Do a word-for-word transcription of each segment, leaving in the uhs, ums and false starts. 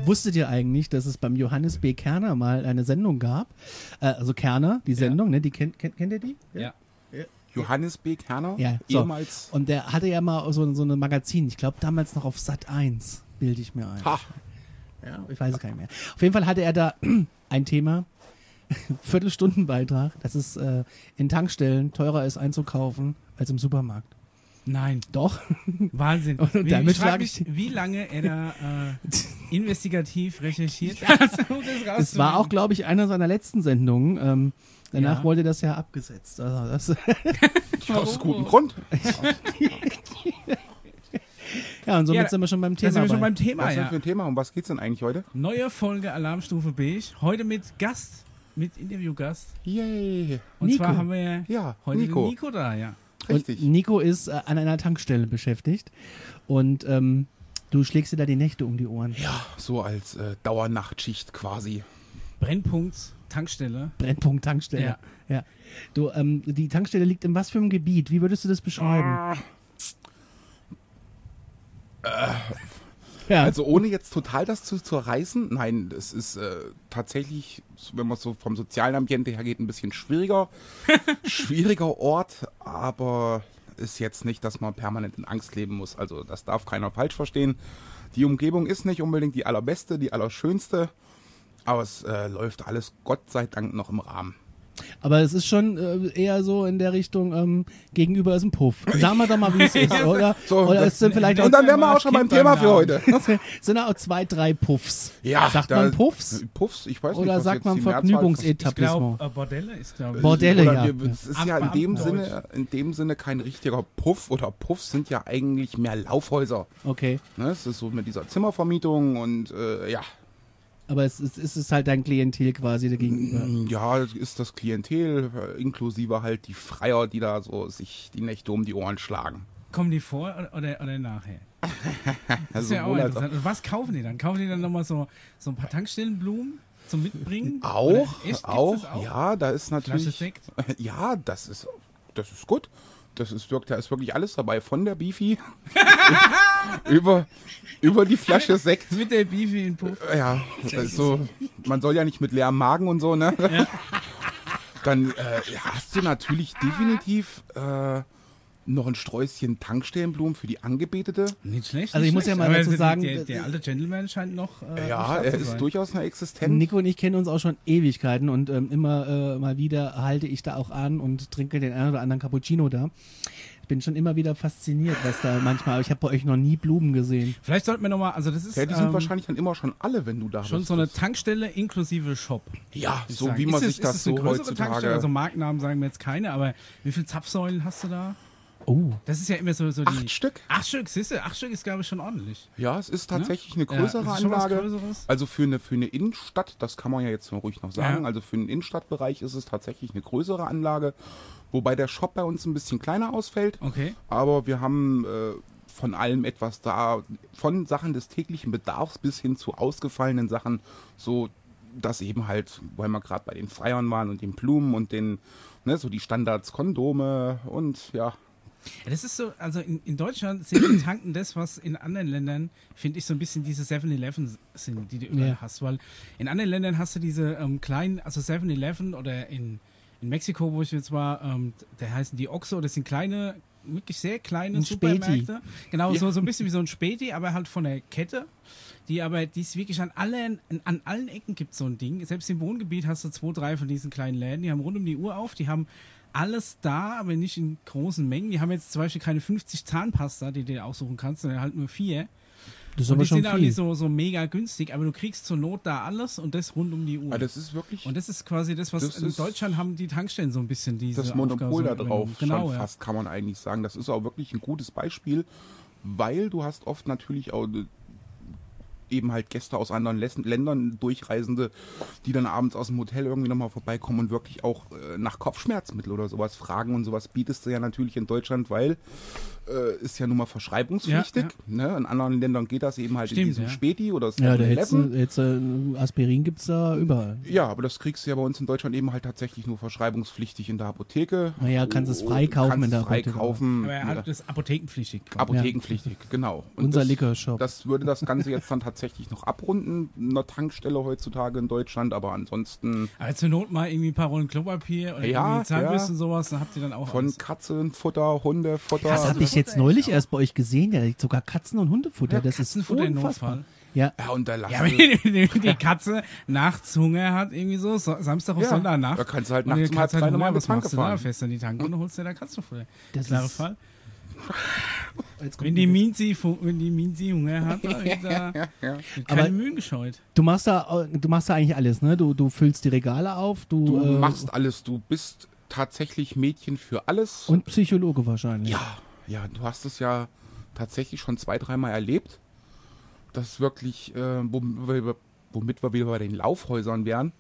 wusstet ihr eigentlich, dass es beim Johannes B. Kerner mal eine Sendung gab? Äh, also Kerner, die Sendung, ja. ne? Die kennt, kennt, kennt ihr die? Ja. ja. ja. Johannes B. Kerner? Ja, so. Ehemals. Und der hatte ja mal so, so ein Magazin, ich glaube damals noch auf Sat eins, bilde ich mir ein. Ha. Ja, ich weiß es gar nicht mehr. Auf jeden Fall hatte er da ein Thema, Viertelstundenbeitrag, dass es äh, in Tankstellen teurer ist einzukaufen als im Supermarkt. Nein. Doch. Wahnsinn. Und wie, damit ich frage mich, wie lange er da äh, investigativ recherchiert hat, um das Es war auch, glaube ich, einer seiner letzten Sendungen. Ähm, danach Ja. wurde das ja abgesetzt. Also das Aus gutem Grund. ja, und somit Ja, sind wir schon beim Da Thema. sind wir schon bei. beim Thema, Was ist denn ja. für ein Thema? Um was geht's denn eigentlich heute? Neue Folge Alarmstufe Beige. Heute mit Gast, mit Interviewgast. Yay. Und Nico. zwar haben wir Ja, heute Nico. den Nico da, ja. Richtig. Und Nico ist äh, an einer Tankstelle beschäftigt. Und ähm, du schlägst dir da die Nächte um die Ohren. Ja, so als äh, Dauernachtschicht quasi. Brennpunkt, Tankstelle. Brennpunkt Tankstelle. Ja. ja. Du, ähm, die Tankstelle liegt in was für einem Gebiet? Wie würdest du das beschreiben? ja. Also ohne jetzt total das zu zerreißen, nein, es ist äh, tatsächlich, wenn man so vom sozialen Ambiente her geht, ein bisschen schwieriger, schwieriger Ort, aber ist jetzt nicht, dass man permanent in Angst leben muss. Also das darf keiner falsch verstehen. Die Umgebung ist nicht unbedingt die allerbeste, die allerschönste, aber es äh, läuft alles Gott sei Dank noch im Rahmen. Aber es ist schon äh, eher so in der Richtung, ähm, gegenüber ist ein Puff. Sagen wir doch mal, wie es ist, oder? So, oder das- es sind vielleicht auch, Und dann wären wir auch schon beim Thema für heute. sind da auch zwei, drei Puffs. Ja, Sagt da- man Puffs? Puffs, ich weiß nicht. Oder was sagt jetzt man die Mehrzahl Ich Vergnügungsetablissement? glaube, äh, Bordelle ist, glaube ich. Bordelle, Oder ja. wir- Es ist ja in Am- dem am Sinne, in dem Sinne kein richtiger Puff oder Puffs sind ja eigentlich mehr Laufhäuser. Okay. Ne? Es ist so mit dieser Zimmervermietung und äh, ja, Aber es ist, es ist halt dein Klientel quasi dagegenüber. ja, ist das Klientel äh, inklusive halt die Freier, die da so sich die Nächte um die Ohren schlagen. Kommen die vor oder, oder, oder nachher? Das Also ist ja auch wohl als interessant. Und was kaufen die dann? Kaufen die dann nochmal so, so ein paar Tankstellenblumen zum Mitbringen? auch, Oder echt? Gibt's auch, das auch? ja, da ist Flasche natürlich, Sekt? ja, das ist, das ist gut. Das ist wirklich, da ist wirklich alles dabei, von der Beefy über, über die Flasche Sekt. Mit der Beefy in Puff. Ja, das ist so, man soll ja nicht mit leerem Magen und so, ne? Dann äh, hast du natürlich definitiv äh, noch ein Sträußchen Tankstellenblumen für die Angebetete. Nicht schlecht. Also ich nicht muss ja schlecht. mal Aber dazu der, sagen, Der, der alte Gentleman scheint noch. Äh, Ja, am Start er zu ist sein. durchaus noch existent. Nico und ich kennen uns auch schon Ewigkeiten und ähm, immer äh, mal wieder halte ich da auch an und trinke den einen oder anderen Cappuccino da. Ich bin schon immer wieder fasziniert, was da manchmal, aber ich habe bei euch noch nie Blumen gesehen. Vielleicht sollten wir nochmal, also das ist Ja, die sind ähm, wahrscheinlich dann immer schon alle, wenn du da schon bist. so eine Tankstelle inklusive Shop. Ja, würd ich so sagen. wie man ist sich es, das ist es eine so größere heutzutage... Tankstelle? Also Markennamen sagen wir jetzt keine, aber wie viele Zapfsäulen hast du da? Oh. Das ist ja immer so, so die... Acht Stück? Acht Stück, siehst du? Acht Stück ist, glaube ich, schon ordentlich. Ja, es ist tatsächlich eine Ja, größere es ist schon was Anlage. Größeres. Also für eine, für eine Innenstadt, das kann man ja jetzt mal ruhig noch sagen, Ja. also für einen Innenstadtbereich ist es tatsächlich eine größere Anlage, wobei der Shop bei uns ein bisschen kleiner ausfällt. Okay. Aber wir haben äh, von allem etwas da, von Sachen des täglichen Bedarfs bis hin zu ausgefallenen Sachen, so dass eben halt, weil wir gerade bei den Freiern waren und den Blumen und den, ne, so die Standards, Kondome und ja. Ja, das ist so, also in, in Deutschland sind die Tanken das, was in anderen Ländern, finde ich, so ein bisschen diese seven eleven sind, die du überall Ja. hast. Weil in anderen Ländern hast du diese ähm, kleinen, also seven eleven oder in, in Mexiko, wo ich jetzt war, ähm, da heißen die Oxxo, das sind kleine, wirklich sehr kleine Ein Späti. Supermärkte. Genau, Ja. so, so ein bisschen wie so ein Späti, aber halt von der Kette. Die aber, die ist wirklich an allen, an allen Ecken gibt es so ein Ding. Selbst im Wohngebiet hast du zwei, drei von diesen kleinen Läden, die haben rund um die Uhr auf, die haben alles da, aber nicht in großen Mengen. Die haben jetzt zum Beispiel keine fünfzig Zahnpasta, die du dir aussuchen kannst, sondern halt nur vier. Das ist Und aber die schon sind auch viel. nicht so, so mega günstig, aber du kriegst zur Not da alles und das rund um die Uhr. Aber das ist wirklich Und das ist quasi das, was Das in ist Deutschland haben die Tankstellen so ein bisschen diese das Monopol da Aufgabe so drauf, übernommen. Genau, schon ja. fast, kann man eigentlich sagen. Das ist auch wirklich ein gutes Beispiel, weil du hast oft natürlich auch äh, eben halt Gäste aus anderen Läs- Ländern, Durchreisende, die dann abends aus dem Hotel irgendwie nochmal vorbeikommen und wirklich auch äh, nach Kopfschmerzmittel oder sowas fragen und sowas bietest du ja natürlich in Deutschland, weil äh, ist ja nun mal verschreibungspflichtig. Ja, Ne? In anderen Ländern geht das eben halt Stimmt, in diesem ja. Späti oder Ja, da seven hättest du, eleven. hättest du, Aspirin gibt es da überall. Ja, aber das kriegst du ja bei uns in Deutschland eben halt tatsächlich nur verschreibungspflichtig in der Apotheke. Naja, kannst es frei kaufen kannst in der es frei Apotheke. kaufen. Aber er hat das apothekenpflichtig. Apothekenpflichtig, genau. Und Unser das, Liquor-Shop. Das würde das Ganze jetzt dann tatsächlich tatsächlich noch abrunden in der Tankstelle heutzutage in Deutschland, aber ansonsten Aber zur Not mal irgendwie ein paar Rollen Klopapier oder Ja, irgendwie Zahnbürste ja. und sowas, dann habt ihr dann auch von alles. Katzenfutter, Hundefutter. Das Katzenfutter habe ich jetzt echt neulich auch. erst bei euch gesehen, ja, sogar Katzen- und Hundefutter. Ja, das Katzenfutter ist im unfassbar. Notfall. Ja, Ja, und da lassen Ja, wenn die, die Katze nachts Hunger hat, irgendwie so, so Samstag auf Ja, Sonntagnacht. da kannst du halt und die nachts um halb Katze drei hat nochmal Hunger, an die was Tanke machst du da? fahren. Fährst an die Tanke und holst dir da Katzenfutter. das Klarer ist, Fall. Jetzt kommt Wenn die, mir Minzi, fu- wenn die Minzi Hunger hat, da wird da Ja, ja. wird keine Aber- Mühen gescheut. Du machst da, du machst da eigentlich alles, ne? Du, du füllst die Regale auf, du, Du äh, machst alles, du bist tatsächlich Mädchen für alles. und Psychologe wahrscheinlich. ja, ja, du hast es ja tatsächlich schon zwei, dreimal erlebt, dass wirklich, äh, womit, wir, womit wir wieder bei den Laufhäusern wären,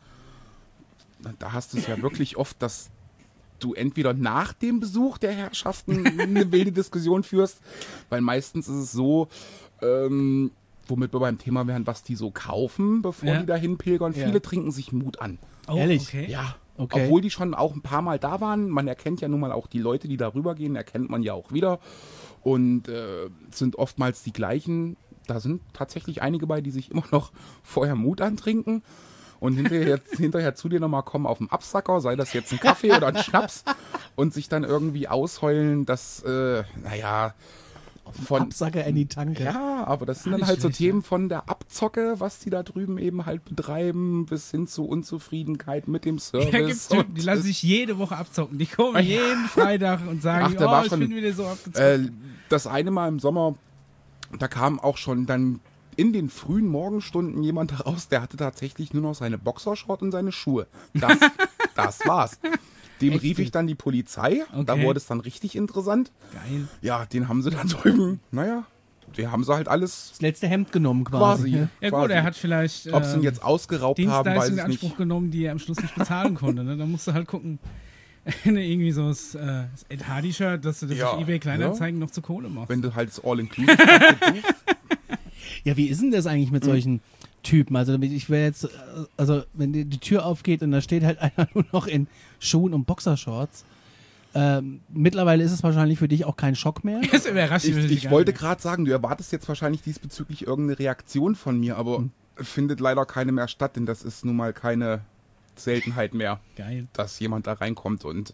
da hast du es ja wirklich oft, dass du entweder nach dem Besuch der Herrschaften eine wilde Diskussion führst, weil meistens ist es so, ähm, womit wir beim Thema wären, was die so kaufen, bevor Ja. die dahin pilgern. Ja. Viele trinken sich Mut an. Oh, Ehrlich? Okay. Ja, Okay. obwohl die schon auch ein paar Mal da waren. Man erkennt ja nun mal auch die Leute, die da rübergehen, erkennt man ja auch wieder. Und äh, sind oftmals die gleichen. Da sind tatsächlich einige bei, die sich immer noch vorher Mut antrinken und hinterher, hinterher zu dir nochmal kommen auf den Absacker, sei das jetzt ein Kaffee oder ein Schnaps, und sich dann irgendwie ausheulen, dass, äh, naja, von... Absacker in die Tanke. Ja, aber das sind Ah, dann nicht halt so schlecht, Themen von der Abzocke, was die da drüben eben halt betreiben, bis hin zu Unzufriedenheit mit dem Service. Da gibt's Typen, die und lassen sich jede Woche abzocken. Die kommen jeden Freitag und sagen, Ach, der oh, war ich schon- bin wieder so abgezockt. Äh, das eine Mal im Sommer, da kam auch schon dann in den frühen Morgenstunden jemand heraus, der hatte tatsächlich nur noch seine Boxershort und seine Schuhe. Das, das war's. Dem Echt? rief ich dann die Polizei. Da Okay. wurde es dann richtig interessant. Geil. Ja, den haben sie dann drüben, naja, die haben sie halt alles Das letzte Hemd genommen quasi. quasi. ne? Ja quasi. gut, er hat vielleicht Ob sie ihn ähm, jetzt ausgeraubt haben, weiß Dienstleistungen ich in Anspruch nicht. genommen, die er am Schluss nicht bezahlen konnte. Ne? Da musst du halt gucken. Ne, irgendwie so das, äh, das Ed Hardy-Shirt, dass du das Ja, auf eBay Kleinanzeigen noch zu Kohle machst. Wenn du halt das All-Inclusive buchst. Ja, wie ist denn das eigentlich mit solchen Typen? Also ich wäre jetzt, äh, also wenn die, die Tür aufgeht und da steht halt einer nur noch in Schuhen und Boxershorts. Ähm, mittlerweile ist es wahrscheinlich für dich auch kein Schock mehr. Das überrascht Ich, mich ich gar wollte nicht. gerade sagen, du erwartest jetzt wahrscheinlich diesbezüglich irgendeine Reaktion von mir, aber Hm. findet leider keine mehr statt, denn das ist nun mal keine Seltenheit mehr, Geil. dass jemand da reinkommt. Und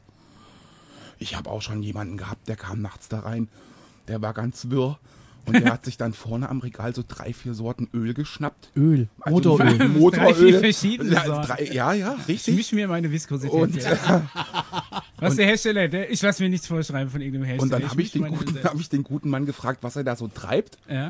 ich habe auch schon jemanden gehabt, der kam nachts da rein, der war ganz wirr und der hat sich dann vorne am Regal so drei, vier Sorten Öl geschnappt. Öl, Also Motoröl. Drei, Motoröl. vier verschiedene Ja, Sorten. drei, ja, ja, Ich richtig. mische mir meine Viskosität. Und, hier. Was der Hersteller, der, ich lasse mir nichts vorschreiben von irgendeinem Hersteller. und dann habe ich, mische den meine guten- selber. hab ich den guten Mann gefragt, was er da so treibt. Ja.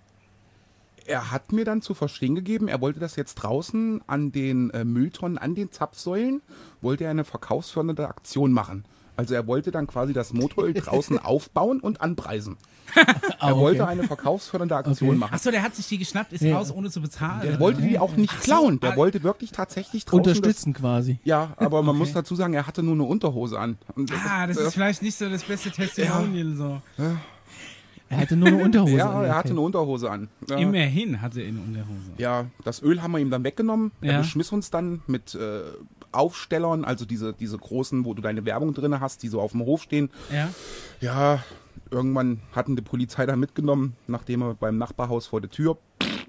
Er hat mir dann zu verstehen gegeben, er wollte das jetzt draußen an den äh, Mülltonnen, an den Zapfsäulen, wollte er eine verkaufsfördernde Aktion machen. Also er wollte dann quasi das Motoröl draußen aufbauen und anpreisen. Ah, Er wollte okay. eine verkaufsfördernde Aktion Okay. machen. Achso, der hat sich die geschnappt, ist Ja. raus, ohne zu bezahlen. Der oder? wollte die auch nicht Ach so, klauen, der ah, wollte wirklich tatsächlich draußen Unterstützen quasi. Das, ja, aber man Okay. muss dazu sagen, er hatte nur eine Unterhose an. Und Ah, das äh, ist vielleicht nicht so das beste Testimonial. So. Er hatte nur eine Unterhose. ja, an, er hatte okay. eine Unterhose an. Ja. Immerhin hatte er eine Unterhose. Ja, das Öl haben wir ihm dann weggenommen. Er Ja. beschmiss uns dann mit äh, Aufstellern, also diese, diese großen, wo du deine Werbung drin hast, die so auf dem Hof stehen. Ja. Ja, irgendwann hatten die Polizei da mitgenommen, nachdem er beim Nachbarhaus vor der Tür.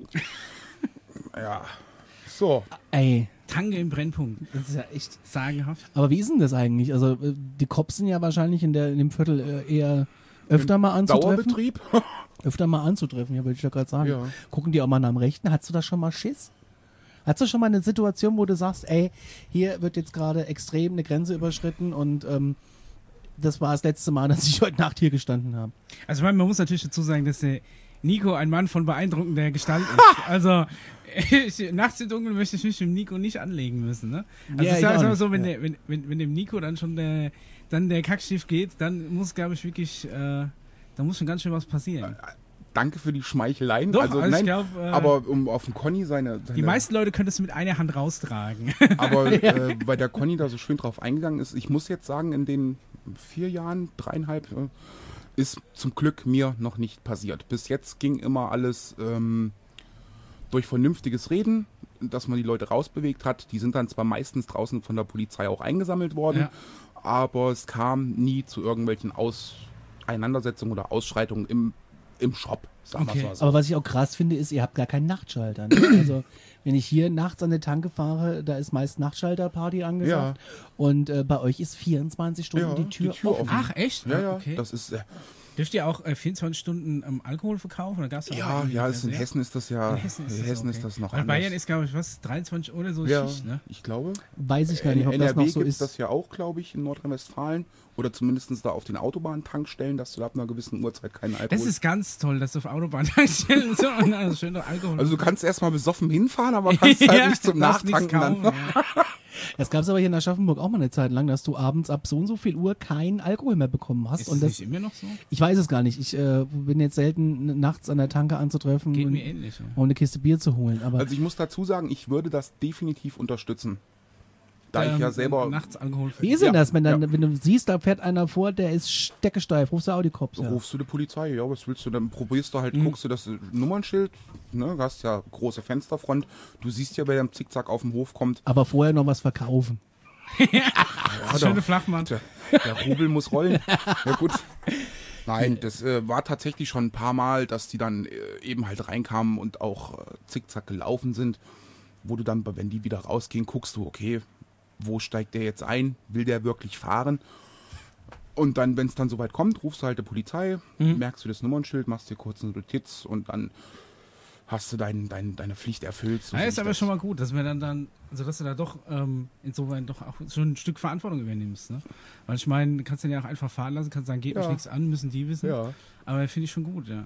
Ja, so. Ey, Tange im Brennpunkt. das ist ja echt. Sagenhaft. Aber wie ist denn das eigentlich? Also äh, die Cops sind ja wahrscheinlich in, der, in dem Viertel äh, eher öfter mal anzutreffen. Dauerbetrieb? Öfter mal anzutreffen, ja, würde ich ja gerade sagen. Ja. Gucken die auch mal nach dem Rechten. Hast du da schon mal Schiss? Hast du schon mal eine Situation, wo du sagst, ey, hier wird jetzt gerade extrem eine Grenze überschritten und ähm, das war das letzte Mal, dass ich heute Nacht hier gestanden habe? Also ich meine, man muss natürlich dazu sagen, dass der Nico ein Mann von beeindruckender Gestalt ist. Also ich, nachts im Dunkeln möchte ich mich mit dem Nico nicht anlegen müssen. Ne? Also Ja, ich ich sage auch mal nicht, so, wenn, ja. der, wenn, wenn, wenn dem Nico dann schon der, dann der Kackstift geht, dann muss, glaube ich, wirklich, äh, da muss schon ganz schön was passieren. Danke für die Schmeicheleien. Doch, also, also ich nein, glaub, äh, aber um auf den Conny seine, seine Die meisten Leute könntest du mit einer Hand raustragen. Aber äh, weil der Conny da so schön drauf eingegangen ist, ich muss jetzt sagen, in den vier Jahren, dreieinhalb, äh, ist zum Glück mir noch nicht passiert. Bis jetzt ging immer alles ähm, durch vernünftiges Reden, dass man die Leute rausbewegt hat. Die sind dann zwar meistens draußen von der Polizei auch eingesammelt worden, Ja. aber es kam nie zu irgendwelchen Auseinandersetzungen oder Ausschreitungen im im Shop, sagen Okay. wir mal so. Aber was ich auch krass finde, ist, ihr habt gar keinen Nachtschalter. Ne? Also, wenn ich hier nachts an der Tanke fahre, da ist meist Nachtschalterparty angesagt. Und äh, bei euch ist vierundzwanzig Stunden Ja, die Tür, die Tür offen. offen. Ach, echt? Ja, ja, Okay. das ist, äh, Dürft ihr auch äh, vierundzwanzig Stunden ähm, Alkohol verkaufen? Oder gab's da ja, noch irgendwie ja, das ist in sehr? Hessen ist das ja, In Hessen ist, in das, Hessen okay. ist das noch Weil anders. Bayern ist, glaube ich, was, dreiundzwanzig Uhr so ja, Schicht, ne? ich glaube. Weiß ich gar nicht, In ob das N R W noch so gibt es ist. das ja auch, glaube ich, in Nordrhein-Westfalen. Oder zumindest da auf den Autobahntankstellen, dass du ab einer gewissen Uhrzeit keinen Alkohol... Das ist ganz toll, dass du auf Autobahntankstellen so und also schön noch Alkohol. also du kannst erstmal besoffen hinfahren, aber kannst halt nicht zum darfst nichts Nachtanken dann. kaufen, ja. Das gab es aber hier in Aschaffenburg auch mal eine Zeit lang, dass du abends ab so und so viel Uhr keinen Alkohol mehr bekommen hast. Ist und das das, nicht immer noch so? ich weiß es gar nicht. Ich äh, bin jetzt selten nachts an der Tanke anzutreffen, Geht und, mir ähnlich. Ja. um eine Kiste Bier zu holen. Aber Also ich muss dazu sagen, ich würde das definitiv unterstützen. Da ich ja Ähm, selber... Nachts Alkohol wie ist denn Ja, das, wenn, dann, ja. wenn du siehst, da fährt einer vor, der ist steckesteif, rufst du auch die Cops? Ja. Rufst du die Polizei, ja, was willst du? Dann probierst du halt, Mhm. guckst du das Nummernschild, ne, du hast ja große Fensterfront, du siehst ja, wer am Zickzack auf dem Hof kommt. Aber vorher noch was verkaufen. Ja, Schöne der, Flachmann. der, der Rubel muss rollen. Ja gut. Nein, das äh, war tatsächlich schon ein paar Mal, dass die dann äh, eben halt reinkamen und auch äh, zickzack gelaufen sind, wo du dann, wenn die wieder rausgehen, guckst du, okay, wo steigt der jetzt ein? Will der wirklich fahren? Und dann, wenn es dann soweit kommt, rufst du halt die Polizei, Mhm. merkst du das Nummernschild, machst dir kurz eine Notiz und dann hast du dein, dein, deine Pflicht erfüllt. So Ja, sehe ist ich aber das. schon mal gut, dass wir dann dann, also dass du da doch ähm, insofern doch auch schon ein Stück Verantwortung übernimmst, ne? Weil ich meine, du kannst den ja auch einfach fahren lassen, kannst sagen, geht mich Ja. nichts an, müssen die wissen. Ja. Aber finde ich schon gut, ja.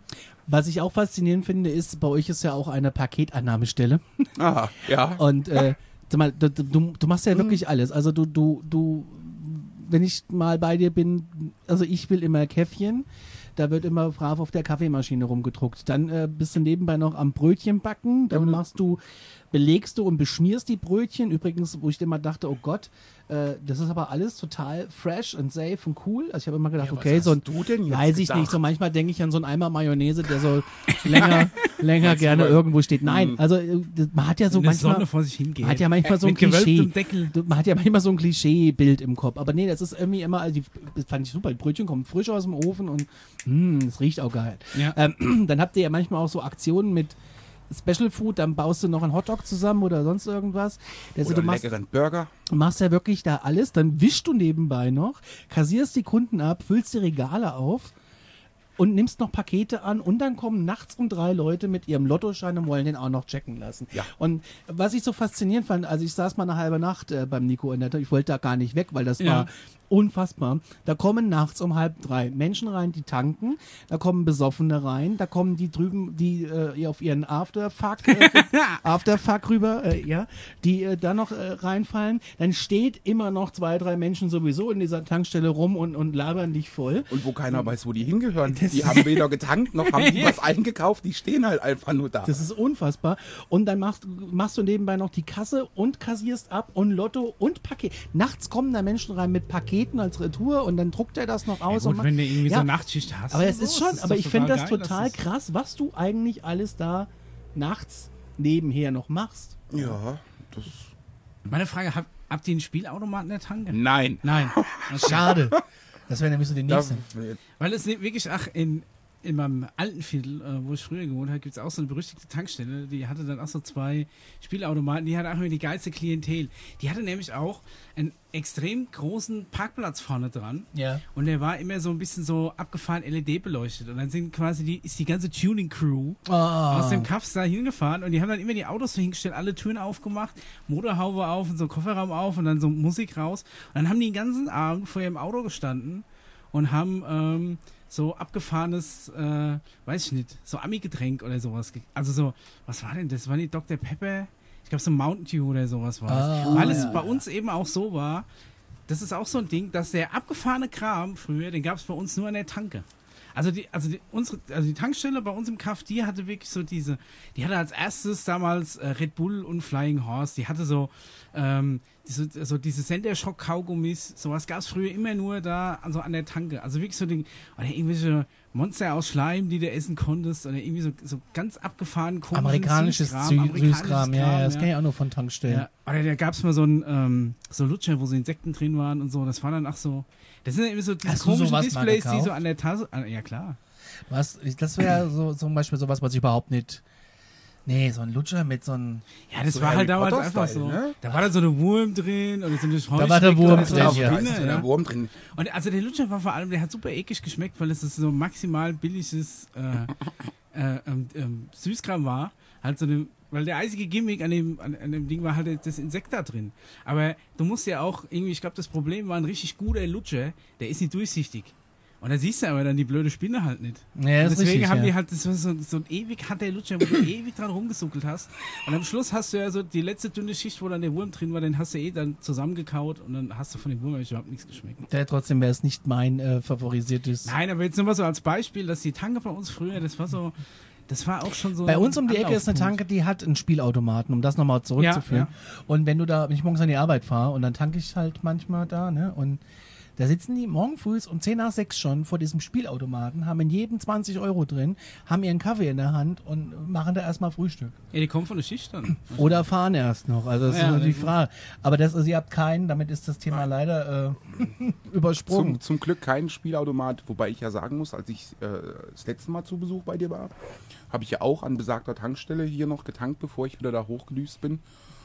Was ich auch faszinierend finde, ist, bei euch ist ja auch eine Paketannahmestelle. Ah, ja. Und äh, sag mal, du, du, du machst ja wirklich alles. Also du, du, du, wenn ich mal bei dir bin, also ich will immer Käffchen, da wird immer brav auf der Kaffeemaschine rumgedruckt. Dann äh, bist du nebenbei noch am Brötchen backen, dann machst du, belegst du und beschmierst die Brötchen. Übrigens, wo ich immer dachte, oh Gott, äh, das ist aber alles total fresh und safe und cool. Also ich habe immer gedacht, Ja, was okay, hast so ein, du denn jetzt weiß ich gedacht? nicht, so manchmal denke ich an so einen Eimer Mayonnaise, der so länger, länger gerne mal- irgendwo steht. Nein, also äh, das- man hat ja so In der manchmal... Sonne vor sich hingeht. Man hat ja manchmal so ein Mit gewölbtem Klischee. Deckel. Du- Man hat ja manchmal so ein Klischeebild im Kopf. Aber nee, das ist irgendwie immer, also die, das fand ich super. Die Brötchen kommen frisch aus dem Ofen und mh, es riecht auch geil. Ja. Ähm, dann habt ihr ja manchmal auch so Aktionen mit Special Food, dann baust du noch einen Hotdog zusammen oder sonst irgendwas. Also Oder du einen machst, leckeren Burger. machst ja wirklich da alles, dann wischst du nebenbei noch, kassierst die Kunden ab, füllst die Regale auf und nimmst noch Pakete an und dann kommen nachts um drei Leute mit ihrem Lottoschein und wollen den auch noch checken lassen. Ja. Und was ich so faszinierend fand, also ich saß mal eine halbe Nacht äh, beim Nico in der ich wollte da gar nicht weg, weil das Ja. war unfassbar. Da kommen nachts um halb drei Menschen rein, die tanken, da kommen Besoffene rein, da kommen die drüben, die äh, auf ihren Afterfuck, äh, Afterfuck rüber, äh, ja, die äh, da noch äh, reinfallen. Dann steht immer noch zwei, drei Menschen sowieso in dieser Tankstelle rum und, und labern dich voll. Und wo keiner weiß, wo die hingehören. Die haben weder getankt, noch haben die was eingekauft. Die stehen halt einfach nur da. Das ist unfassbar. Und dann machst, machst du nebenbei noch die Kasse und kassierst ab und Lotto und Paket. Nachts kommen da Menschen rein mit Paketen als Retour und dann druckt er das noch Ja, aus. gut, und macht- wenn du irgendwie Ja, so Nachtschicht hast. aber und es so, ist schon, aber doch ich finde das geil, total dass krass, was du eigentlich alles da nachts nebenher noch machst. Ja, das... Meine Frage, habt, habt ihr einen Spielautomaten in der Tanke? Nein. Nein. Okay. Schade. Das wäre nämlich so die Da, nächste. Weil es nicht wirklich, ach, in, in meinem alten Viertel, äh, wo ich früher gewohnt habe, gibt es auch so eine berüchtigte Tankstelle, die hatte dann auch so zwei Spielautomaten, die hatte auch immer die geilste Klientel. Die hatte nämlich auch einen extrem großen Parkplatz vorne dran. Ja. Und der war immer so ein bisschen so abgefahren L E D beleuchtet. Und dann sind quasi die, ist die ganze Tuning-Crew Ah. aus dem Kaff da hingefahren und die haben dann immer die Autos so hingestellt, alle Türen aufgemacht, Motorhaube auf und so Kofferraum auf und dann so Musik raus. Und dann haben die den ganzen Abend vor ihrem Auto gestanden und haben ähm, so abgefahrenes, äh, weiß ich nicht, so Ami-Getränk oder sowas. ge- Also so, was war denn das? War nicht Doktor Pepper? Ich glaube so Mountain Dew oder sowas war das. Ah, Weil es ja, bei ja. uns eben auch so war, das ist auch so ein Ding, dass der abgefahrene Kram früher, den gab es bei uns nur an der Tanke. Also die, also die, unsere, also die Tankstelle bei uns im Kaff, die hatte wirklich so diese, die hatte als erstes damals äh, Red Bull und Flying Horse, die hatte so, ähm, diese, so diese Senderschock-Kaugummis, sowas gab es früher immer nur da, also an der Tanke. Also wirklich so die, oder irgendwelche Monster aus Schleim, die du essen konntest, oder irgendwie so, so ganz abgefahren komischen Amerikanisches Süßkram, Sü amerikanisches Süßkram, ja, Kram, ja, das kenne ich auch nur von Tankstellen. ja, oder da gab es mal so ein ähm, so Lutscher, wo so Insekten drin waren und so. Das war dann auch so. Das sind ja immer so diese Hast du komischen sowas mal Displays, die gekauft? so an der Tasse. An, ja, klar. Was, das wäre so zum Beispiel sowas, was ich überhaupt nicht. Nee, so ein Lutscher mit so einem. Ja, das So war Harry halt damals Potter einfach Style, so. ne? Da war da so eine Wurm drin und so eine Da war der Wurm und so drin, eine ja. Da Spinne, ist ja. der Wurm drin. Und also der Lutscher war vor allem, der hat super eklig geschmeckt, weil es so maximal billiges äh, äh, ähm, ähm, Süßkram war. Halt so eine, weil der einzige Gimmick an dem, an, an dem Ding war halt das Insekt da drin. Aber du musst ja auch irgendwie, ich glaube, das Problem war ein richtig guter Lutscher, der ist nicht durchsichtig. Und da siehst du aber dann die blöde Spinne halt nicht. Ja, das Und ist deswegen richtig, haben ja. die halt, das war so, so ein ewig hat der Lutscher, wo du ewig dran rumgesuckelt hast. Und am Schluss hast du ja so die letzte dünne Schicht, wo dann der Wurm drin war, den hast du eh dann zusammengekaut und dann hast du von dem Wurm eigentlich überhaupt nichts geschmeckt. Der, trotzdem wäre es nicht mein äh, favorisiertes. Nein, aber jetzt nur mal so als Beispiel, dass die Tanke bei uns früher, das war so, das war auch schon so. Bei ein uns um die Ecke ist eine Anlaufpunkt. Tanke, die hat einen Spielautomaten, um das nochmal zurückzuführen. Ja, Und wenn du da, wenn ich morgens an die Arbeit fahre und dann tanke ich halt manchmal da, ne? Und da sitzen die morgen früh um zehn nach sechs schon vor diesem Spielautomaten, haben in jedem zwanzig Euro drin, haben ihren Kaffee in der Hand und machen da erstmal Frühstück. Ja, die kommen von der Schicht dann. Oder fahren erst noch. Also das Ja, ist natürlich die das- Frage. Aber das, also ihr habt keinen, damit ist das Thema leider äh, übersprungen. Zum, zum Glück kein Spielautomat, wobei ich ja sagen muss, als ich äh, das letzte Mal zu Besuch bei dir war, habe ich ja auch an besagter Tankstelle hier noch getankt, bevor ich wieder da hochgedüst bin.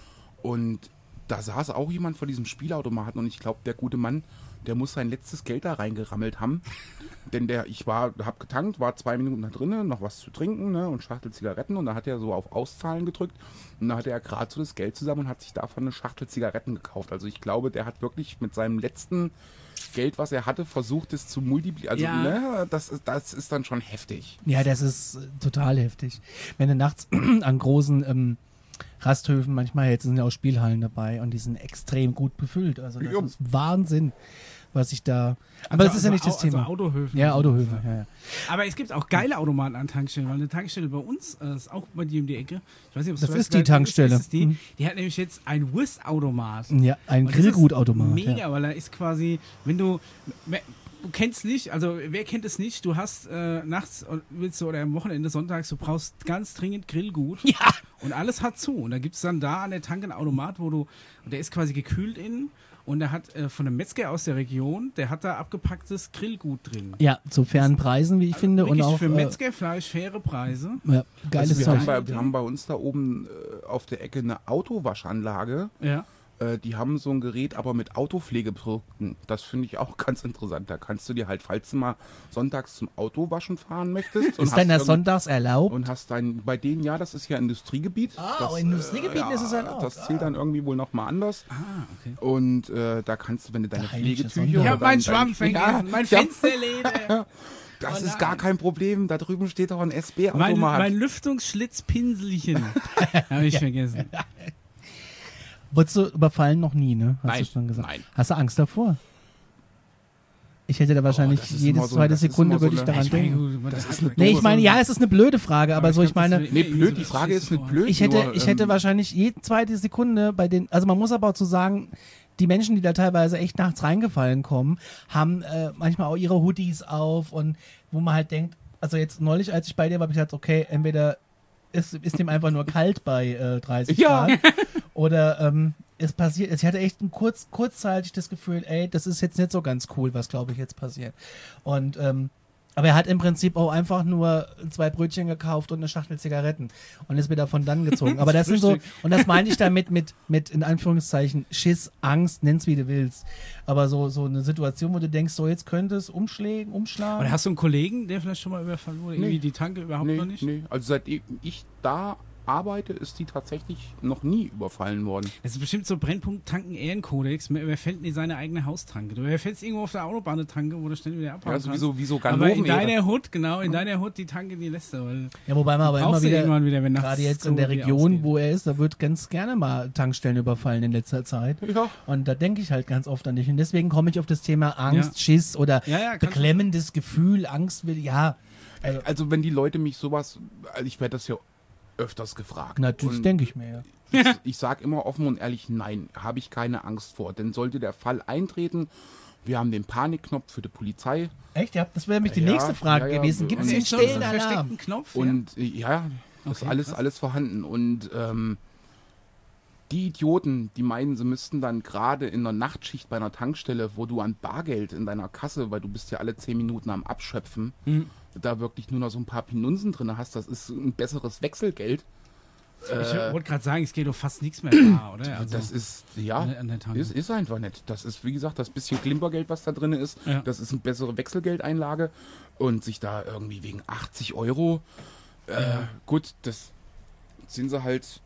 Und da saß auch jemand vor diesem Spielautomaten und ich glaube, der gute Mann, der muss sein letztes Geld da reingerammelt haben. Denn der, ich war, hab getankt, war zwei Minuten da drinnen, noch was zu trinken, ne, und Schachtel Zigaretten und da hat er so auf Auszahlen gedrückt und da hatte er gerade so das Geld zusammen und hat sich davon eine Schachtel Zigaretten gekauft. Also ich glaube, der hat wirklich mit seinem letzten Geld, was er hatte, versucht es zu multiplizieren. Also, Ja. ne, das ist, das ist dann schon heftig. Ja, das ist äh, total heftig. Wenn du nachts an großen ähm, Rasthöfen manchmal jetzt sind ja auch Spielhallen dabei und die sind extrem gut befüllt. Also das Ja. ist Wahnsinn, was ich da. Aber das ist ja nicht das also Thema. Autohöfen. Ja, Autohöfe. Ja, ja. Aber es gibt auch geile Automaten an Tankstellen, weil eine Tankstelle bei uns äh, ist auch bei dir um die Ecke. Ich weiß nicht, ob Das du ist weißt, die Tankstelle. Ist, ist die, Mhm. die hat nämlich jetzt einen Wurstautomat. Ja, ein Und das ist Grillgutautomat. Mega, Ja. weil da ist quasi, wenn du, du kennst nicht, also wer kennt es nicht, du hast äh, nachts und willst du oder am Wochenende sonntags, du brauchst ganz dringend Grillgut. Ja. Und alles hat zu. Und da gibt es dann da an der Tanke einen Automat, wo du, und der ist quasi gekühlt innen und der hat äh, von einem Metzger aus der Region, der hat da abgepacktes Grillgut drin. Ja, zu fairen Preisen, wie ich finde. Und Wirklich auch für äh, Metzgerfleisch faire Preise. ja, geiles Also wir, Zeug. haben bei, wir haben bei uns da oben äh, auf der Ecke eine Autowaschanlage. Ja. Äh, die haben so ein Gerät, aber mit Autopflegeprodukten. Das finde ich auch ganz interessant. Da kannst du dir halt, falls du mal sonntags zum Autowaschen fahren möchtest. und Ist hast denn das irgend- sonntags erlaubt? Und hast dein, bei denen, ja, das ist ja Industriegebiet. Ah, das, aber in Industriegebieten ist es erlaubt. Das zählt dann irgendwie wohl nochmal anders. Ah, okay. Und äh, da kannst du, wenn du deine Der heilige Pflegetücher... Sonntag. Ich oder hab meinen dein- Schwamm dein- vergessen, Ja, mein ja, Fensterleder. Das Oh ist nein. gar kein Problem. Da drüben steht doch ein S Mein, B-Automat. mein Lüftungsschlitzpinselchen. Habe ich vergessen. Wurdest du überfallen? Noch nie, ne? Hast Nein, du schon gesagt. nein. Hast du Angst davor? Ich hätte da wahrscheinlich das ist jede immer so- zweite das ist Sekunde immer so würde ich eine- daran Ich meine, denken. gut, Das hat- ist eine Nee, ich doofe- meine, ja, es ist eine blöde Frage, aber, Aber so, ich ich glaub, das meine, wär- Nee, Nee, blöd, so die Frage das ist nicht ist blöd. ich hätte, nur, ich hätte ähm, wahrscheinlich jede zweite Sekunde bei den, also man muss aber auch zu sagen, die Menschen, die da teilweise echt nachts reingefallen kommen, haben äh, manchmal auch ihre Hoodies auf und wo man halt denkt, also jetzt neulich, als ich bei dir war, habe ich gesagt, okay, entweder ist, ist dem einfach nur kalt bei äh, dreißig Ja. Grad oder ähm, es passiert, ich hatte echt ein kurz, kurzzeitig das Gefühl, ey, das ist jetzt nicht so ganz cool, was glaube ich jetzt passiert. Und ähm, aber er hat im Prinzip auch einfach nur zwei Brötchen gekauft und eine Schachtel Zigaretten und ist wieder von dann gezogen. Aber das sind so, Frühstück. und das meine ich damit mit, mit in Anführungszeichen Schiss, Angst, nenn's wie du willst. Aber so, so eine Situation, wo du denkst, so jetzt könnte es umschlägen, umschlagen. Oder hast du einen Kollegen, der vielleicht schon mal überfallen wurde? Nee. Irgendwie die Tanke überhaupt nee, noch nicht? nee. Also seit ich da arbeite, ist die tatsächlich noch nie überfallen worden. Das ist bestimmt so Brennpunkt-Tanken-Ehrenkodex. Man überfällt nie seine eigene Haustanke. Du überfällst irgendwo auf der Autobahn eine Tanke, wo du schnell wieder abhauen Ja, also wie kannst. so, wie so Aber in Ganoven. deiner Hut, genau, in deiner Hut die Tanke, die lässt du. Weil Ja, wobei man aber immer brauchst du wieder, irgendwann wieder, wenn nachts gerade jetzt in der Kohle Region, ausgeht. wo er ist, da wird ganz gerne mal Tankstellen überfallen in letzter Zeit. Ja. Und da denke ich halt ganz oft an dich. Und deswegen komme ich auf das Thema Angst, Ja. Schiss oder Ja, ja, kannst- beklemmendes Gefühl, Angst will, ja. Also, Also wenn die Leute mich sowas, also ich werde das ja öfters gefragt. natürlich Und denke ich mir, ja. ich, ich sage immer offen und ehrlich, nein, habe ich keine Angst vor. Denn sollte der Fall eintreten, wir haben den Panikknopf für die Polizei Echt? Ja, das wäre nämlich die Ja, nächste Frage ja, ja. gewesen. Gibt es Und- einen Ist schon so einen stillen Alarm? versteckten Knopf? ja? und äh, ja, ist Okay, alles, krass. alles vorhanden. Und ähm, die Idioten, die meinen, sie müssten dann gerade in der Nachtschicht bei einer Tankstelle, wo du an Bargeld in deiner Kasse, weil du bist ja alle zehn Minuten am Abschöpfen, Mhm. da wirklich nur noch so ein paar Pinunsen drin hast, das ist ein besseres Wechselgeld. Ich Äh, wollte gerade sagen, es geht doch fast nichts mehr da, oder? Also, das ist, ja, an der- an der Tanke. ist, ist einfach nicht. Das ist, wie gesagt, das bisschen Klimpergeld, was da drin ist, Ja. das ist eine bessere Wechselgeldeinlage und sich da irgendwie wegen achtzig Euro, äh, Ja. gut, das sind sie halt,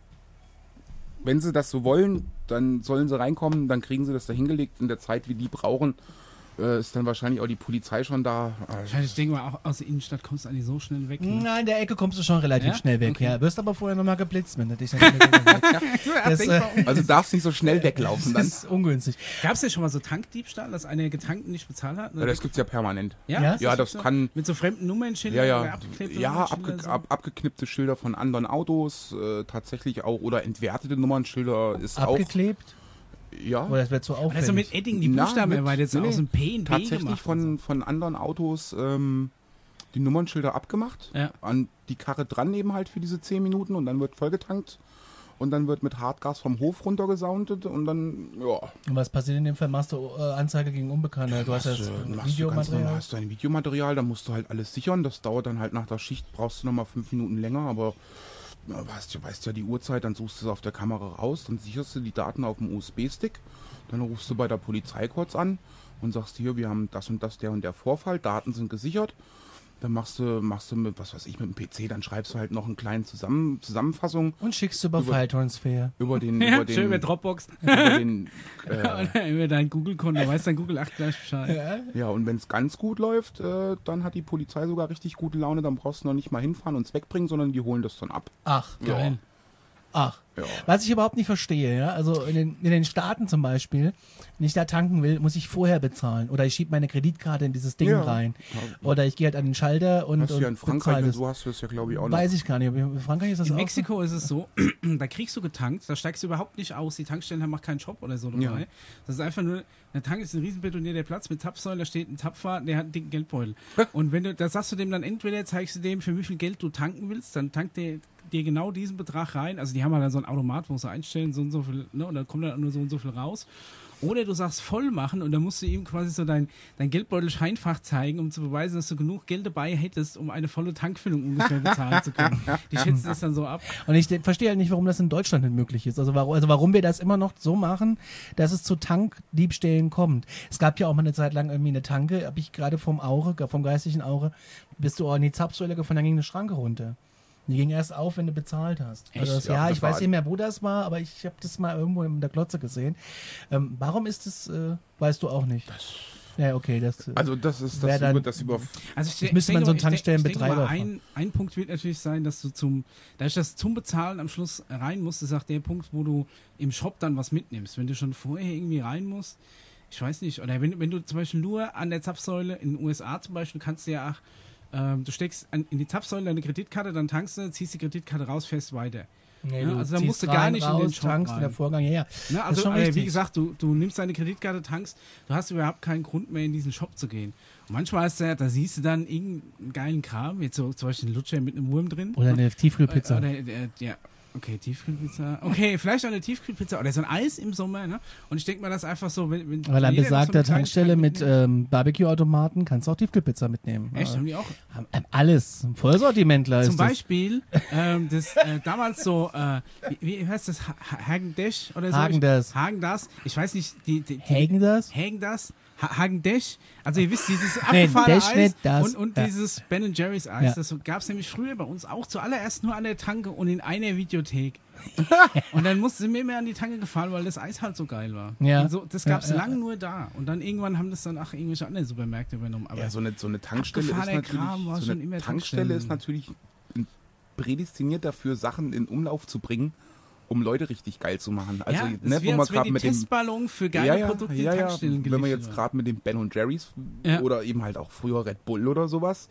wenn sie das so wollen, dann sollen sie reinkommen, dann kriegen sie das da hingelegt. In der Zeit, wie die brauchen, äh, ist dann wahrscheinlich auch die Polizei schon da. Äh, Ich denke mal, auch aus der Innenstadt kommst du eigentlich so schnell weg. Ne? Nein, in der Ecke kommst du schon relativ Ja? schnell weg. Okay. Ja, wirst aber vorher nochmal geblitzt, wenn du dich dann nicht mehr das, äh, Also darfst nicht so schnell weglaufen dann. Das ist ungünstig. Gab es ja schon mal so Tankdiebstahl, dass einer Getankten nicht bezahlt hat? Ja, das gibt's ja permanent. ja, Ja? ist Ja, wirklich das kann- Mit so fremden Nummernschildern Ja, oder ja, abgeklebte ja Nummernschilder abge so? ab, abgeknippte Schilder von anderen Autos, äh, tatsächlich auch, oder entwertete Nummernschilder ist Abgeklebt? auch, ja, Oder das wird so auffällig? Also mit Edding die Na, Buchstaben mit- erweitert, so nee, aus dem P und B tatsächlich gemacht. von, von anderen Autos ähm, die Nummernschilder abgemacht, Ja. an die Karre dran eben halt für diese zehn Minuten und dann wird vollgetankt und dann wird mit Hartgas vom Hof runtergesoundet und dann, ja, Und was passiert in dem Fall? Machst du äh, Anzeige gegen Unbekannte? Du hast ja das äh, machst du ganz normal, Videomaterial. hast dein Videomaterial, dann musst du halt alles sichern, das dauert dann halt nach der Schicht, brauchst du nochmal fünf Minuten länger, aber ja, weißt, du weißt ja die Uhrzeit, dann suchst du es auf der Kamera raus, dann sicherst du die Daten auf dem U S B-Stick, dann rufst du bei der Polizei kurz an und sagst hier, wir haben das und das, der und der Vorfall, Daten sind gesichert. Dann machst du, machst du mit, was weiß ich, mit dem P C, dann schreibst du halt noch eine kleine Zusammen Zusammenfassung Und schickst du über Über- File-Transfer. über den, Ja, über den, schön mit Dropbox. über den äh, Oder über dein Google-Konto, weiß dein Google acht gleich Bescheid. ja, und wenn es ganz gut läuft, äh, dann hat die Polizei sogar richtig gute Laune, dann brauchst du noch nicht mal hinfahren und es wegbringen, sondern die holen das dann ab. Ach, Ja. Geil. ach. Ja. Was ich überhaupt nicht verstehe, ja, also in den, in den Staaten zum Beispiel, wenn ich da tanken will, muss ich vorher bezahlen. Oder ich schiebe meine Kreditkarte in dieses Ding Ja. rein. Ja. Oder ich gehe halt an den Schalter und, Hast du und ja in Frankreich bezahle und das. so hast du das ja, glaube ich, auch noch. Weiß ich gar nicht. In Frankreich ist das In auch Mexiko ist es so, da kriegst du getankt, da steigst du überhaupt nicht aus, die Tankstellen haben auch keinen Shop oder so dabei. Ja. Das ist einfach nur, der Tank ist ein riesen betonierter Platz mit Zapfsäulen, da steht ein Zapfer, der hat einen dicken Geldbeutel. Und wenn du, da sagst du dem dann entweder, zeigst du dem, für wie viel Geld du tanken willst, dann tankt der dir genau diesen Betrag rein. Also die haben halt dann so ein Automat, wo sie einstellen, so und so viel, ne, und dann kommt dann nur so und so viel raus. Oder du sagst voll machen und dann musst du ihm quasi so dein, dein Geldbeutel-Scheinfach zeigen, um zu beweisen, dass du genug Geld dabei hättest, um eine volle Tankfüllung ungefähr bezahlen zu können. Die schätzen das dann so ab. Und ich de- verstehe halt nicht, warum das in Deutschland nicht möglich ist. Also warum, also warum wir das immer noch so machen, dass es zu Tankdiebstählen kommt. Es gab ja auch mal eine Zeit lang irgendwie eine Tanke, habe ich gerade vom Auge, vom geistigen Auge, bist du auch in die Zapfsäule gefahren, dann ging eine Schranke runter. Die ging erst auf, wenn du bezahlt hast. Also das, Ja, ja, das ich war- weiß nicht mehr, wo das war, aber ich habe das mal irgendwo in der Glotze gesehen. Ähm, warum ist das, äh, weißt du auch nicht. Ja, okay, das. äh, Also das ist Wer das, dann- über, das über Also ich, Das müsste man denke so mal- einen ich denk- Tankstellenbetreiber ich denke mal, fragen. ein, ein Punkt wird natürlich sein, dass du zum, dadurch, dass du zum Bezahlen am Schluss rein musst, ist auch der Punkt, wo du im Shop dann was mitnimmst. Wenn du schon vorher irgendwie rein musst, ich weiß nicht, oder wenn, wenn du zum Beispiel nur an der Zapfsäule, in den U S A zum Beispiel, kannst du ja auch, ähm, du steckst an, in die Zapfsäule deine Kreditkarte, dann tankst du, ziehst die Kreditkarte raus, fährst weiter. nee, ja, also da ziehst musst du gar rein, nicht in raus, den Shop tankst, rein. der Vorgang, ja, ja. Ne, ist also schon äh, wie richtig. gesagt, du, du nimmst deine Kreditkarte, tankst, du hast überhaupt keinen Grund mehr in diesen Shop zu gehen. Und manchmal ist der, da siehst du dann irgendeinen geilen Kram, jetzt so zum Beispiel einen Lutscher mit einem Wurm drin. Oder eine Tiefkühlpizza. Oder, äh, ja, okay, Tiefkühlpizza. Okay, vielleicht auch eine Tiefkühlpizza oder so ein Eis im Sommer, ne? Und ich denke mal, das ist einfach so, wenn, wenn Weil an jeder so besagter eine kleine Tankstelle Tank mit mitnimmt. ähm, Barbecue-Automaten kannst du auch Tiefkühlpizza mitnehmen. Echt, Äh, haben die auch? haben- ähm, alles. Ein Vollsortimentler Zum ist das. Beispiel, ähm, das äh, damals so, äh, wie, wie heißt das? Ha- Hagen Dash oder so? Hagen das. Hagen das. Ich weiß nicht, die, die, die Hagen das? Hagen das? Ha Hagen Dash? Also ihr wisst, dieses Nee, abgefahrene Dash Eis nicht, das. und, und Ja. dieses Ben Jerry's Eis, Ja. das gab es nämlich früher bei uns auch zuallererst nur an der Tanke und in einer Videothek. Und dann mussten sie mir mehr an die Tanke gefahren, weil das Eis halt so geil war. Ja. Und so, das gab es Ja, ja. lange nur da. Und dann irgendwann haben das dann auch irgendwelche anderen Supermärkte übernommen. Aber ja, so eine, so eine Tankstelle ist abgefahrener natürlich, Kram war so schon eine immer Tankstelle Tankstellen. ist natürlich prädestiniert dafür, Sachen in Umlauf zu bringen, um Leute richtig geil zu machen. Also, ja, ne, das wo wäre man als wenn gerade die mit dem Testballon für geile ja, ja, Produkte ja, in ja, Tankstellen wenn geliefert man jetzt wird. gerade mit dem Ben und Jerry's Ja. oder eben halt auch früher Red Bull oder sowas,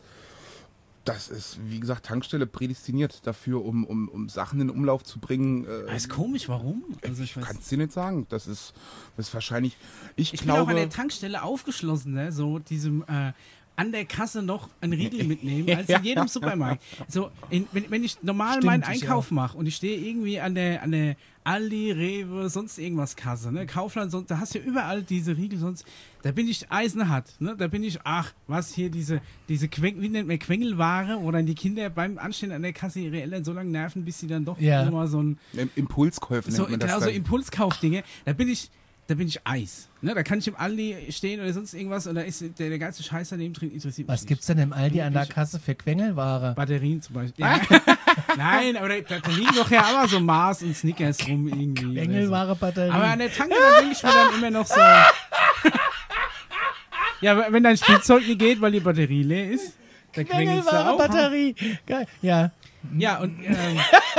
das ist, wie gesagt, Tankstelle prädestiniert dafür, um, um, um Sachen in Umlauf zu bringen. Äh, Aber ist komisch, warum? Also ich ich weiß, kann es dir nicht sagen. Das ist, das ist wahrscheinlich, ich, ich bin auch an glaube, der Tankstelle aufgeschlossen, ne? So diesem, äh, an der Kasse noch einen Riegel mitnehmen, als in jedem Supermarkt. So, in, wenn, wenn ich normal Stimmt, meinen ich Einkauf mache und ich stehe irgendwie an der, an der Aldi, Rewe, sonst irgendwas Kasse, ne? Kaufland, sonst, da hast du ja überall diese Riegel, sonst, da bin ich eisenhart, ne? Da bin ich, ach, was hier, diese, diese Queng, wie nennt man, Quengelware, wo dann die Kinder beim Anstehen an der Kasse ihre Eltern so lange nerven, bis sie dann doch Ja. immer so ein, Im Impulskäufe so, nennt man das genau, so dann. Impulskaufdinge, da bin ich, da bin ich Eis. Ne? Da kann ich im Aldi stehen oder sonst irgendwas und da ist der, der ganze Scheiß daneben drin, interessiert mich Was nicht. gibt's denn im Aldi an der Ich- Kasse für Quengelware? Batterien zum Beispiel. Ja. Nein, aber da, da liegen doch ja aber so Mars und Snickers rum irgendwie. oder Quengelware, so. Batterie. Aber an der Tanke, da denke ich mir dann immer noch so. Ja, wenn dein Spielzeug nicht geht, weil die Batterie leer ist, da quengelst du Quengelware, auch. Batterie. Geil. Ja. Ja, und ähm,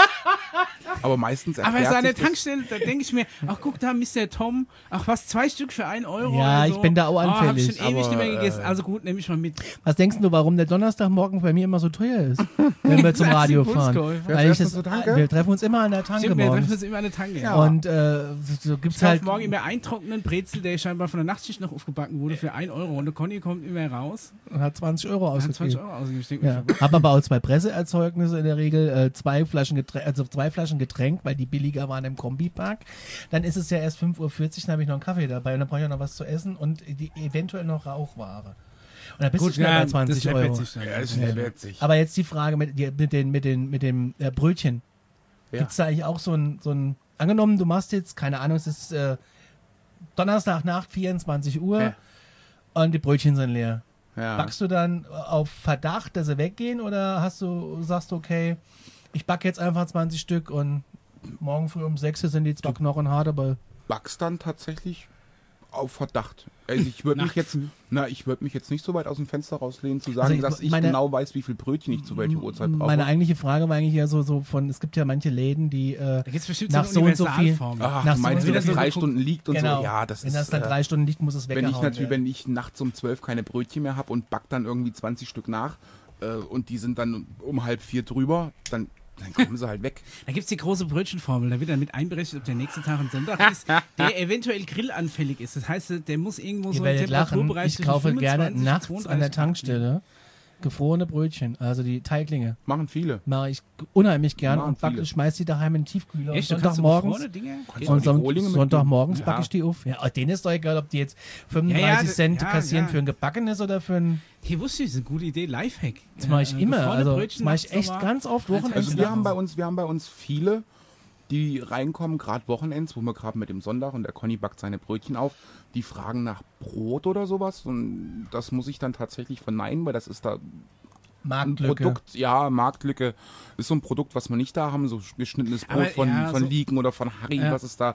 Aber meistens aber erklärt so an der sich das- Tankstelle, da denke ich mir, ach guck da, Mister Tom, ach was, zwei Stück für ein Euro Ja, oder ich so. bin da auch Oh, hab anfällig, ich schon ewig aber, nicht mehr gegessen, äh, also gut, nehme ich mal mit. Was denkst du, warum der Donnerstagmorgen bei mir immer so teuer ist, wenn wir zum Als Radio fahren? Impulskäufer. Weil ich Fährst du das, zur Tanke? wir treffen uns immer an der Tanke Stimmt, wir treffen morgens. uns immer an der Tanke. Ja. Und äh, so gibt's Ich kaufe halt morgen immer einen trockenen Brezel, der scheinbar von der Nachtschicht noch aufgebacken wurde, für ein Euro. Und der Conny kommt immer raus und hat zwanzig Euro und hat zwanzig ausgegeben. Euro ausgegeben. Ich denke mir, Ja. Habe aber auch zwei Presseerzeugnisse in der Regel, äh, zwei Flaschen Getränk, also zwei Flaschen Getränk, weil die billiger waren im Kombipark. Dann ist es ja erst fünf Uhr vierzig, dann habe ich noch einen Kaffee dabei und dann brauche ich auch noch was zu essen und die, eventuell noch Rauchware. Und dann bist du schnell bei zwanzig das läppert Euro. sich dann. Ja, das ist Ja. witzig. Aber jetzt die Frage mit, die- mit, den, mit, den, mit dem äh, Brötchen. Ja. Gibt es da eigentlich auch so ein, so ein, angenommen, du machst jetzt, keine Ahnung, es ist äh, Donnerstagnacht, vierundzwanzig Uhr Ja. und die Brötchen sind leer. Ja. Backst du dann auf Verdacht, dass sie weggehen oder hast du, sagst du, okay, ich backe jetzt einfach zwanzig Stück und morgen früh um sechs sind die zwar knochenhart, aber Backst dann tatsächlich auf Verdacht. Also ich würde mich jetzt, na, ich würde mich jetzt nicht so weit aus dem Fenster rauslehnen, zu sagen, Also ich- dass ich meine- genau weiß, wie viel Brötchen ich zu welcher Uhrzeit brauche. meine eigentliche Frage war eigentlich ja so, so von, es gibt ja manche Läden, die äh, Da gibt es bestimmt Nach so so eine und so viel- Universalformel. Ach, nach du so meinst, und wenn so das viel- drei Stunden liegt und genau, so? Ja, das wenn ist. das dann äh, drei Stunden liegt, muss es wenn weggehauen ich natürlich, werden. wenn ich nachts um zwölf keine Brötchen mehr habe und back dann irgendwie zwanzig Stück nach äh, und die sind dann um halb vier drüber, dann, dann kommen sie halt weg. Da gibt es die große Brötchenformel, da wird dann mit einberechnet, ob der nächste Tag ein Sonntag ist, der eventuell grillanfällig ist. Das heißt, der muss irgendwo Ihr so einen werdet lachen, Temperaturbereich ich zwischen kaufe gerne fünfundzwanzig und nachts zweiunddreißig an der Grad. Tankstelle gefrorene Brötchen, also die Teiglinge. Machen viele. Mache ich unheimlich gern Machen und backe, viele. schmeiß die daheim in den Tiefkühler. Echt, und du kannst so Sonntagmorgens gefrorene Dinge? Kannst und die Son Rohlinge mitnehmen? Sonntagmorgens Ja. backe ich die auf. Ja, denen ist doch egal, ob die jetzt fünfunddreißig Ja, ja, das- Cent ja, kassieren ja. für ein gebackenes oder für ein... Hier wusste ich, das ist eine gute Idee, Lifehack. Das mache ich Äh, immer. gefrorene Also, Brötchen das mache ich nachts echt nochmal. ganz oft. Als Wochenends. Also wir haben bei uns, wir haben bei uns viele, die reinkommen, gerade Wochenends, wo wir gerade mit dem Sonntag und der Conny backt seine Brötchen auf, die fragen nach Brot oder sowas und das muss ich dann tatsächlich verneinen, weil das ist da ein Marktlücke. Produkt, ja, Marktlücke, ist so ein Produkt, was wir nicht da haben, so geschnittenes Brot Aber, von, ja, von so- Lieken oder von Harry, Ja. was ist da.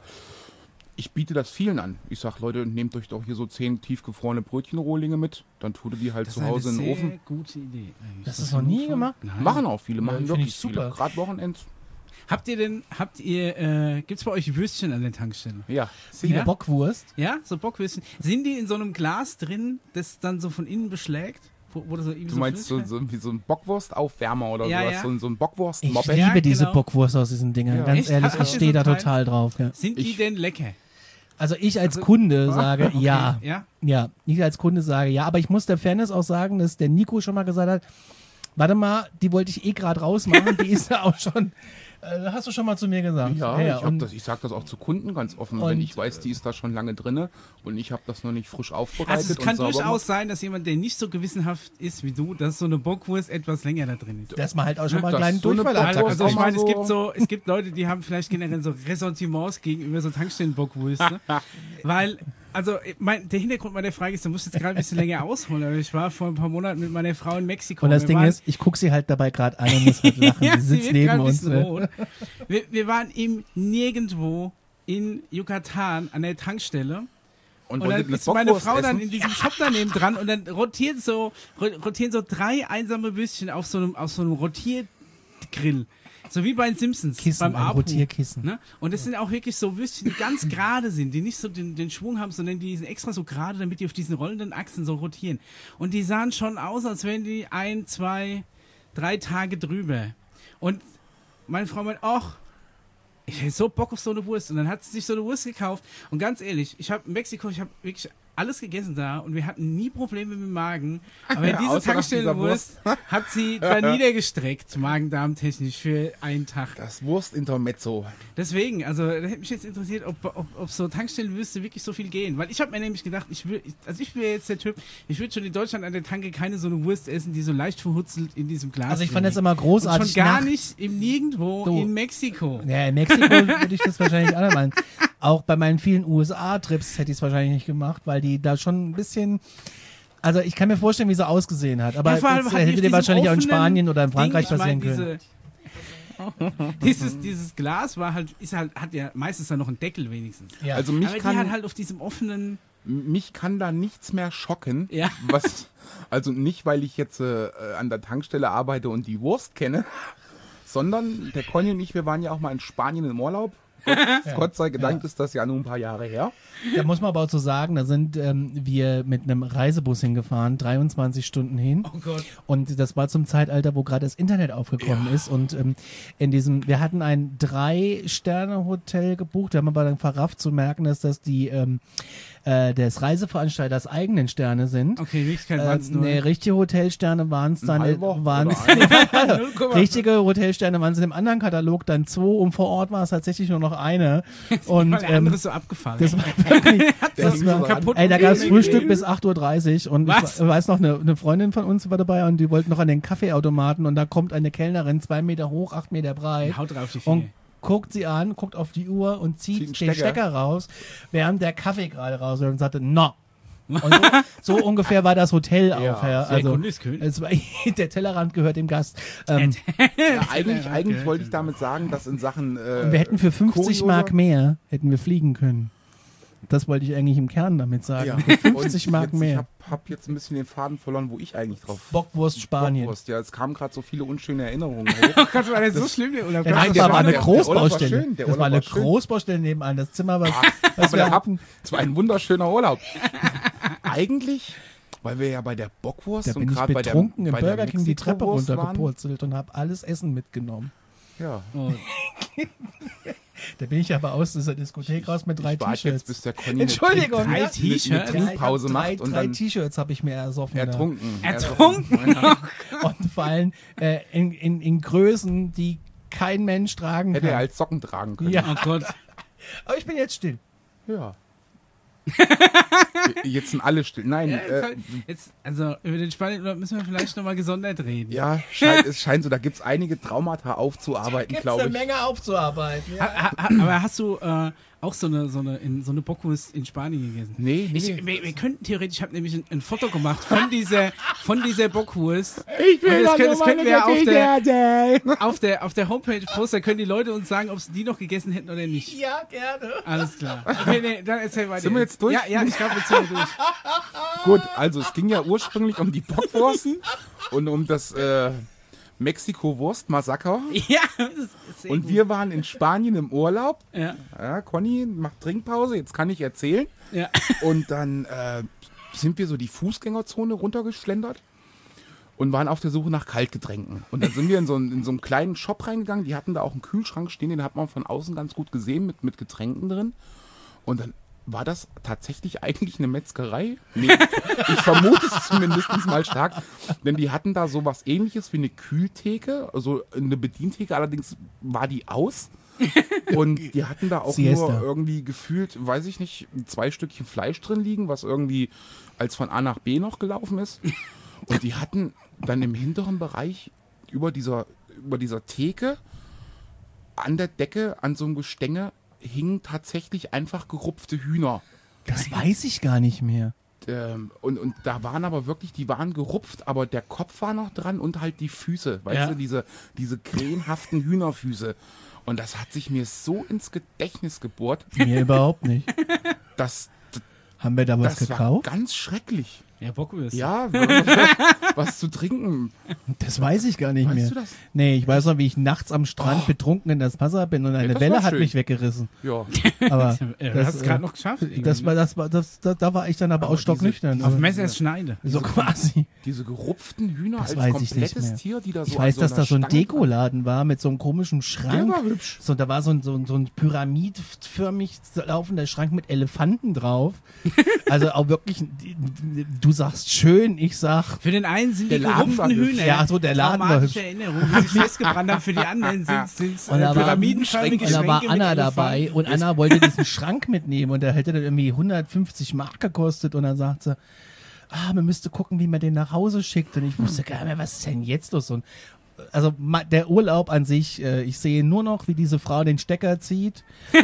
Ich biete das vielen an. Ich sag, Leute, nehmt euch doch hier so zehn tiefgefrorene Brötchenrohlinge mit, dann tut ihr die halt Das zu ist Hause in eine den sehr Ofen. gute Idee. eigentlich. Das So ist noch für nie Notfall? gemacht? Nein. Machen auch viele, machen finde wirklich ich viele. super. Gerade Wochenends. Habt ihr denn, habt ihr, äh, gibt's bei euch Würstchen an der Tankstelle? Ja, Wie eine Ja? Bockwurst. Ja, so Bockwürstchen. Sind die in so einem Glas drin, das dann so von innen beschlägt? Wo, wo das so irgendwie Du meinst so, flüssig so wie so ein Bockwurstaufwärmer oder Ja, sowas, ja. so, ein- so ein Ich Bockwurst-Moped. Ja, liebe diese genau. Bockwurst aus diesen Dingern. Ja. Ganz Echt? ehrlich, Habt ich ihr stehe so da Teil? total drauf. Ja. Sind die Ich- denn lecker? Also ich als Also- Kunde sage ja. Ja? Ja, ich als Kunde sage ja. Aber ich muss der Fairness auch sagen, dass der Nico schon mal gesagt hat, warte mal, die wollte ich eh gerade rausmachen, die ist ja auch schon, äh, hast du schon mal zu mir gesagt. Ja, ich, hab und das, ich sag das auch zu Kunden ganz offen, und- wenn ich weiß, die ist da schon lange drinne und ich habe das noch nicht frisch aufbereitet. Also es kann und sauber durchaus gemacht. sein, dass jemand, der nicht so gewissenhaft ist wie du, dass so eine Bockwurst etwas länger da drin ist. dass man halt auch schon mal Das einen kleinen ist so eine Durchfall Also, hat. Bockwurst also ich auch mal meine, es so- gibt so, es gibt Leute, die haben vielleicht generell so Ressentiments gegenüber so Tankstellenbockwürste, weil, also ich mein, der Hintergrund meiner Frage ist, du musst jetzt gerade ein bisschen länger ausholen, aber ich war vor ein paar Monaten mit meiner Frau in Mexiko. Und das Wir Ding waren- ist, ich gucke sie halt dabei gerade an und muss halt lachen. ja, sie sie sitzt wird neben gerade ein uns. bisschen Ne? rot. Wir, wir waren im Nirgendwo in Yucatan an der Tankstelle. Und, Und wollte dann eine ist meine Bockwurst Frau dann essen? in diesem Shop daneben dran und dann rotieren so, ro- rotieren so drei einsame Würstchen auf so einem, auf so einem Rotiergrill. So wie bei den Simpsons. Kissen, beim ein Apu. Rotierkissen. Ne? Und das sind auch wirklich so Würstchen, die ganz gerade sind, die nicht so den, den Schwung haben, sondern die sind extra so gerade, damit die auf diesen rollenden Achsen so rotieren. Und die sahen schon aus, als wären die ein, zwei, drei Tage drüber. Und meine Frau meint, ach, ich hätte so Bock auf so eine Wurst. Und dann hat sie sich so eine Wurst gekauft. Und ganz ehrlich, ich habe in Mexiko, ich habe wirklich alles gegessen da und wir hatten nie Probleme mit dem Magen. Aber Ja, diese außer nach Tankstellenwurst hat sie da niedergestreckt, Magen-Darm-technisch, für einen Tag. Das Wurstintermezzo. Deswegen, also, da hätte mich jetzt interessiert, ob, ob, ob so Tankstellenwürste wirklich so viel gehen. Weil ich habe mir nämlich gedacht, ich will, also ich bin jetzt der Typ, ich würde schon in Deutschland an der Tanke keine so eine Wurst essen, die so leicht verhutzelt in diesem Glas Also ich fand liegt. das immer Und großartig. schon gar nach- nicht im Nirgendwo Du. in Mexiko. Ja, in Mexiko würde ich das wahrscheinlich auch machen. Auch bei meinen vielen U S A-Trips hätte ich es wahrscheinlich nicht gemacht, weil die da schon ein bisschen. Also ich kann mir vorstellen, wie sie ausgesehen hat. Aber Ja, vor allem das hat die hätte auf dir diesem wahrscheinlich auch in offenen Spanien oder in Frankreich Ding, ich mein, passieren können. Diese, dieses, dieses Glas war halt, ist halt, hat ja meistens dann noch einen Deckel wenigstens. Ja. Also mich Aber die kann, hat halt auf diesem offenen. mich kann da nichts mehr schocken. Ja. Was, also nicht, weil ich jetzt äh, an der Tankstelle arbeite und die Wurst kenne, sondern der Conny und ich, wir waren ja auch mal in Spanien im Urlaub. Gott, Gott sei Dank Ja. ist das ja nur ein paar Jahre her. Da muss man aber auch so sagen, da sind ähm, wir mit einem Reisebus hingefahren, dreiundzwanzig Stunden hin. Oh Gott. Und das war zum Zeitalter, wo gerade das Internet aufgekommen ist. Und ähm, in diesem, wir hatten ein Drei-Sterne-Hotel gebucht. Wir haben aber dann verrafft zu merken, dass das die ähm, äh, des Reiseveranstalters eigenen Sterne sind. Okay, in Wirklichkeit Äh, waren es nur. nee, richtige Hotelsterne waren es dann. Ein halber Waren oder null Komma fünf. richtige Hotelsterne waren es im anderen Katalog dann zwei und vor Ort war es tatsächlich nur noch eine. Und Weil der ähm, andere ist so abgefallen. das war wirklich, Der das ging war so kaputt. Ey, da gab es Nee, Frühstück nee. bis acht Uhr dreißig und Was? ich weiß noch, eine, eine Freundin von uns war dabei und die wollten noch an den Kaffeeautomaten und da kommt eine Kellnerin, zwei Meter hoch, acht Meter breit Haut drauf die und Finger. guckt sie an, guckt auf die Uhr und zieht, Zieht einen den Stecker. Stecker raus, während der Kaffee gerade raus ist und sagte, no. Und so, so ungefähr war das Hotel auch. Ja. sehr Also, kundig, König. es war, der Tellerrand gehört dem Gast. Ähm, Ja, eigentlich Ja, eigentlich okay. wollte ich damit sagen, dass in Sachen äh, wir hätten für fünfzig kuriose- Mark mehr, hätten wir fliegen können. Das wollte ich eigentlich im Kern damit sagen. Ja. Für fünfzig Und Mark jetzt, mehr. Ich habe hab jetzt ein bisschen den Faden verloren, wo ich eigentlich drauf. Bockwurst Spanien. Bockwurst, ja, es kamen gerade so viele unschöne Erinnerungen hoch. Oh Gott, war das so schlimm, der Urlaub? Der Nein, Nein, der das war war- eine der- der Urlaub war Großbaustelle. schön, der Das war Urlaub eine war schön. Großbaustelle nebenan. Das Zimmer war. Was Aber wir der hatten, hatten, es war ein wunderschöner Urlaub. Eigentlich, weil wir ja bei der Bockwurst da und bin ich gerade bei der, betrunken im bei der Burger King die Treppe Mexiko-Wurst waren. runtergepurzelt und habe alles Essen mitgenommen. Ja, Oh, Da bin ich aber aus dieser Diskothek raus mit drei ich warte jetzt, T-Shirts. bis der Conny Entschuldigung, eine, drei Trink- T-Shirts? eine Trinkpause drei, macht und drei dann T-Shirts habe ich mir ersoffen. ertrunken. Ertrunken? Da. Und vor allem äh, in, in, in Größen, die kein Mensch tragen Hätte er kann. als Socken tragen können. Ja. oh Gott. Aber ich bin jetzt still. Ja. Jetzt sind alle still. Nein, Ja, äh, jetzt, jetzt, also über den Spanien müssen wir vielleicht nochmal gesondert reden. ja, scheint, es scheint so, da gibt es einige Traumata aufzuarbeiten, Gibt's glaube eine ich. Menge aufzuarbeiten. Ja. Ha, ha, aber hast du äh, auch so eine, so eine, in, so eine Bockwurst in Spanien gegessen? Nee, nee. Ich, wir, wir könnten theoretisch, ich habe nämlich ein, ein Foto gemacht von dieser, von dieser Bockwurst. Ich Und das können- das können wir auf der- erzählen. Auf der, auf der Homepage posten, können die Leute uns sagen, ob sie die noch gegessen hätten oder nicht. Ja, gerne. Alles klar. Okay, nee, dann erzähl weiter. Sind wir jetzt durch? Ja, ja, ich glaube, jetzt sind wir durch. Gut, also es ging ja ursprünglich um die Bockwurst und um das äh, Mexiko-Wurst-Massaker. Ja, das ist sehr Und gut. wir waren in Spanien im Urlaub. Ja, Ja, Conny macht Trinkpause, jetzt kann ich erzählen. ja. Und dann äh, sind wir so die Fußgängerzone runtergeschlendert und waren auf der Suche nach Kaltgetränken. Und dann sind wir in so, einen, in so einen kleinen Shop reingegangen, die hatten da auch einen Kühlschrank stehen, den hat man von außen ganz gut gesehen mit, mit Getränken drin. Und dann war das tatsächlich eigentlich eine Metzgerei? Nee, ich vermute es zumindest mal stark, denn die hatten da sowas ähnliches wie eine Kühltheke, also eine Bedientheke, allerdings war die aus. Und die hatten da auch Siesta. nur irgendwie gefühlt, weiß ich nicht, zwei Stückchen Fleisch drin liegen, was irgendwie als von A nach B noch gelaufen ist. Und die hatten dann im hinteren Bereich über dieser, über dieser Theke an der Decke, an so einem Gestänge, hingen tatsächlich einfach gerupfte Hühner. Das weiß ich gar nicht mehr. Ähm, und, und da waren aber wirklich, die waren gerupft, aber der Kopf war noch dran und halt die Füße, weißt Ja. du, diese, diese krähenhaften Hühnerfüße. Und das hat sich mir so ins Gedächtnis gebohrt, Mir überhaupt nicht. dass Haben wir da was das war gekauft? ganz schrecklich. Ja, Bockwürste. Ja, was, was zu trinken. Das weiß ich gar nicht Weißt mehr. du das? Nee, ich weiß noch, wie ich nachts am Strand Oh. betrunken in das Wasser bin und eine das Welle war hat schön. mich weggerissen. Ja. Aber Ja, du das, hast es äh, gerade noch geschafft. das irgendwie, war, ne? das war, das, da, da war ich dann aber, Aber auch stocknüchtern. Auf Also, Messers Schneide. so quasi. Diese gerupften Hühner Das als weiß ich nicht komplettes mehr. Tier, die da so Ich weiß, an so dass einer da so ein Stange Dekoladen war mit so einem komischen Schrank. Der war hübsch. So, da war so ein, so ein, so ein pyramidförmig laufender Schrank mit Elefanten drauf. Also auch wirklich, du sagst schön, ich sag, Für den einen sind Der die Laden war gerupften hübsch. Hühner. Ja, so, der Laden war traumatische hübsch. Erinnerungen, die sich festgebrannt haben. Für die anderen sind es Und da äh, war- pyramidenförmige und da war Schränke mit Anna Elefanten. dabei und Anna wollte diesen Schrank mitnehmen und der hätte dann irgendwie hundertfünfzig Mark gekostet und dann sagt sie, ah, man müsste gucken, wie man den nach Hause schickt und ich wusste gar nicht mehr, was ist denn jetzt los? Und also ma- der Urlaub an sich, äh, ich sehe nur noch, wie diese Frau den Stecker zieht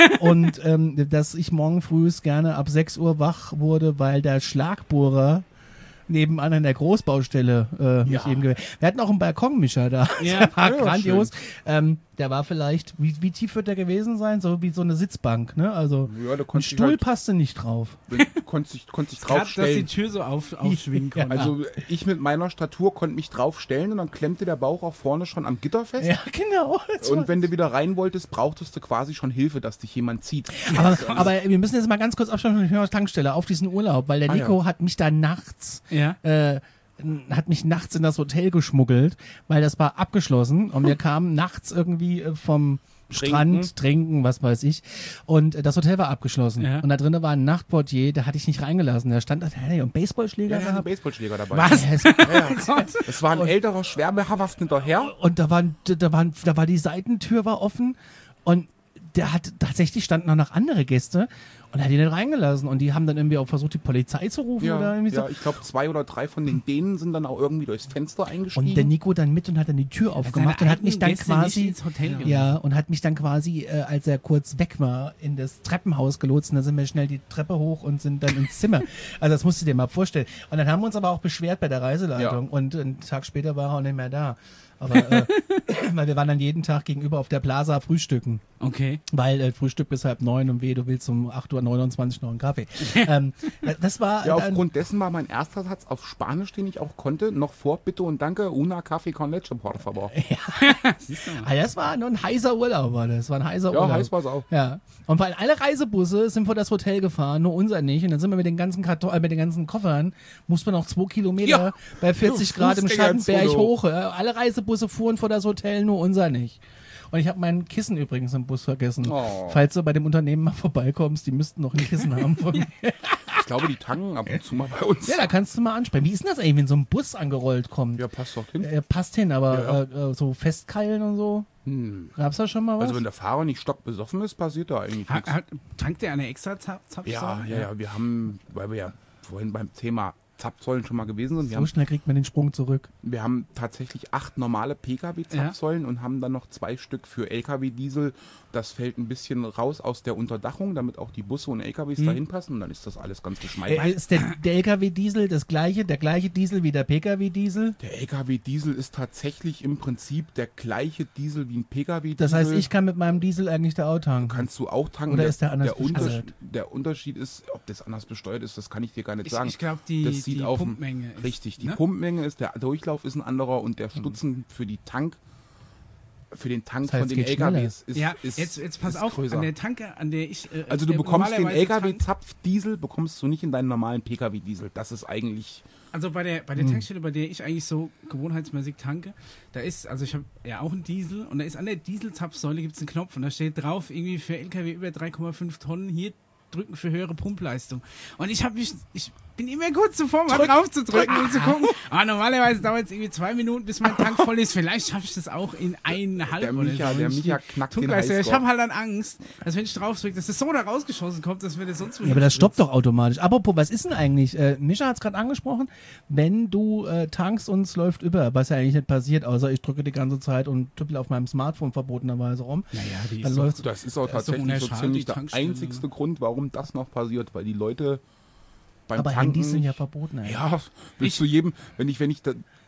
und ähm, dass ich morgen früh gerne ab sechs Uhr wach wurde, weil der Schlagbohrer nebenan an der Großbaustelle äh, mich Ja. eben gewählt. Wir hatten auch einen Balkonmischer da. Ja. Der war Ja, grandios. Ähm, der war vielleicht, wie, wie tief wird der gewesen sein? So wie so eine Sitzbank, ne? Also Ja, da ein konntest du Stuhl halt, passte nicht drauf. konntest dich, konntest dich Gerade, dass die draufstellen. Tür so auf, aufschwingen Ja. konnte. Also ich mit meiner Statur konnte mich draufstellen und dann klemmte der Bauch auch vorne schon am Gitter fest. Ja, genau. Das war- Und wenn du wieder rein wolltest, brauchtest du quasi schon Hilfe, dass dich jemand zieht. aber, aber wir müssen jetzt mal ganz kurz abschauen von der Tankstelle auf diesen Urlaub, weil der Ah, Nico ja. hat mich da nachts ja. äh, hat mich nachts in das Hotel geschmuggelt, weil das war abgeschlossen und wir kamen nachts irgendwie äh, vom Trinken. Strand, trinken, was weiß ich. Und äh, das Hotel war abgeschlossen. Ja. Und da drinnen war ein Nachtportier, der hatte ich nicht reingelassen. Der stand da, der hatte einen Baseballschläger Ja, ja, einen gehabt. Baseballschläger dabei. Was? Ja, es- Ja. Es war ein älterer, schwerbehaft hinterher. Und da waren, da waren, da war die Seitentür war offen und der hat tatsächlich standen noch noch andere Gäste und er hat die nicht reingelassen und die haben dann irgendwie auch versucht, die Polizei zu rufen oder Ja, irgendwie so. ja, ich glaube, zwei oder drei von den Dänen sind dann auch irgendwie durchs Fenster eingestiegen. Und der Nico dann mit und hat dann die Tür aufgemacht und hat mich dann Gäste quasi nicht ins Hotel gelassen. ja und hat mich dann quasi, äh, als er kurz weg war, in das Treppenhaus gelotst und dann sind wir schnell die Treppe hoch und sind dann ins Zimmer. Also das musst du dir mal vorstellen. Und dann haben wir uns aber auch beschwert bei der Reiseleitung Ja. und einen Tag später war er auch nicht mehr da. Aber äh, weil wir waren dann jeden Tag gegenüber auf der Plaza frühstücken. Okay. Weil äh, Frühstück bis halb neun und weh, du willst um acht Uhr neunundzwanzig noch einen Kaffee. ähm, das war Ja, dann- aufgrund dessen war mein erster Satz auf Spanisch, den ich auch konnte, noch vor Bitte und Danke, una café con leche, por favor. Ah, das war nur ein heißer Urlaub, war das. Das war ein heißer Ja, Urlaub. heiß war's auch. Ja. Und weil alle Reisebusse sind vor das Hotel gefahren, nur unser nicht. Und dann sind wir mit den ganzen Karton, äh, mit den ganzen Koffern, mussten wir noch zwei Kilometer Ja. bei vierzig Grad im Fußgängerzone Schattenberg hoch. Äh, alle Reisebusse fuhren vor das Hotel, nur unser nicht. Und ich habe mein Kissen übrigens im Bus vergessen. Oh. Falls du bei dem Unternehmen mal vorbeikommst, die müssten noch ein Kissen haben von mir. Ich glaube, die tanken ab und zu mal bei uns. Ja, da kannst du mal ansprechen. Wie ist denn das eigentlich, wenn so ein Bus angerollt kommt? Ja, passt doch hin. Äh, passt hin, aber Ja, Äh, äh, so festkeilen und so? Hm. Gab's da schon mal was? Also wenn der Fahrer nicht stockbesoffen ist, passiert da eigentlich Ha, nichts. hat, tankt der eine extra Zap Zapfsäule? Ja, ja, ja, wir haben, weil wir ja vorhin beim Thema Zapfsäulen schon mal gewesen sind, wir so haben, schnell kriegt man den Sprung zurück. wir haben tatsächlich acht normale Pkw-Zapfsäulen und haben dann noch zwei Stück für L K W-Diesel. Das fällt ein bisschen raus aus der Unterdachung, damit auch die Busse und L K Ws Mhm. dahin passen und dann ist das alles ganz geschmeidig. Äh, ist der, der L K W-Diesel das gleiche, der gleiche Diesel wie der P K W-Diesel? Der L K W-Diesel ist tatsächlich im Prinzip der gleiche Diesel wie ein Pkw-Diesel. Das heißt, ich kann mit meinem Diesel eigentlich da auch tanken. Kannst du auch tanken. Oder ist der anders der, Unterschied, besteuert? der Unterschied ist, ob das anders besteuert ist, das kann ich dir gar nicht Ich, sagen. ich glaube, die, das sieht die auf dem- Pumpmenge ist, Richtig, die ne? Pumpmenge ist, der Durchlauf ist ein anderer und der Stutzen für die Tank, für den Tank Das heißt, von den geht L K Ws ist, Ja, ist jetzt, jetzt pass ist auf, größer. an der Tanke, an der ich... Äh, Also du der bekommst den normalerweise L K tank- W-Zapfdiesel, bekommst du nicht in deinen normalen Pkw-Diesel. Das ist eigentlich, Also bei der, bei der Hm. Tankstelle, bei der ich eigentlich so gewohnheitsmäßig tanke, da ist, also ich habe ja auch einen Diesel und da ist an der Dieselzapfsäule gibt es einen Knopf und da steht drauf, irgendwie für L K W über drei Komma fünf Tonnen, hier drücken für höhere Pumpleistung. Und ich habe mich, ich bin immer kurz zuvor mal Drück, drauf zu drücken drück. und zu gucken. Aber normalerweise dauert es irgendwie zwei Minuten, bis mein Tank voll ist. Vielleicht schaffe ich das auch in eineinhalb der oder Micha, so. der Und ich Micha die knackt den Tunkleistung- Ich Highscore. habe halt dann Angst, dass wenn ich drauf drücke, dass das so da rausgeschossen kommt, dass mir das sonst Ja, aber das stoppt doch automatisch. Apropos, was ist denn eigentlich? Äh, Mischa hat es gerade angesprochen, wenn du äh, tankst und es läuft über, was ja eigentlich nicht passiert, außer ich drücke die ganze Zeit und tüppel auf meinem Smartphone verbotenerweise rum. Naja, die Dann ist doch, läuft's. das ist auch Das ist doch tatsächlich so unerschad, ziemlich die der Tankstelle. einzigste Grund, warum das noch passiert, weil die Leute beim Aber Tanken Handys sind ja nicht- verboten. Ey. Ja, willst du jedem, wenn ich, wenn ich da,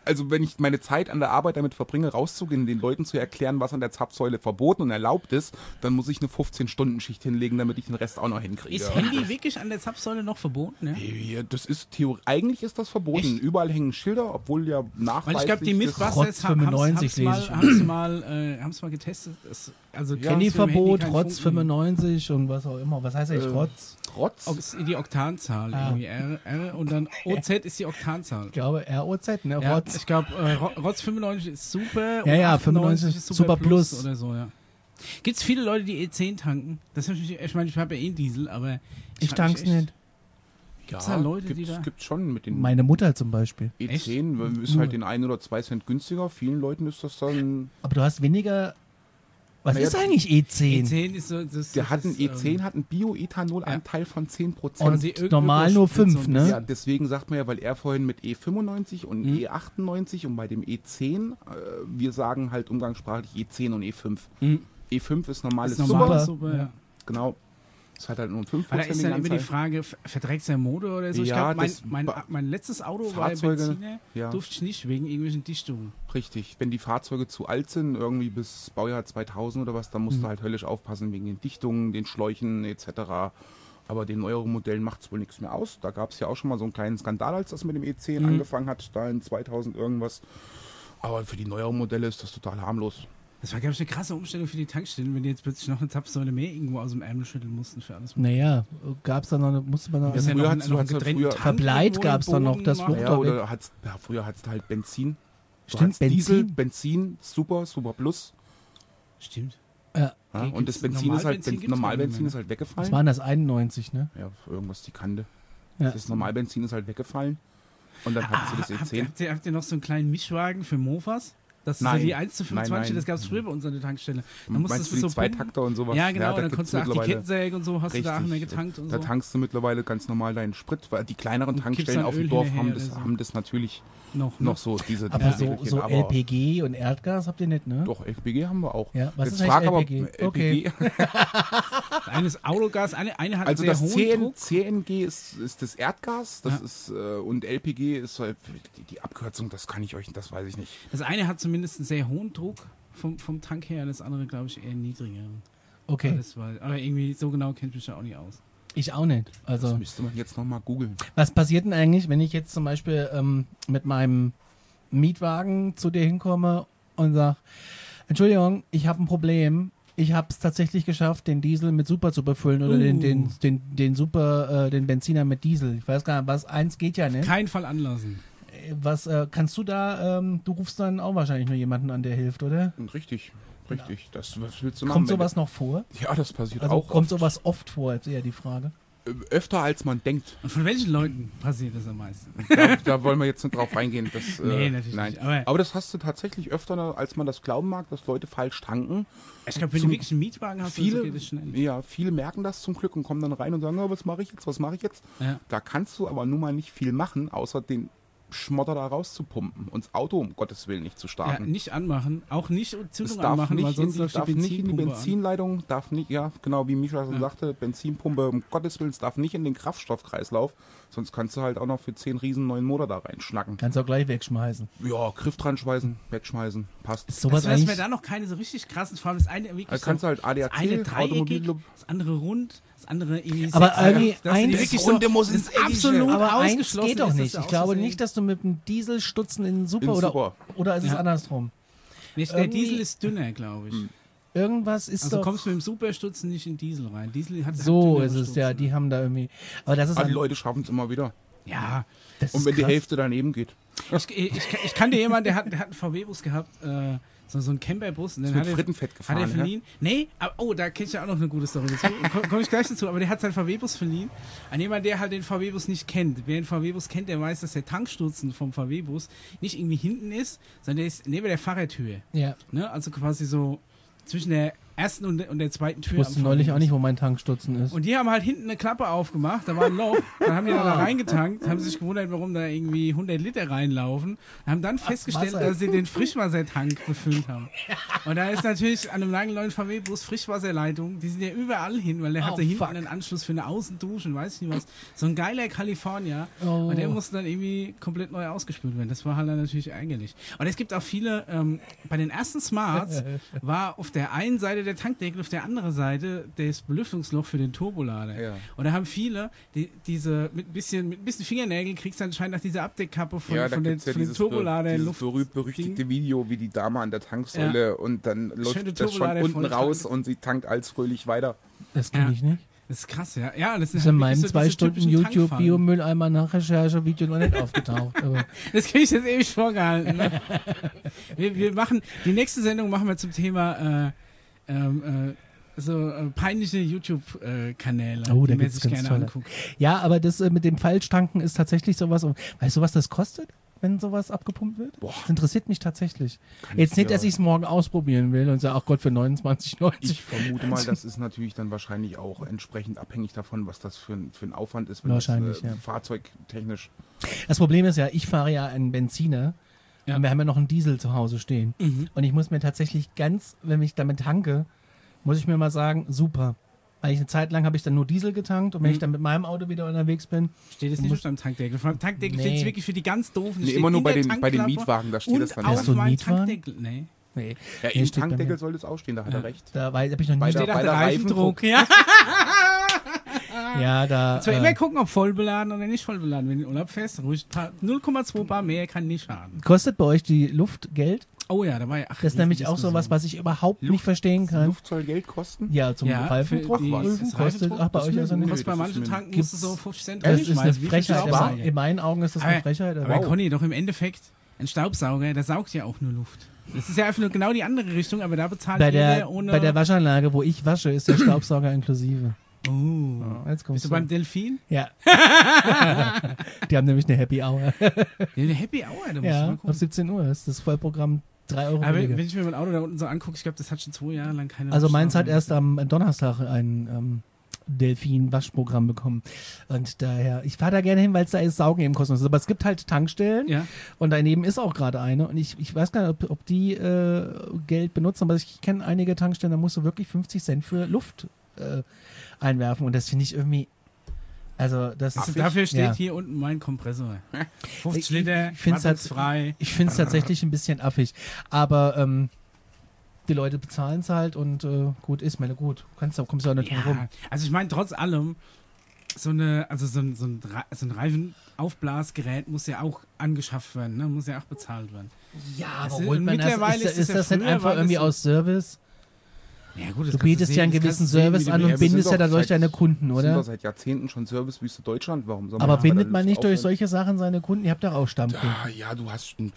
also wenn ich meine Zeit an der Arbeit damit verbringe, rauszugehen, den Leuten zu erklären, was an der Zapfsäule verboten und erlaubt ist, dann muss ich eine fünfzehn-Stunden-Schicht hinlegen, damit ich den Rest auch noch hinkriege. Ist Handy wirklich an der Zapfsäule noch verboten? Ne? Ja, das ist Theorie. Eigentlich ist das verboten. Echt? Überall hängen Schilder, obwohl ja nachweislich... Weil ich glaube, die das- Mythbusters haben fünfundneunzig es mal, lese ich. haben's mal, äh, haben's mal getestet. Das, also Ja. Handyverbot, Handy Rotz fünfundneunzig und was auch immer. Was heißt eigentlich Äh, Rotz? Trotz... Ox- Die Oktanzahl, Ah. irgendwie R, R und dann O Z ist die Oktanzahl. Ich glaube R O Z, ne? Ja, Rotz. ich glaube, äh, Ro- Rotz fünfundneunzig ist super. Ja, und ja, achtundneunzig fünfundneunzig ist Super Plus. oder so, ja. Gibt es viele Leute, die E zehn tanken? Das hab ich, mich- ich meine, ich habe ja eh einen Diesel, aber Ich frag tank's mich echt, nicht. Gibt's da Leute, die gibt's, da- gibt's schon mit den Meine Mutter zum Beispiel. E zehn, ist Nur. halt den ein oder zwei Cent günstiger. Vielen Leuten ist das dann... Aber du hast weniger. Was Naja, ist eigentlich E E zehn? zehn ist so. Das, Der das hat einen ist, E zehn, ähm, hat einen Bioethanolanteil von zehn Und Prozent. quasi irgendwo normal nur spritzt so fünf, ein ne? Ja, deswegen sagt man ja, weil er vorhin mit E fünfundneunzig und Mhm. E achtundneunzig und bei dem E zehn, äh, wir sagen halt umgangssprachlich E zehn und E fünf. Mhm. E fünf ist normales ist normal, Super, super, ja. genau. Es hat halt nur einen Weil da ist fünf prozent dann immer die Frage, ver- verträgt es der Motor oder so? Ich Ja, glaube, mein, das- mein, ba- mein letztes Auto Fahrzeuge, war Benziner, ja. durfte ich nicht wegen irgendwelchen Dichtungen. Richtig. Wenn die Fahrzeuge zu alt sind, irgendwie bis Baujahr zweitausend oder was, dann musst Mhm. du halt höllisch aufpassen wegen den Dichtungen, den Schläuchen et cetera. Aber den neueren Modellen macht es wohl nichts mehr aus. Da gab es ja auch schon mal so einen kleinen Skandal, als das mit dem E zehn Mhm. angefangen hat, da in zweitausend irgendwas. Aber für die neueren Modelle ist das total harmlos. Das war, glaube ich, eine krasse Umstellung für die Tankstellen, wenn die jetzt plötzlich noch eine Zapfsäule mehr irgendwo aus dem Ärmel schütteln mussten für alles. Naja, gab's da noch, eine- musste man noch. Ja, Ist ja früher noch hat's- ein- du noch einen hattest ja getrennten früher- Tank Verbleit irgendwo im gab's da noch, Boden das machen. Wucht- Ja, da oder weg. hat's, ja, früher hattest du halt Benzin. Du Stimmt, hattest Diesel, Benzin. Benzin, Super, Super Plus. Stimmt. Ja. Ja, Okay, und das gibt's- Benzin ist halt, Normalbenzin Ben- gibt's Normalbenzin gar nicht ist halt Was weggefallen. waren das? einundneunzig, ne? Ja, irgendwas die Kante. Ja. Das Normalbenzin ist halt weggefallen. Und dann hattest du das E Ah, Habt, zehn. habt, ihr, habt ihr noch so einen kleinen Mischwagen für Mofas? Das ist Nein. ja die eins zu fünfundzwanzig, Nein, nein. das gab es früher bei uns an der Tankstelle. Dann musstest Meinst du du die so pumpen. Zweitakter und sowas? Ja, genau, da dann gibt's konntest du auch die mittlerweile- Kettensäge und so, hast du da auch Richtig. mehr getankt und Da so. tankst du mittlerweile ganz normal deinen Sprit, weil die kleineren Und kippst Tankstellen dann auf dem Öl Dorf hinterher haben das, oder so. haben das natürlich noch, ne? noch so diese Aber diese so, Regelchen, so aber L P G und Erdgas habt ihr nicht, ne? Doch, L P G haben wir auch. Ja, was Jetzt ist frag eigentlich aber L P G? L P G. Eines Autogas, eine, eine hat Also einen das sehr C hohen N, Druck. C N G ist, ist das Erdgas, das Ja. ist äh, und L P G ist halt die, die Abkürzung, das kann ich euch, das weiß ich nicht. Das eine hat zumindest einen sehr hohen Druck vom, vom Tank her, das andere, glaube ich, eher niedriger. Okay, Das war, aber irgendwie so genau kennt mich ja auch nicht aus. ich auch nicht. Das Also, müsste man jetzt nochmal googeln. was passiert denn eigentlich, wenn ich jetzt zum Beispiel ähm, mit meinem Mietwagen zu dir hinkomme und sag, Entschuldigung, ich habe ein Problem. Ich habe es tatsächlich geschafft, den Diesel mit Super zu befüllen oder Uh. den, den, den, den Super, äh, den Benziner mit Diesel. Ich weiß gar nicht, was, eins geht ja nicht. Keinen Fall anlassen. Was äh, kannst du da, ähm, du rufst dann auch wahrscheinlich nur jemanden an, der hilft, oder? Und richtig, richtig. Das, was willst du machen? Kommt wenn sowas noch vor? du- Ja, das passiert Also auch. kommt oft. sowas oft vor, ist eher die Frage. Ö- Öfter als man denkt. Und von welchen Leuten passiert das am meisten? Da, da wollen wir jetzt nicht drauf eingehen. Das, äh, Nee, natürlich nein. nicht, aber- Aber das hast du tatsächlich öfter, als man das glauben mag, dass Leute falsch tanken. Ich glaube, wenn Zum- du wirklich einen Mietwagen hast, Viele, so geht es schnell. ja, viele merken das zum Glück und kommen dann rein und sagen, oh, was mache ich jetzt, was mache ich jetzt? Ja. Da kannst du aber nun mal nicht viel machen, außer den Schmotter da rauszupumpen und das Auto um Gottes Willen nicht zu Ja, starten. nicht anmachen, auch nicht es Zündung darf, anmachen, weil nicht in, sonst die, läuft darf die nicht in die Benzinpumpe an. Benzinleitung, darf nicht, ja, genau wie Mischa schon Ja. sagte, Benzinpumpe, um Gottes Willen, es darf nicht in den Kraftstoffkreislauf, sonst kannst du halt auch noch für zehn riesen neuen Motor da reinschnacken. Kannst du auch gleich wegschmeißen. Ja, Griff dran schmeißen, wegschmeißen, passt. Ist sowas Also, dass wir eigentlich... da noch keine so richtig krassen, vor allem das eine wirklich Da kannst so, du halt A D das eine A C, dreieckig, Automobil, das andere rund, das andere irgendwie Aber sechs- irgendwie das sind eins- wirklich Das Runde muss das ins ist Eckige. absolut Aber eins ausgeschlossen geht doch ist, dass nicht. du Ich glaube auszusehen- nicht, dass du mit einem Dieselstutzen in Super In oder, Super. oder ist es Ja. andersrum? Nee, der irgendwie- Diesel ist dünner, glaube ich. Irgendwas ist Also doch... kommst du mit dem Superstutzen nicht in Diesel rein. Diesel hat So hat ist dünnere es, ja. Stutzen. Die haben da irgendwie... Aber das ist... Aber die ein- Leute schaffen es immer wieder. Ja, das Und ist wenn die krass. Hälfte daneben geht. ich, ich, ich, ich kannte jemanden, der hat, der hat einen V W-Bus gehabt, äh, so, so einen Camperbus. Und den Ist mit hat er, Frittenfett hat gefahren, er ja? verliehen. Nee, aber, oh, da kenne ich ja auch noch eine gute Story dazu. Komme komm ich gleich dazu. Aber der hat seinen V W-Bus verliehen an jemanden, der halt den V W-Bus nicht kennt. Wer den V W-Bus kennt, der weiß, dass der Tankstutzen vom V W-Bus nicht irgendwie hinten ist, sondern der ist neben der Fahrradhöhe. Ja. Ne? Also quasi so zwischen der ersten und, und der zweiten Tür. Ich wusste am neulich Vorderfuß. auch nicht, wo mein Tankstutzen ist. Und die haben halt hinten eine Klappe aufgemacht, da war ein Loch, dann haben die da reingetankt, haben sich gewundert, warum da irgendwie hundert Liter reinlaufen, haben dann festgestellt, Wasser. dass sie den Frischwassertank befüllt haben. Und da ist natürlich an einem langen neuen V W-Bus Frischwasserleitung, die sind ja überall hin, weil der Oh, hatte hinten fuck. einen Anschluss für eine Außendusche und weiß ich nicht was. So ein geiler California. Oh. Und der musste dann irgendwie komplett neu ausgespült werden. Das war halt dann natürlich ärgerlich. Und es gibt auch viele, ähm, bei den ersten Smarts war auf der einen Seite der Tankdeckel, auf der anderen Seite das Belüftungsloch für den Turbolader. Ja. Und da haben viele, die, diese mit ein bisschen, mit ein bisschen Fingernägeln kriegst du anscheinend nach dieser Abdeckkappe von, Ja, da von, den, gibt's ja von den dieses, Turbolader dieses Luft. berühmt-berüchtigte Video, wie die Dame an der Tanksäule Ja. und dann Schöne läuft das schon Turbolader unten voll raus tankt. und sie tankt als fröhlich weiter. Das kenne Ja. ich nicht. Das ist krass, ja. Ja, das, Das ist halt in wirklich meinem so zwei diese Stunden typischen YouTube Tankfallen. Biomülleimer Nachrecherche-Video noch nicht aufgetaucht. Aber Das kriege ich jetzt ewig vorgehalten. Ne? wir, wir machen, die nächste Sendung machen wir zum Thema äh, ähm, äh, so äh, peinliche YouTube-Kanäle, Oh, da die man gibt's sich ganz gerne tolle. anguckt. ja, aber das äh, mit dem Falschtanken ist tatsächlich sowas. Weißt du, was das kostet, wenn sowas abgepumpt wird? Boah. Das interessiert mich tatsächlich. Kann Jetzt ich nicht, dir- dass ich es morgen ausprobieren will und sage, ach Gott, für neunundzwanzig neunzig. Ich vermute mal, das ist natürlich dann wahrscheinlich auch entsprechend abhängig davon, was das für ein, für ein Aufwand ist, wenn Wahrscheinlich, das äh, ja. fahrzeugtechnisch. Das Problem ist ja, ich fahre ja einen Benziner Ja. und wir haben ja noch einen Diesel zu Hause stehen. Mhm. Und ich muss mir tatsächlich ganz, wenn ich damit tanke, muss ich mir mal sagen, super. Weil ich eine Zeit lang habe ich dann nur Diesel getankt und wenn Mhm. ich dann mit meinem Auto wieder unterwegs bin, Steht es nicht auf deinem Tankdeckel. Vor allem Tankdeckel Nee. steht es wirklich für die ganz doofen. Nee, steht immer nur in bei der den, bei den Tankklappe Mietwagen, da steht und das dann. auf Hast du einen meinem Mietwagen? Tankdeckel. Nee. nee. Ja, Nee, im steht bei Tankdeckel mir. soll es auch stehen, da hat er recht. Da habe ich noch Bei nie. der- Steht auch bei der der Reifendruck. Ja. Ja, da. Zwar äh, immer gucken, ob voll beladen oder nicht voll beladen. Wenn du in Urlaub fährst, ruhig paar- null Komma zwei Bar mehr kann nicht schaden. Kostet bei euch die Luft Geld? Oh ja, da war ja. Ach, Das ist nämlich auch so was, was ich überhaupt nicht Luft- verstehen kann. Luft soll Geld kosten? Ja, zum ja, Reifendruck für die- prüfen das kostet. Reifendruck, Ach, bei das euch ist also mir- nicht. Kostet bei das ist manchen mir- Tanken musst du so fünfzig Cent Das ist eine reinschmeißen. Wie viel Frechheit. Staubsauger? Aber in meinen Augen ist das eine Aber- Frechheit. Aber Aber Conny, doch im Endeffekt, ein Staubsauger, der saugt ja auch nur Luft. Das ist ja einfach nur genau die andere Richtung, aber da bezahlt bei, jeder der, ohne... bei der Waschanlage, wo ich wasche, ist der Staubsauger inklusive. oh. Jetzt kommst Bist du beim Delfin? Ja. Die haben nämlich eine Happy Hour. Ja, eine Happy Hour, da musst du Ja, mal ab gucken. siebzehn Uhr ist das Vollprogramm drei Euro Aber wenn, billiger. wenn ich mir mein Auto da unten so angucke, ich glaube, das hat schon zwei Jahre lang keine... Also meins hat Waschstrafe. erst am Donnerstag ein ähm, Delfin-Waschprogramm bekommen. Und daher, ich fahre da gerne hin, weil es da ist Saugen eben kostenlos ist. Aber es gibt halt Tankstellen Ja. und daneben ist auch gerade eine. Und ich, ich weiß gar nicht, ob, ob die äh, Geld benutzen, aber ich kenne einige Tankstellen, da musst du wirklich fünfzig Cent für Luft äh, einwerfen. Und das finde ich irgendwie. Also, das Also ist. dafür steht ja. hier unten mein Kompressor. fünfzig Ich- Liter, ich find's halt- frei. Ich finde es tatsächlich ein bisschen affig. Aber ähm, die Leute bezahlen es halt und äh, gut ist, meine gut. Kannst, du- kommst du auch nicht drum rum. Ja, also ich meine, trotz allem, so eine, also so ein, so ein, Re- so ein Reifenaufblasgerät muss ja auch angeschafft werden, ne? Muss ja auch bezahlt werden. Ja, Das aber ist- holt man das? mittlerweile Ist, ist ist es ja das nicht früher, einfach war das irgendwie so- aus Service? Ja, gut, das Du kannst bietest sehen, ja einen das gewissen kannst du sehen, Service wie die an mit- und Ja, wir sind bindest ja doch dadurch seit- deine Kunden, Wir sind doch oder? seit Jahrzehnten schon Servicewüste Deutschland. Warum soll man Aber das bei der bindet man Luft nicht durch aufhören? solche Sachen seine Kunden? Ihr habt doch auch Stammkunden. Ja, ja, du hast einen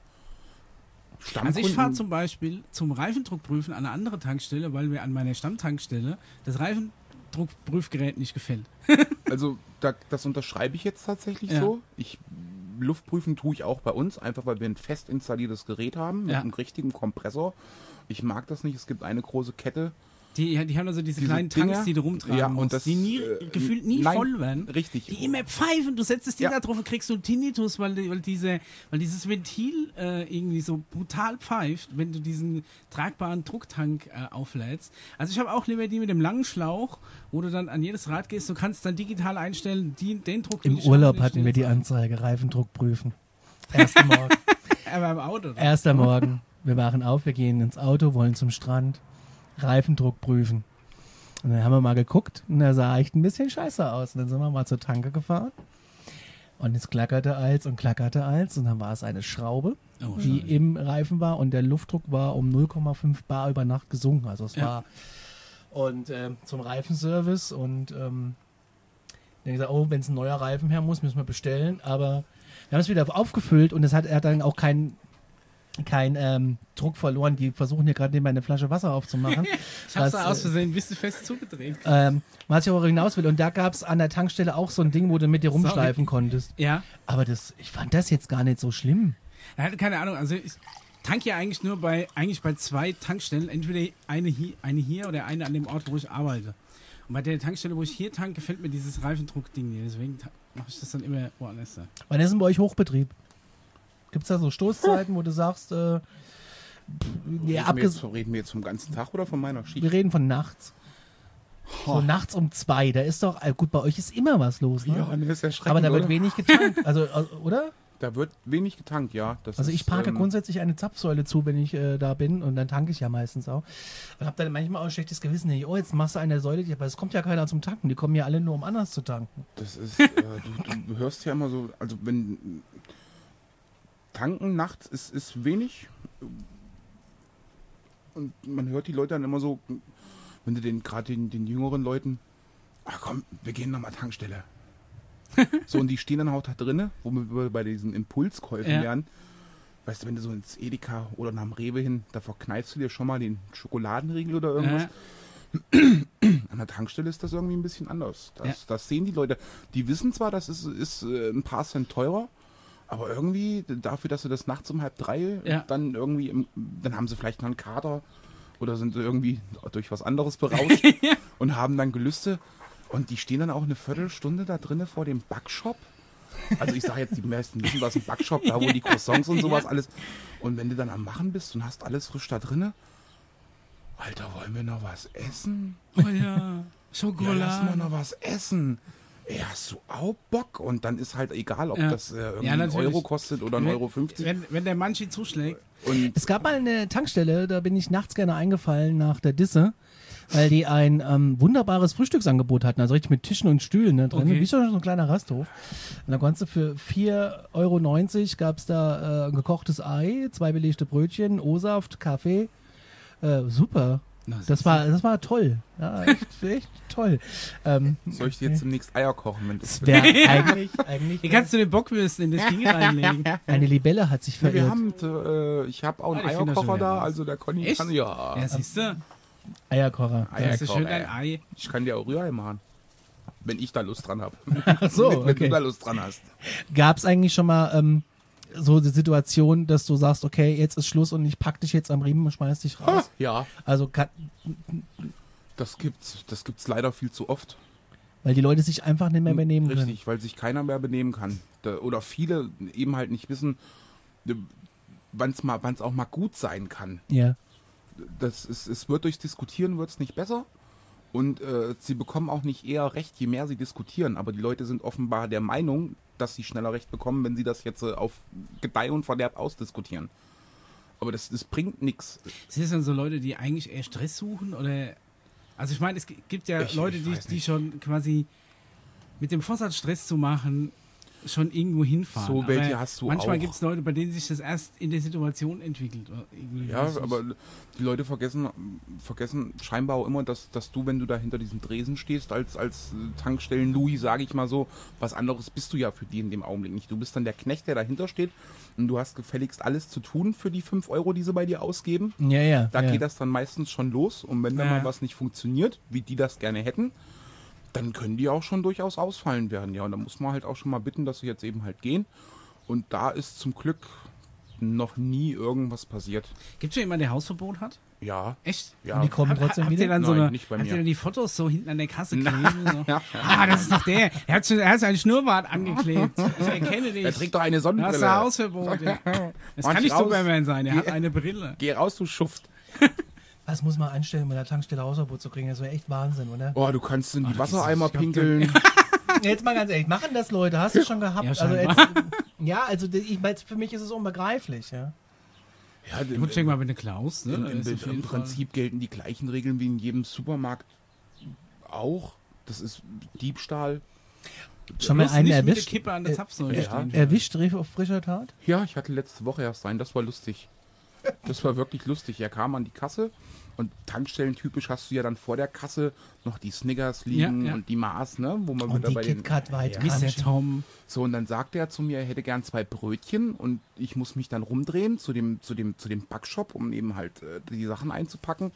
Stammkunden. Also ich fahre zum Beispiel zum Reifendruckprüfen an eine andere Tankstelle, weil mir an meiner Stammtankstelle das Reifendruckprüfgerät nicht gefällt. Also da, das unterschreibe ich jetzt tatsächlich Ja. so. Ich Luftprüfen tue ich auch bei uns, einfach weil wir ein fest installiertes Gerät haben mit Ja. einem richtigen Kompressor. Ich mag das nicht. Es gibt eine große Kette. Die, die haben also diese, Diese kleinen Dinger, Tanks, die du rumtragen ja, und musst, das, die nie, äh, gefühlt nie nein, voll werden. Richtig. Die immer pfeifen, du setzt das Ding Ja. da drauf und kriegst so einen Tinnitus, weil, die- weil, diese, weil dieses Ventil äh, irgendwie so brutal pfeift, wenn du diesen tragbaren Drucktank äh, auflädst. Also ich habe auch lieber die mit dem langen Schlauch, wo du dann an jedes Rad gehst, du kannst dann digital einstellen, die, den Druck. will Im ich haben, Urlaub den hatten wir die stelle Anzeige, Reifendruck prüfen. Erster Morgen. ich- Aber im Auto. Oder? Erster Morgen. Wir wachen auf, wir gehen ins Auto, wollen zum Strand. Reifendruck prüfen. Und dann haben wir mal geguckt und der sah echt ein bisschen scheiße aus. Und dann sind wir mal zur Tanke gefahren. Und es klackerte als und klackerte als. Und dann war es eine Schraube, Oh, die schade. im Reifen war. Und der Luftdruck war um null Komma fünf Bar über Nacht gesunken. Also es Ja. war und ähm, zum Reifenservice. Und ähm, dann gesagt, oh, wenn es ein neuer Reifen her muss, müssen wir bestellen. Aber wir haben es wieder aufgefüllt und es hat, er hat dann auch keinen kein ähm, Druck verloren. Die versuchen hier gerade nebenbei eine Flasche Wasser aufzumachen. Ich hab's was, da aus äh, Versehen ein bisschen fest zugedreht. ähm, was ich aber hinaus will. Und da gab es an der Tankstelle auch so ein Ding, wo du mit dir rumschleifen konntest. Ja. Aber das, ich fand das jetzt gar nicht so schlimm. Er hatte keine Ahnung, also ich, tank ja eigentlich nur bei, eigentlich bei zwei Tankstellen, entweder eine hier, eine hier oder eine an dem Ort, wo ich arbeite. Und bei der Tankstelle, wo ich hier tanke, gefällt mir dieses Reifendruck-Ding hier. Deswegen mache ich das dann immer woanders. Wann ist denn bei euch Hochbetrieb? Gibt es da so Stoßzeiten, wo du sagst, äh, pff, ja, reden, wir jetzt, abges- reden wir jetzt vom ganzen Tag oder von meiner Schicht? wir reden von nachts. So nachts um zwei, da ist doch, äh, gut, bei euch ist immer was los, ne? Ja, das ist erschreckend, Aber da wird oder? wenig getankt, also, äh, oder? Da wird wenig getankt, ja. Das Also ich ist, parke ähm, grundsätzlich eine Zapfsäule zu, wenn ich äh, da bin und dann tanke ich ja meistens auch. Und habe dann manchmal auch ein schlechtes Gewissen, hey, oh, jetzt machst du eine Säule, aber es kommt ja keiner zum Tanken, die kommen ja alle nur, um anders zu tanken. Das ist, äh, du, du hörst ja immer so, also wenn tanken nachts ist, ist wenig und man hört die Leute dann immer so, wenn du den gerade den, den jüngeren Leuten, ach komm, wir gehen nochmal Tankstelle. So, und die stehen dann auch da drinnen, wo wir bei diesen Impulskäufen Ja. lernen. Weißt du, wenn du so ins Edeka oder nach dem Rewe hin, da verkneifst du dir schon mal den Schokoladenriegel oder irgendwas. Äh, An der Tankstelle ist das irgendwie ein bisschen anders. Das, Ja. das sehen die Leute. Die wissen zwar, das ist, ist äh, ein paar Cent teurer, aber irgendwie dafür, dass sie das nachts um halb drei Ja. dann irgendwie, im, dann haben sie vielleicht noch einen Kater oder sind sie irgendwie durch was anderes berauscht und haben dann Gelüste. Und die stehen dann auch eine Viertelstunde da drinnen vor dem Backshop. Also ich sage jetzt, die meisten wissen, was ein Backshop, da wo die Croissants und sowas alles. Und wenn du dann am Machen bist und hast alles frisch da drinnen, Alter, wollen wir noch was essen? oh ja, Ja, lass mal Schokolade. noch was essen. Ey, hast du auch Bock? Und dann ist halt egal, ob Ja. das äh, irgendwie Ja, einen natürlich. Euro kostet oder einen Euro fünfzig. Wenn, wenn der Manchi zuschlägt. Und Es gab mal eine Tankstelle, da bin ich nachts gerne eingefallen nach der Disse, weil die ein ähm, wunderbares Frühstücksangebot hatten, also richtig mit Tischen und Stühlen ne, drin, Okay. wie schon so ein kleiner Rasthof. Und da konntest du für vier Euro neunzig gab es da äh, ein gekochtes Ei, zwei belegte Brötchen, O-Saft, Kaffee. Äh, super. Na, Das war, das war toll. Ja, echt, echt toll. Ähm, soll ich dir jetzt demnächst Eier kochen? Wenn das es wäre eigentlich, eigentlich Hier kannst du den Bockwürsten in das Ding reinlegen. eine Libelle hat sich Ja, wir verirrt. haben, äh, ich habe auch einen Ah, die finden das Eierkocher schon da, wieder also der Conny Echt? kann ja. Ja, siehst du? Eierkocher. Eier- Das ist schön Eierkocher, ein Ei. Ich kann dir auch Rührei machen. Wenn ich da Lust dran habe. Ach so, Wenn du okay. da Lust dran hast. Gab es eigentlich schon mal ähm, so die Situation, dass du sagst, okay, jetzt ist Schluss und ich pack dich jetzt am Riemen und schmeiß dich raus? Ja, Also, kann, das gibt's, das gibt's leider viel zu oft. weil die Leute sich einfach nicht mehr benehmen können. Richtig, weil sich keiner mehr benehmen kann. Da, oder viele eben halt nicht wissen, wann es mal, wann's auch mal gut sein kann. Ja. Das ist, es wird durchs Diskutieren wird's nicht besser. Und äh, sie bekommen auch nicht eher Recht, je mehr sie diskutieren. Aber die Leute sind offenbar der Meinung, dass sie schneller Recht bekommen, wenn sie das jetzt äh, auf Gedeih und Verderb ausdiskutieren. Aber das, das bringt nichts. Sind das dann so Leute, die eigentlich eher Stress suchen? Oder. Also, ich meine, es gibt ja Ich- Leute, ich die, weiß die nicht. schon quasi mit dem Vorsatz, Stress zu machen, schon irgendwo hinfahren. So welche aber hast du manchmal auch. gibt es Leute, bei denen sich das erst in der Situation entwickelt. Oder irgendwie, Ja, weiß ich aber nicht. die Leute vergessen, vergessen scheinbar auch immer, dass, dass du, wenn du da hinter diesem Dresen stehst, als, als Tankstellen-Louis, sage ich mal so, was anderes bist du ja für die in dem Augenblick nicht. Du bist dann der Knecht, der dahinter steht und du hast gefälligst alles zu tun für die fünf Euro, die sie bei dir ausgeben. Ja, ja. Da ja. geht das dann meistens schon los und wenn da Ja. mal was nicht funktioniert, wie die das gerne hätten, dann können die auch schon durchaus ausfallen werden. Ja, und da muss man halt auch schon mal bitten, dass sie jetzt eben halt gehen. Und da ist zum Glück noch nie irgendwas passiert. Gibt es schon jemanden, der Hausverbot hat? Ja, Echt? ja. Und die kommen trotzdem habt wieder? Ihr dann so Nein, eine, nicht bei habt mir. ihr dann die Fotos so hinten an der Kasse kleben? So? Ah, das ist doch der. Er hat, schon, er hat seinen Schnurrbart angeklebt. Ich erkenne dich. Er trägt doch eine Du hast Sonnenbrille. ein Hausverbot. Ja. Das Mach kann nicht raus. Superman sein. Er hat Geh- eine Brille. Geh raus, du Schuft. Was muss man anstellen, um bei der Tankstelle Hausverbot zu kriegen? Das wäre echt Wahnsinn, oder? Oh, du kannst in die Ach, Wassereimer ich glaub, pinkeln. Jetzt mal ganz ehrlich, machen das Leute? Hast du schon gehabt? Ja, also scheinbar. jetzt, ja, also ich meine, für mich ist es unbegreiflich, ja. Ja, Ich muss mal, wenn du klaust. Ne? Im, Das im, ist auf im jeden Fall- Prinzip gelten die gleichen Regeln wie in jedem Supermarkt auch. Das ist Diebstahl. Schon mal Bloß einen nicht mit der erwischt? Kippe an der Äh, Zapfsäule ja. stehen. Erwischt Riff auf frischer Tat? Ja, ich hatte letzte Woche erst einen, das war lustig. Das war wirklich lustig. Er kam an die Kasse und tankstellentypisch hast du ja dann vor der Kasse noch die Snickers liegen Ja, ja. und die Mars, ne? Wo man Und wieder die bei den. KitKat weit Mister Crunchy. Tom. So, und dann sagte er zu mir, er hätte gern zwei Brötchen und ich muss mich dann rumdrehen zu dem, zu dem, zu dem Backshop, um eben halt äh, die Sachen einzupacken.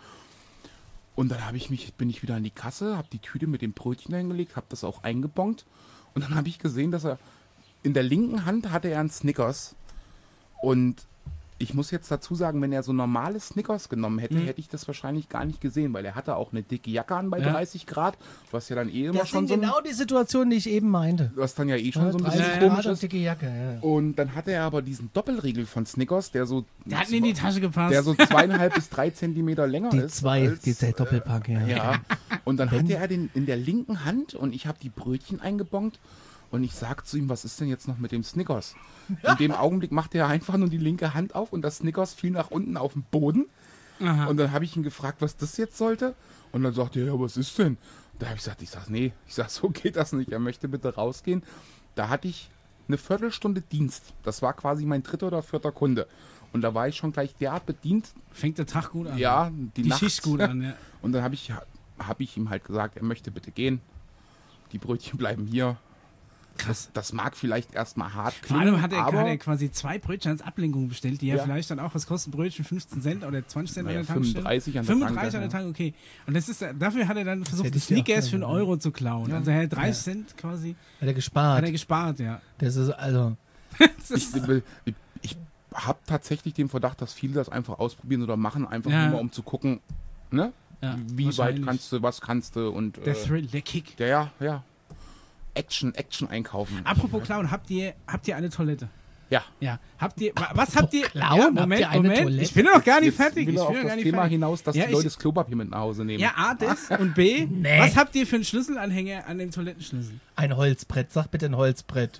Und dann habe ich mich, bin ich wieder an die Kasse, habe die Tüte mit dem Brötchen hingelegt, habe das auch eingebongt. Und dann habe ich gesehen, dass er in der linken Hand hatte er einen Snickers. Und Ich muss jetzt dazu sagen, wenn er so normale Snickers genommen hätte, Mhm. hätte ich das wahrscheinlich gar nicht gesehen, weil er hatte auch eine dicke Jacke an bei Ja. dreißig Grad, was ja dann eh immer Das schon sind so ein, genau die Situationen, die ich eben meinte. was dann ja eh schon Ja, so ein bisschen dreißig komisch Grad und ist. dicke Jacke, ja. Und dann hatte er aber diesen Doppelriegel von Snickers, der so, Der hat mir in die Tasche gepasst. der so zweieinhalb bis drei Zentimeter länger Die ist. zwei, als, die der Doppelpack, ja. Ja, und dann Wenn- hatte er den in der linken Hand und ich habe die Brötchen eingebongt und ich sag zu ihm, was ist denn jetzt noch mit dem Snickers? In dem Augenblick machte er einfach nur die linke Hand auf und das Snickers fiel nach unten auf den Boden. Aha. Und dann habe ich ihn gefragt, was das jetzt sollte. Und dann sagte er, ja, was ist denn? Da habe ich gesagt, ich sag, nee, ich sag, so geht das nicht. Er möchte bitte rausgehen. Da hatte ich eine Viertelstunde Dienst. Das war quasi mein dritter oder vierter Kunde. Und da war ich schon gleich derart bedient. Fängt der Tag gut an. Ja, die, Die Nacht. Schicht gut an, ja. Und dann habe ich, hab ich ihm halt gesagt, er möchte bitte gehen. Die Brötchen bleiben hier. Krass. Das mag vielleicht erstmal hart Vor klingen, allem hat er, aber hat er quasi zwei Brötchen als Ablenkung bestellt, die ja, Ja. vielleicht dann auch, was kosten Brötchen? fünfzehn Cent oder zwanzig Cent Naja, an der Tankstelle? fünfunddreißig an der fünfunddreißig Tanke, an der Tanke, okay. Und das ist, dafür hat er dann versucht, hätte die ich dir auch Sneakers für einen gerne, Euro zu klauen. Also er hat dreißig Cent quasi, Hat er gespart. hat er gespart, ja. Das ist also. Das ich, ist, ich, ich habe tatsächlich den Verdacht, dass viele das einfach ausprobieren oder machen, einfach Ja. nur mal um zu gucken, ne? ja, Wie weit wahrscheinlich. kannst du, was kannst du und Der äh, Thrill, der Kick. ja, ja, ja. Action, Action einkaufen. Apropos klauen, habt ihr, habt ihr eine Toilette? Ja. Ja. Habt ihr, wa- was habt ihr? klauen? Ja, Habt Moment, ihr eine Moment. Toilette? Ich bin ja noch gar nicht Jetzt fertig. will Ich er bin auf ja gar das nicht Thema fertig. hinaus, dass Ja, die Leute ich- das Klopapier mit nach Hause nehmen. Ja, A, das und B, Nee. was habt ihr für einen Schlüsselanhänger an dem Toilettenschlüssel? Ein Holzbrett. Sag bitte ein Holzbrett.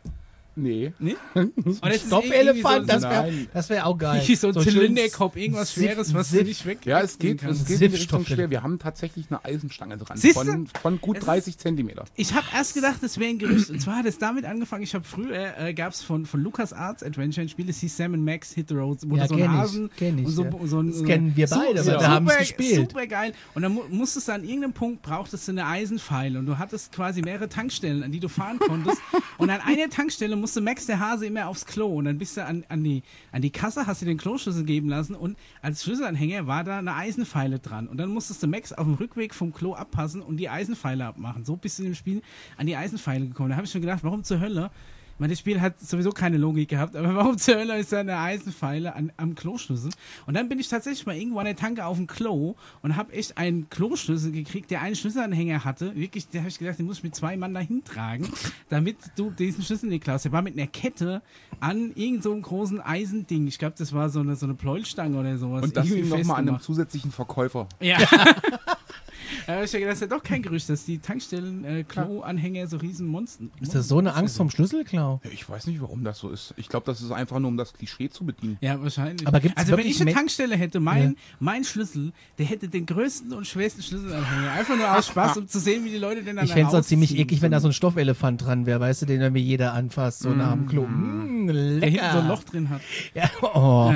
Nee. Nee? Und es ist Stoffelefant, das irgendwie wäre Nein. das wär auch geil. so, so ein So schön Zylinderkopf, irgendwas Siff- Schweres, was du Siff. nicht weg. Ja, es geht, kannst. es geht in die Richtung Siffstoffe. schwer. Wir haben tatsächlich eine Eisenstange dran. Siehste? Von, von gut Es ist- dreißig Zentimeter. Ich habe erst gedacht, das wäre ein Gerücht. Und zwar hat es damit angefangen, ich habe früher, äh, gab es von, von LucasArts Adventure ein Spiel, das hieß Sam and Max Hit the Road, wo Ja, da so ein kenn ich, Hasen kenn ich, und so, ja. so ein, Das so kennen wir beide, so, weil so, wir haben's super, gespielt. super geil. Und dann mu musstest du an irgendeinem Punkt, brauchtest du eine Eisenpfeile und du hattest quasi mehrere Tankstellen, an die du fahren konntest. Und an einer Tankstelle musste Max der Hase immer aufs Klo und dann bist du an, an, die, an die Kasse, hast dir den Kloschlüssel geben lassen und als Schlüsselanhänger war da eine Eisenpfeile dran. Und dann musstest du Max auf dem Rückweg vom Klo abpassen und die Eisenpfeile abmachen. So bist du in dem Spiel an die Eisenpfeile gekommen. Da habe ich schon gedacht, warum zur Hölle? Ich meine, das Spiel hat sowieso keine Logik gehabt, aber warum zur Hölle ist da eine Eisenpfeile an, am Kloschlüssel? Und dann bin ich tatsächlich mal irgendwo an der Tanke auf dem Klo und habe echt einen Kloschlüssel gekriegt, der einen Schlüsselanhänger hatte. Wirklich, da habe ich gedacht, den muss ich mit zwei Mann dahin tragen, damit du diesen Schlüssel nicht klaust. Der war mit einer Kette an irgend so einem großen Eisending. Ich glaube, das war so eine, so eine Pleuelstange oder sowas. Und das irgendwie ihm nochmal an einem festgemacht. zusätzlichen Verkäufer. Ja. Da habe ich ja gedacht, das ist ja doch kein Gerücht, dass die Tankstellen-Klo-Anhänger so riesen Monster. Ist das so eine Angst vom Schlüsselklau? Ja, ich weiß nicht, warum das so ist. Ich glaube, das ist einfach nur, um das Klischee zu bedienen. Ja, wahrscheinlich. Aber gibt's also wenn wirklich ich eine Me- Tankstelle hätte, mein, Ja. mein Schlüssel, der hätte den größten und schwersten Schlüsselanhänger. Einfach nur aus Spaß, um zu sehen, wie die Leute den dann Ich fände es auch ziemlich rausziehen. eklig, wenn da so ein Stoffelefant dran wäre, weißt du, den dann mir jeder anfasst, so nach dem Klo. Mm, lecker. der hinten so ein Loch drin hat. Ja, oh.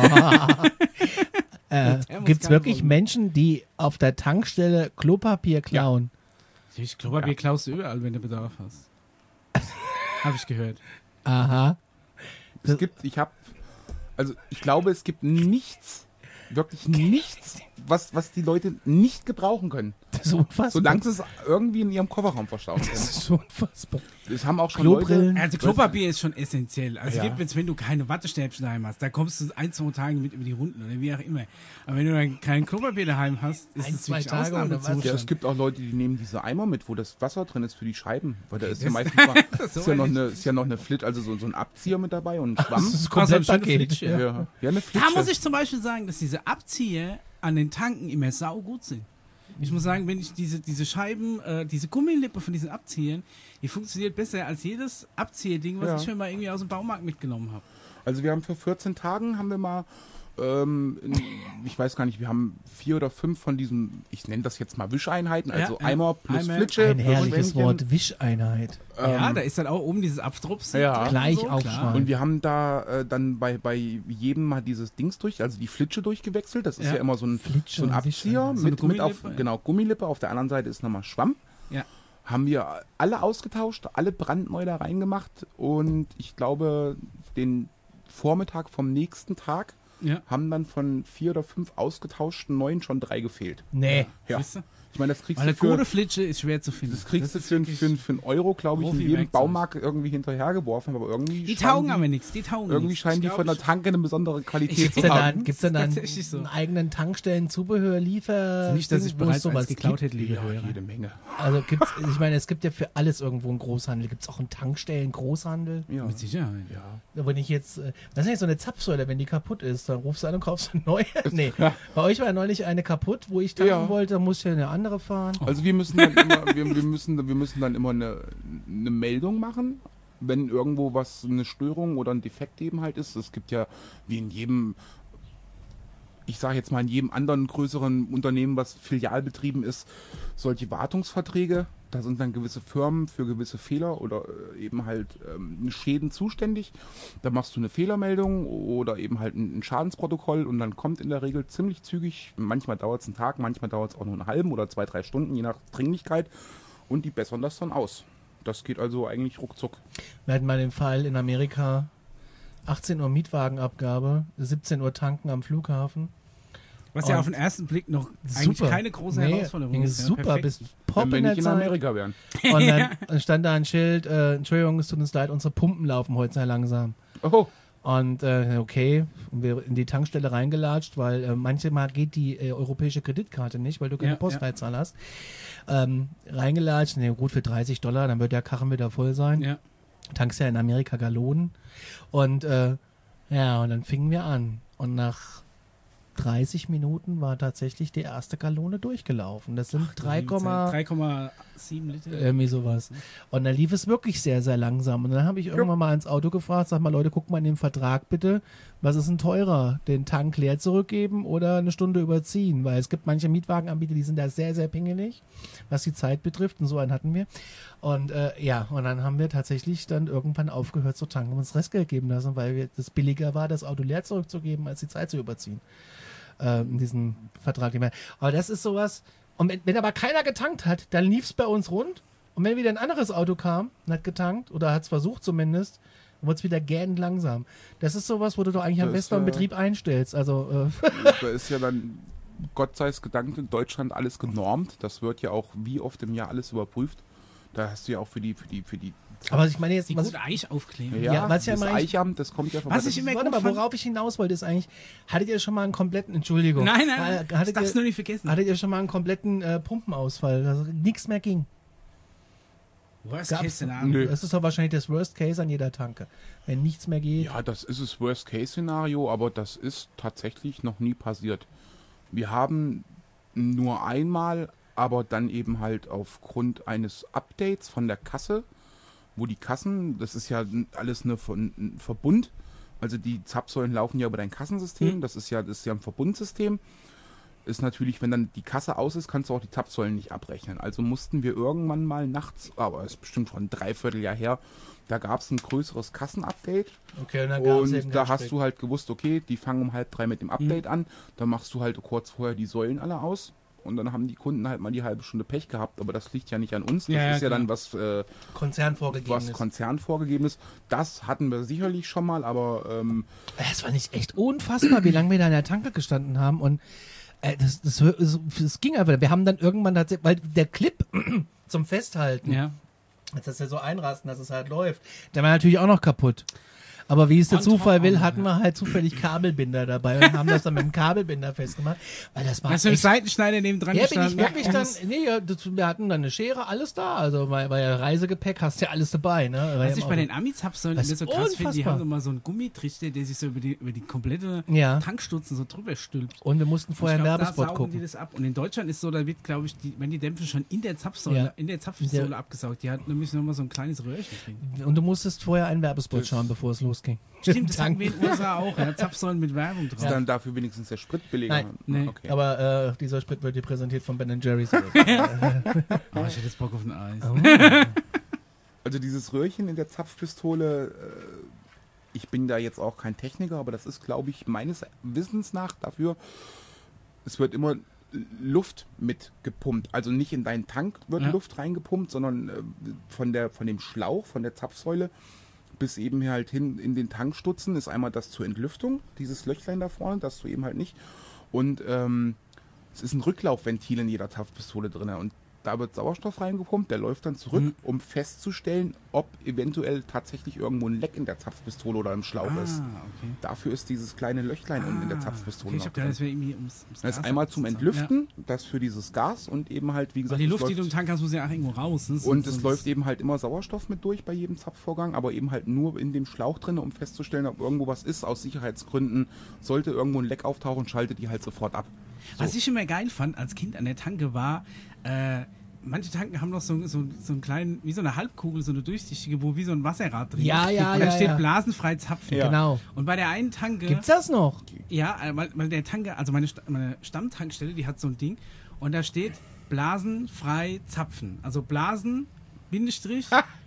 äh, Der muss Gibt es keinen wirklich wollen. Menschen, die auf der Tankstelle Klopapier klauen? Ich glaube, wir klaust du überall, wenn du Bedarf hast. Habe ich gehört. Aha. Es gibt, ich habe, also ich glaube, es gibt nichts, wirklich nichts, was, was die Leute nicht gebrauchen können. Das ist unfassbar. Solange sie es irgendwie in ihrem Kofferraum verstauen können. Das ist so unfassbar. Das haben auch schon Klobrillen. Leute. Also Klopapier ist schon essentiell. Also Ja. gibt jetzt, wenn du keine Wattestäbchen daheim hast, da kommst du ein, zwei Tage mit über die Runden oder wie auch immer. Aber wenn du dann kein Klopapier daheim hast, ist Ein, es zwei wirklich Tage oder was? Ausnahmezustand. Ja, es gibt auch Leute, die nehmen diese Eimer mit, wo das Wasser drin ist für die Scheiben. Weil da ist ja Das- meistens mal, Das ist ja noch eine- eine, ist ja noch eine Flit, also so, so ein Abzieher mit dabei und ein Schwamm. Das ist Ah, so ein komplett schöner Paket. Flitsch, Ja. Ja, ja, eine Flitsche. Da muss ich zum Beispiel sagen, dass diese Abzieher an den Tanken immer saugut sind. Ich muss sagen, wenn ich diese, diese Scheiben, äh, diese Gummilippe von diesen Abziehern, die funktioniert besser als jedes Abzieherding, was Ja. ich mir mal irgendwie aus dem Baumarkt mitgenommen habe. Also wir haben für vierzehn Tagen haben wir mal, ähm, in, ich weiß gar nicht, wir haben vier oder fünf von diesen, ich nenne das jetzt mal Wischeinheiten, also Ja, ja. Eimer plus Eimer. Flitsche. Ein plus herrliches Schwämmchen. Wort, Wischeinheit. ja, Ähm, da ist dann auch oben dieses Abstrups. Ja. drin Gleich und so, aufschneiden. klar. Und wir haben da äh, dann bei, bei jedem mal dieses Dings durch, also die Flitsche durchgewechselt. Das ist ja, Ja. immer so ein, Flitsche so ein und Abzieher Wischeinheit. So eine mit, mit auf, Gummilippe, ja. genau, Gummilippe. Auf der anderen Seite ist nochmal Schwamm. Ja. Haben wir alle ausgetauscht, alle brandneu da reingemacht und ich glaube, den Vormittag vom nächsten Tag Ja. haben dann von vier oder fünf ausgetauschten neuen schon drei gefehlt. Nee. Ja. Siehst du? Ich meine, das kriegst Weil eine du für, Kohleflitsche ist schwer zu finden. das kriegst Das du ist für, für, für einen Euro, glaube ich, in jedem Profi-Werkzeug. Baumarkt irgendwie hinterhergeworfen, aber irgendwie Die scheinen taugen aber nichts, die taugen Irgendwie nichts. scheinen Ich die glaub, von der ich- Tanke eine besondere Qualität Gibt's zu Gibt's denn haben. dann, gibt's Das denn ist dann tatsächlich so. einen eigenen Tankstellen-Zubehör-Liefer? Nicht, dass ich Ding, wo es bereits sowas eins geklaut gibt? hätte, liebe Ja, Hörer. jede Menge. Also gibt's, ich meine, es gibt ja für alles irgendwo einen Großhandel. Gibt es auch einen Tankstellen-Großhandel? Ja. Mit Sicherheit. Ja. Wenn ich jetzt, äh, das ist nicht so eine Zapfsäule, wenn die kaputt ist, dann rufst du an und kaufst eine neue. Nee, bei euch war ja neulich eine kaputt, wo ich tanken Ja. wollte, da musste ich eine andere fahren. Also wir müssen dann immer, wir, wir müssen, wir müssen dann immer eine, eine Meldung machen, wenn irgendwo was, eine Störung oder ein Defekt eben halt ist. Es gibt ja, wie in jedem, ich sage jetzt mal in jedem anderen größeren Unternehmen, was filialbetrieben ist, solche Wartungsverträge. Da sind dann gewisse Firmen für gewisse Fehler oder äh, eben halt ähm, Schäden zuständig. Da machst du eine Fehlermeldung oder eben halt ein, ein Schadensprotokoll und dann kommt in der Regel ziemlich zügig, manchmal dauert es einen Tag, manchmal dauert es auch nur einen halben oder zwei, drei Stunden, je nach Dringlichkeit, und die bessern das dann aus. Das geht also eigentlich ruckzuck. Wir hatten mal den Fall in Amerika, achtzehn Uhr Mietwagenabgabe, siebzehn Uhr tanken am Flughafen. Was ja Und auf den ersten Blick noch eigentlich Super. keine große Nee, Herausforderung ging ist. Ja, super, perfekt. bis Wenn Pop wir in der nicht in Zeit. Amerika wären. Und dann, dann stand da ein Schild, äh, Entschuldigung, es tut uns leid, unsere Pumpen laufen heute sehr langsam. Oh, Und äh, okay, und wir in die Tankstelle reingelatscht, weil äh, manchmal geht die äh, europäische Kreditkarte nicht, weil du keine Ja, Postleitzahl hast. Ähm, reingelatscht, ne, gut für dreißig Dollar, dann wird der Karren wieder voll sein. Ja. Tankst ja in Amerika Gallonen. Und äh, ja, und dann fingen wir an. Und nach dreißig Minuten war tatsächlich die erste Gallone durchgelaufen. Das sind drei, drei Komma sieben Liter. irgendwie sowas. Und dann lief es wirklich sehr, sehr langsam. Und dann habe ich irgendwann mal ins Auto gefragt, sag mal, Leute, guckt mal in den Vertrag bitte, was ist denn teurer? Den Tank leer zurückgeben oder eine Stunde überziehen? Weil es gibt manche Mietwagenanbieter, die sind da sehr, sehr pingelig, was die Zeit betrifft. Und so einen hatten wir. Und äh, ja, und dann haben wir tatsächlich dann irgendwann aufgehört zu tanken und uns Restgeld geben lassen, weil wir, das billiger war, das Auto leer zurückzugeben, als die Zeit zu überziehen. Ähm, in diesem Vertrag. Aber das ist sowas. Und wenn, wenn aber keiner getankt hat, dann lief es bei uns rund. Und wenn wieder ein anderes Auto kam und hat getankt, oder hat es versucht zumindest, dann wurde es wieder gähnend langsam. Das ist sowas, wo du doch eigentlich am Das, besten beim äh, Betrieb einstellst. Also, äh, da ist ja dann, Gott sei es gedankt, in Deutschland alles genormt. Das wird ja auch wie oft im Jahr alles überprüft. Da hast du ja auch für die, für die, für die aber ich meine jetzt, Die was, gute Eich aufkleben. Ja, Ja, was ja das meine ich- Eichamt, das kommt ja von Was ich immer warte gut mal, fand- worauf ich hinaus wollte, ist eigentlich, hattet ihr schon mal einen kompletten, Entschuldigung. Nein, nein, Äh, ich hattet, darf es ihr, nur nicht vergessen. hattet ihr schon mal einen kompletten äh, Pumpenausfall, dass nichts mehr ging? Worst Gab's- Case Szenario. Nö. Das ist doch wahrscheinlich das Worst Case an jeder Tanke. Wenn nichts mehr geht. Ja, das ist das Worst-Case-Szenario, aber das ist tatsächlich noch nie passiert. Wir haben nur einmal, aber dann eben halt aufgrund eines Updates von der Kasse, wo die Kassen, das ist ja alles eine, Ver- ein Verbund, also die Zapfsäulen laufen ja über dein Kassensystem, Hm. das ist ja, das ist ja ein Verbundsystem. Ist natürlich, wenn dann die Kasse aus ist, kannst du auch die Zapfsäulen nicht abrechnen. Also mussten wir irgendwann mal nachts, aber es ist bestimmt schon ein Dreivierteljahr her, da gab es ein größeres Kassenupdate. Okay, und dann gab's eben Und da keinen hast Strick. du halt gewusst, okay, die fangen um halb drei mit dem Update an. Dann machst du halt kurz vorher die Säulen alle aus. Und dann haben die Kunden halt mal die halbe Stunde Pech gehabt. Aber das liegt ja nicht an uns. Das Ja, ja, ist ja klar. dann was, äh, Konzern vorgegeben was ist. Konzern vorgegeben ist. Das hatten wir sicherlich schon mal, aber ähm, Es war nicht echt unfassbar, wie lange wir da in der Tanke gestanden haben. Und äh, das, das, das, das ging einfach. Wir haben dann irgendwann tatsächlich, weil der Clip zum Festhalten, Ja. als das ja so einrasten, dass es halt läuft, der war natürlich auch noch kaputt. Aber wie es der On Zufall top will, auch noch, hatten wir halt zufällig Kabelbinder dabei und haben das dann mit dem Kabelbinder festgemacht. Weil das war Hast du einen echt. Seitenschneider neben dran Ja, bin ich gestanden? wirklich dann, Das- nee, ja, das, wir hatten dann eine Schere, alles da. Also bei, bei Reisegepäck hast du ja alles dabei, ne? Weil Was ich im bei Auto- den Amis-Zapfsäulen Das immer ist so krass finde, die unfassbar. haben immer so einen Gummitrichter, der sich so über die, über die komplette Ja. Tankstutzen so drüber stülpt. Und wir mussten vorher einen ich glaub, Werbespot da saugen gucken. die das ab. Und in Deutschland ist so, da wird, glaube ich, die, wenn die Dämpfe schon in der Zapfsäule, Ja. in der Zapfsäule Der- abgesaugt, die hat nämlich nochmal so ein kleines Röhrchen drin. Und du musstest vorher einen Werbespot Das- schauen, bevor es losging. Stimmt, das hatten wir in den U S A auch, ja, Zapfsäulen mit Werbung ist drauf. dann dafür wenigstens der Sprit billiger. Nein. Nee. Okay. Aber äh, dieser Sprit wird dir präsentiert von Ben Jerry's. Oh, ich hätte jetzt Bock auf ein Eis. Also dieses Röhrchen in der Zapfpistole, äh, ich bin da jetzt auch kein Techniker, aber das ist, glaube ich, meines Wissens nach dafür, es wird immer Luft mit gepumpt. Also nicht in deinen Tank wird Ja. Luft reingepumpt, sondern äh, von, der, von dem Schlauch, von der Zapfsäule bis eben halt hin in den Tankstutzen ist einmal das zur Entlüftung, dieses Löchlein da vorne, das du eben halt nicht. Und ähm, es ist ein Rücklaufventil in jeder Zapfpistole drin und da wird Sauerstoff reingepumpt, der läuft dann zurück, Mhm. um festzustellen, ob eventuell tatsächlich irgendwo ein Leck in der Zapfpistole oder im Schlauch Ah, ist. okay. Dafür ist dieses kleine Löchlein unten in der Zapfpistole Okay, ich noch hab gedacht, drin. das wäre irgendwie ums, ums Das ist Gas einmal zum abzusammeln. Entlüften, das für dieses Gas und eben halt, wie Ja. Weil gesagt, die es Luft, die läuft- du im Tank hast, muss ja auch irgendwo raus. Ne? So- und so- es läuft eben halt immer Sauerstoff mit durch bei jedem Zapfvorgang, aber eben halt nur in dem Schlauch drin, um festzustellen, ob irgendwo was ist. Aus Sicherheitsgründen sollte irgendwo ein Leck auftauchen, schaltet die halt sofort ab. So. Was ich immer geil fand als Kind an der Tanke war, äh, manche Tanken haben noch so, so, so einen kleinen, wie so eine Halbkugel, so eine durchsichtige, wo wie so ein Wasserrad drin Ja, ist. ja, Und da ja, steht ja. blasenfrei zapfen. Ja. Genau. Und bei der einen Tanke, Gibt's das noch? ja, äh, weil, weil der Tanke, also meine, Sta- meine Stammtankstelle, die hat so ein Ding und da steht blasenfrei zapfen. Also Blasen, Bindestrich,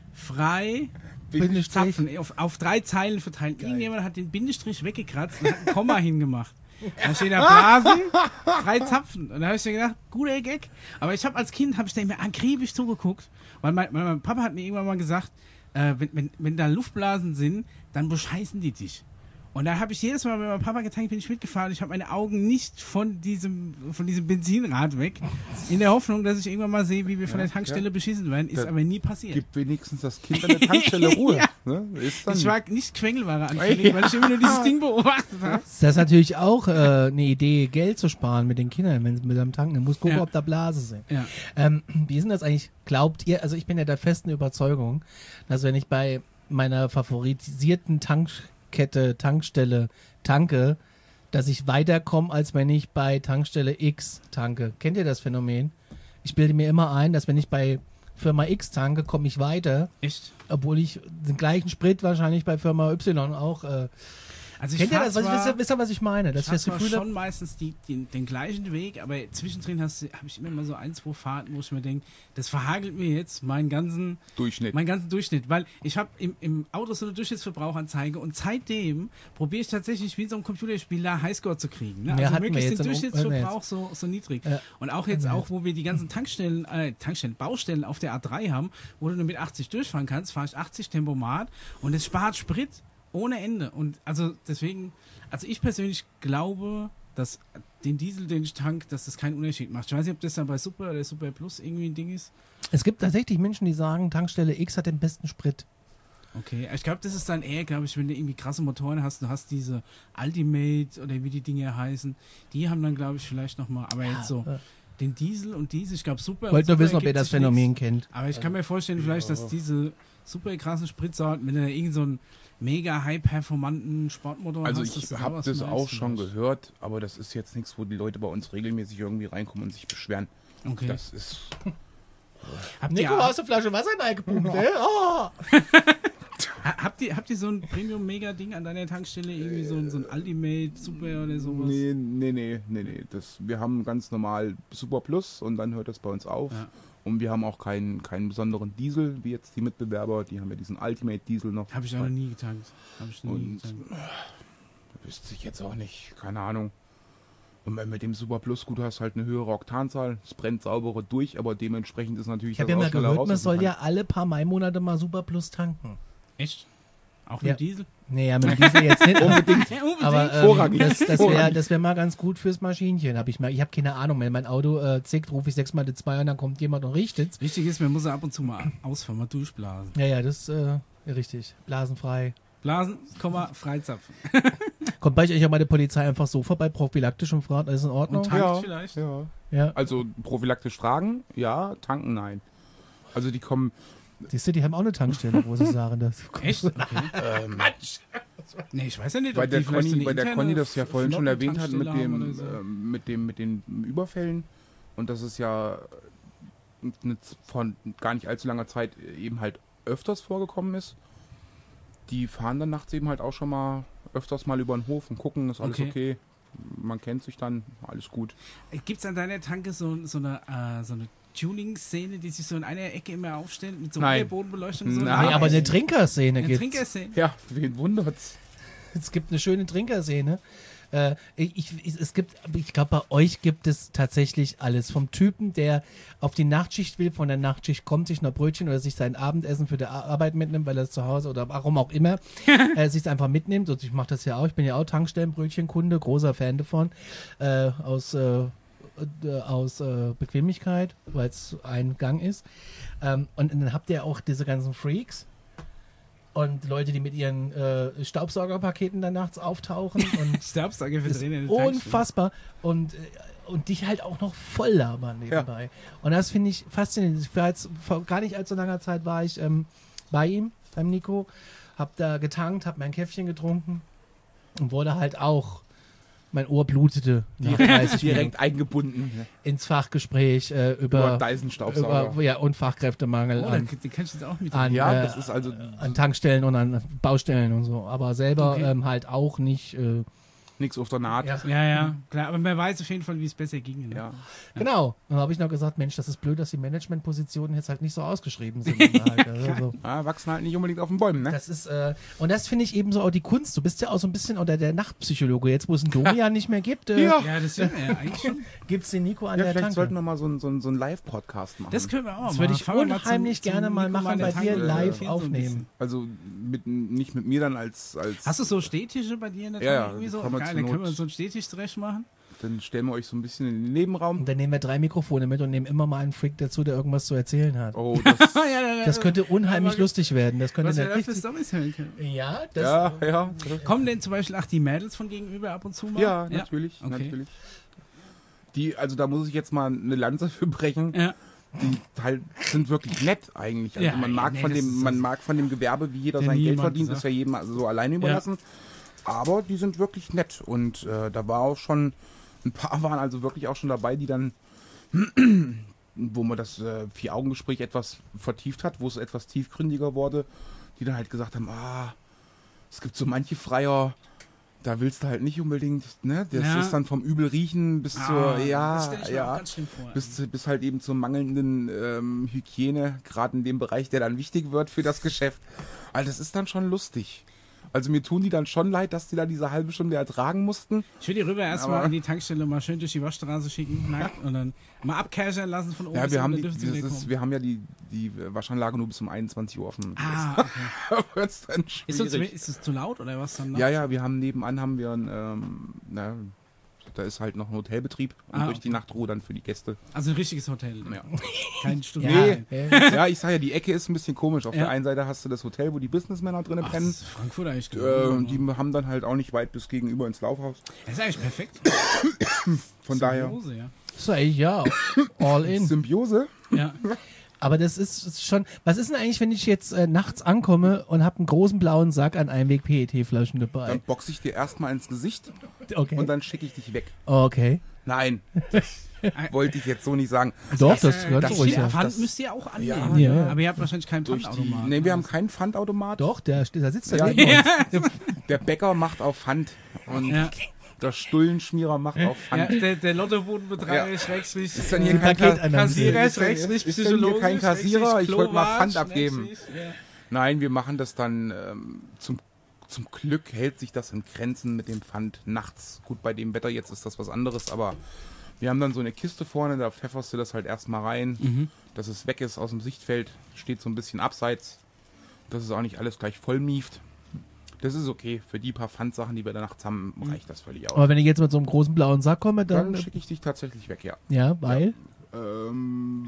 frei, Bindestrich. Zapfen, auf, auf drei Zeilen verteilt. Irgendjemand hat den Bindestrich weggekratzt und hat ein Komma hingemacht. Da steht da Blasen, frei Zapfen. Und da habe ich mir gedacht, guter Gag. Aber ich habe als Kind, habe ich da immer akribisch zugeguckt, weil mein, weil mein Papa hat mir irgendwann mal gesagt, äh, wenn, wenn, wenn da Luftblasen sind, dann bescheißen die dich. Und da habe ich jedes Mal, wenn mein Papa getankt, bin ich mitgefahren. Ich habe meine Augen nicht von diesem, von diesem Benzinrad weg. In der Hoffnung, dass ich irgendwann mal sehe, wie wir von Ja, der Tankstelle ja. beschissen werden. Ist Da aber nie passiert. Gibt wenigstens das Kind an der Tankstelle Ruhe. Ja. Ne? Ist dann Ich war nicht Quengelware anfällig, weil ich immer nur dieses Ding beobachtet habe. Das ist natürlich auch äh, eine Idee, Geld zu sparen mit den Kindern, wenn sie mit am Tanken. Man muss gucken, Ja. ob da Blase sind. Ja. Ähm, wie ist denn das eigentlich? Glaubt ihr, also ich bin ja der festen Überzeugung, dass wenn ich bei meiner favorisierten Tankkette, Tankstelle tanke, dass ich weiterkomme, als wenn ich bei Tankstelle X tanke. Kennt ihr das Phänomen? Ich bilde mir immer ein, dass wenn ich bei Firma X tanke, komme ich weiter, Echt? obwohl ich den gleichen Sprit wahrscheinlich bei Firma Y auch. Äh, Also ich kennt ihr fahr das? Was, zwar- wisst, ihr, wisst ihr, was ich meine? Dass Ich ich das habe Gefühl habe, schon meistens die, die, den gleichen Weg, aber zwischendrin habe ich immer mal so ein, zwei Fahrten, wo ich mir denke, das verhagelt mir jetzt meinen ganzen, Durchschnitt. meinen ganzen Durchschnitt, weil ich habe im, im Auto so eine Durchschnittsverbrauchanzeige und seitdem probiere ich tatsächlich wie in so einem Computerspiel da Highscore zu kriegen. Ne? Ja, Also hatten wir möglichst jetzt den in- Durchschnittsverbrauch so, so niedrig. Ja. Und auch jetzt Hatten wir auch, wo wir die ganzen Tankstellen, äh, Tankstellen, Baustellen auf der A drei haben, wo du nur mit achtzig durchfahren kannst, fahre ich achtzig Tempomat und es spart Sprit ohne Ende. Und also deswegen, also ich persönlich glaube, dass den Diesel, den ich tank, dass das keinen Unterschied macht. Ich weiß nicht, ob das dann bei Super oder Super Plus irgendwie ein Ding ist. es gibt tatsächlich Menschen, die sagen, Tankstelle X hat den besten Sprit. Okay, ich glaube, das ist dann eher, glaube ich, wenn du irgendwie krasse Motoren hast, du hast diese Ultimate oder wie die Dinge heißen, die haben dann, glaube ich, vielleicht nochmal, aber jetzt so Ja. den Diesel und Diesel, ich glaube, Super. Ich wollte nur und Super wissen, ob ihr ergibt das sich nichts. Phänomen kennt. Aber ich kann mir vorstellen, vielleicht, dass diese super krassen Spritsorten, wenn du da irgend so einen mega high-performanten Sportmotor Also hast, ich dass habe sowas das nice auch schon vielleicht. gehört, aber das ist jetzt nichts, wo die Leute bei uns regelmäßig irgendwie reinkommen und sich beschweren. Okay. Das ist Habt Nico, ihr, hast du Flasche Wasser reingepumpt, ey? Oh. ha- habt, ihr, habt ihr so ein Premium-Mega-Ding an deiner Tankstelle? Irgendwie so, ein- so ein Ultimate Super oder sowas? nee, nee, nee, nee, nee. Das, wir haben ganz normal Super Plus und dann hört das bei uns auf. Ja. Und wir haben auch keinen, keinen besonderen Diesel, wie jetzt die Mitbewerber. Die haben ja diesen Ultimate Diesel noch. Habe ich auch noch nie getankt. Hab ich noch nie Und getankt. wüsste ich jetzt auch nicht, keine Ahnung. Und wenn mit dem Super Plus gut hast, halt eine höhere Oktanzahl. Es brennt sauberer durch, aber dementsprechend ist natürlich Ich habe ja das mal auch schneller gehört, raus man aus dem soll Tank. ja alle paar Mai-Monate mal Super Plus tanken. Echt? Auch Ja. mit Diesel? Nee, ja, mit Diesel jetzt nicht. Unbedingt. Ja, unbedingt. Aber ähm, Vorrangig. das, das wäre Vorrangig. das wär mal ganz gut fürs Maschinchen. Hab ich mal, ich habe keine Ahnung, wenn mein Auto äh, zickt, rufe ich sechsmal die zwei und dann kommt jemand und richtet's. Wichtig ist, man muss ab und zu mal ausfahren, mal durchblasen. Ja, ja, das äh, richtig. Blasenfrei. Blasen, Komma, freizapfen. Kommt bei euch auch mal die Polizei einfach so vorbei, prophylaktisch und fragt, alles in Ordnung? Und tankt Ja, vielleicht? ja. Ja. Also prophylaktisch fragen, ja, tanken, nein. Also die kommen, Siehst du, die haben auch eine Tankstelle, wo sie sagen, das. Echt? Okay. ähm, Nee, ich weiß ja nicht, weil ob der die vielleicht so Conny, eine weil der interne Conny das ja vorhin schon erwähnt hat mit Flottentankstelle haben dem, oder so. ähm, mit dem, mit den Überfällen und das ist ja eine, von gar nicht allzu langer Zeit eben halt öfters vorgekommen ist. Die fahren dann nachts eben halt auch schon mal öfters mal über den Hof und gucken, ist alles Okay. okay. Man kennt sich dann, alles gut. Gibt es an deiner Tanke so, so eine, äh, so eine Tuning-Szene, die sich so in einer Ecke immer aufstellt, mit so Nein. Bodenbeleuchtung und so? Nein. Nee, aber eine Trinkerszene Eine gibt's. Trinkerszene? Ja, wen wundert's? Es gibt eine schöne Trinkerszene. Äh, ich, ich, es gibt, ich glaube, bei euch gibt es tatsächlich alles. Vom Typen, der auf die Nachtschicht will, von der Nachtschicht kommt, sich noch Brötchen oder sich sein Abendessen für die Ar- Arbeit mitnimmt, weil er es zu Hause oder warum auch immer, äh, sich einfach mitnimmt. Und ich mache das ja auch. Ich bin ja auch Tankstellenbrötchenkunde, großer Fan davon. Äh, aus äh, äh, aus äh, Bequemlichkeit, weil es ein Gang ist. Ähm, und dann habt ihr auch diese ganzen Freaks und Leute, die mit ihren äh, Staubsaugerpaketen dann nachts auftauchen und Staubsauger für ist drin in den Tankstellen. unfassbar und, äh, und dich halt auch noch voll labern nebenbei. Und das finde ich faszinierend. Ich war jetzt, vor gar nicht allzu langer Zeit war ich ähm, bei ihm, beim Nico, hab da getankt, hab mein Käffchen getrunken und wurde halt auch, mein Ohr blutete nach dreißig Direkt Minuten eingebunden ins Fachgespräch äh, über, über Dyson-Staubsauger. über ja, und Fachkräftemangel Oh, an, den, den kannst du jetzt auch mit. an, Ja, äh, das ist also an Tankstellen und an Baustellen und so. Aber selber Okay. ähm, halt auch nicht. Äh, nichts auf der Naht. ja. Ja, ja, klar. Aber man weiß auf jeden Fall, wie es besser ging. Ne? Ja. Genau. Dann habe ich noch gesagt, Mensch, das ist blöd, dass die Managementpositionen jetzt halt nicht so ausgeschrieben sind. halt, also, so. Ah, wachsen halt nicht unbedingt auf den Bäumen, ne? Das ist, äh, und das finde ich eben so auch die Kunst. Du bist ja auch so ein bisschen oder der Nachtpsychologe. Jetzt, wo es einen Domian nicht mehr gibt, äh, Ja. Ja, das stimmt ja eigentlich schon. gibt es den Nico an Ja, der vielleicht Tanke. sollten wir mal so einen so einen- so einen Live-Podcast machen. Das können wir auch Das machen. würde ich Fahren wir mal unheimlich zum- gerne zum mal Nico machen, an der bei Tanke dir und live so ein aufnehmen. bisschen. also mit, nicht mit mir dann als, als Hast du so Stehtische bei dir in der Ja, Tanke ja, irgendwie so? kann man Geil, zur dann können Not- wir so einen Stehtisch zurecht machen. dann stellen wir euch so ein bisschen in den Nebenraum. Und dann nehmen wir drei Mikrofone mit und nehmen immer mal einen Freak dazu, der irgendwas zu erzählen hat. Oh, das, ja, ja, ja, Das könnte unheimlich aber- lustig werden. Das könnte Was wir eine da für richtig. Storys hören können. Ja, das. ja, ja, Kommen denn zum Beispiel auch die Mädels von gegenüber ab und zu mal? ja, natürlich, Okay. natürlich. Die, also da muss ich jetzt mal eine Lanze für brechen. Ja. Die halt sind wirklich nett eigentlich. Also Ja, man mag nee, von das dem, ist man das- mag von dem Gewerbe, wie jeder Der sein Geld niemand verdient, sagt. ist ja jedem also so alleine überlassen. Aber die sind wirklich nett und äh, da war auch schon ein paar waren also wirklich auch schon dabei, die dann, wo man das äh, Vier-Augen-Gespräch etwas vertieft hat, wo es etwas tiefgründiger wurde, die dann halt gesagt haben, ah, es gibt so manche Freier, da willst du halt nicht unbedingt, ne? Das Ja. ist dann vom übel riechen bis zur, das ja, stell ich mir ja, auch ganz schlimm vor. bis, zu- bis halt eben zur mangelnden ähm, Hygiene, gerade in dem Bereich, der dann wichtig wird für das Geschäft. Also das ist dann schon lustig. Also mir tun die dann schon leid, dass die da diese halbe Stunde ertragen mussten. Ich will die rüber erstmal Aber- in die Tankstelle mal schön durch die Waschstraße schicken, nackt, und dann mal abcashern lassen von oben. Ja, bis wir unten, haben, dann die, dürfen sie das wieder ist, kommen. wir haben ja die, die Waschanlage nur bis um einundzwanzig Uhr offen. Ah, okay. Das wird's dann Ist es, zu, schwierig. ist es zu laut oder was dann? Ja, ja, wir haben nebenan haben wir ein, ähm, na, da ist halt noch ein Hotelbetrieb und Ah, durch die okay. Nachtruhe dann für die Gäste. Also ein richtiges Hotel. Ja. Kein Studio. Nee. Ja. Ja, ich sag ja, die Ecke ist ein bisschen komisch. Auf Ja. der einen Seite hast du das Hotel, wo die Businessmänner drinnen Ach, das pennen. ist Frankfurt eigentlich Äh, genau. und die haben dann halt auch nicht weit bis gegenüber ins Laufhaus. Das ist eigentlich perfekt. Von daher. Symbiose, ja. So, ja, all in. Symbiose? Ja. Aber das ist, ist schon. Was ist denn eigentlich, wenn ich jetzt äh, nachts ankomme und habe einen großen blauen Sack an Einweg-P E T-Flaschen Dann dabei? boxe ich dir erstmal ins Gesicht Okay. und dann schicke ich dich weg. Okay. Nein, wollte ich jetzt so nicht sagen. Doch, das Äh, gehört das so steht ruhig. ja Ja. Pfand das- müsst ihr auch annehmen. Ja, ja. ne? Aber ihr habt wahrscheinlich keinen Durch die, Pfandautomat. nee, wir haben keinen Pfandautomat. Doch, der, der sitzt da Ja. neben uns. Der Bäcker macht auf Pfand und Ja. der Stullenschmierer macht auf Ja, Pfand. der, der Lottobodenbetreiber, Ja. Schrägstrich, Ist dann äh, hier kein Paketannahme. Kassierer, Ist denn- Schrägstrich, ist denn hier Psychologe, kein Kassierer? Schrägstrich, Ich wollte mal Klowart, Pfand abgeben. Schrägstrich, ja. Nein, wir machen das dann ähm, zum, zum Glück hält sich das in Grenzen mit dem Pfand nachts. Gut, bei dem Wetter jetzt ist das was anderes, aber wir haben dann so eine Kiste vorne, da pfefferst du das halt erstmal rein, Mhm. dass es weg ist aus dem Sichtfeld, steht so ein bisschen abseits, dass es auch nicht alles gleich voll mieft. Das ist okay. Für die paar Pfandsachen, die wir da nachts haben, reicht das völlig aus. Aber wenn ich jetzt mit so einem großen blauen Sack komme, Dann dann. schicke ich dich tatsächlich weg, ja. Ja, weil. Ähm,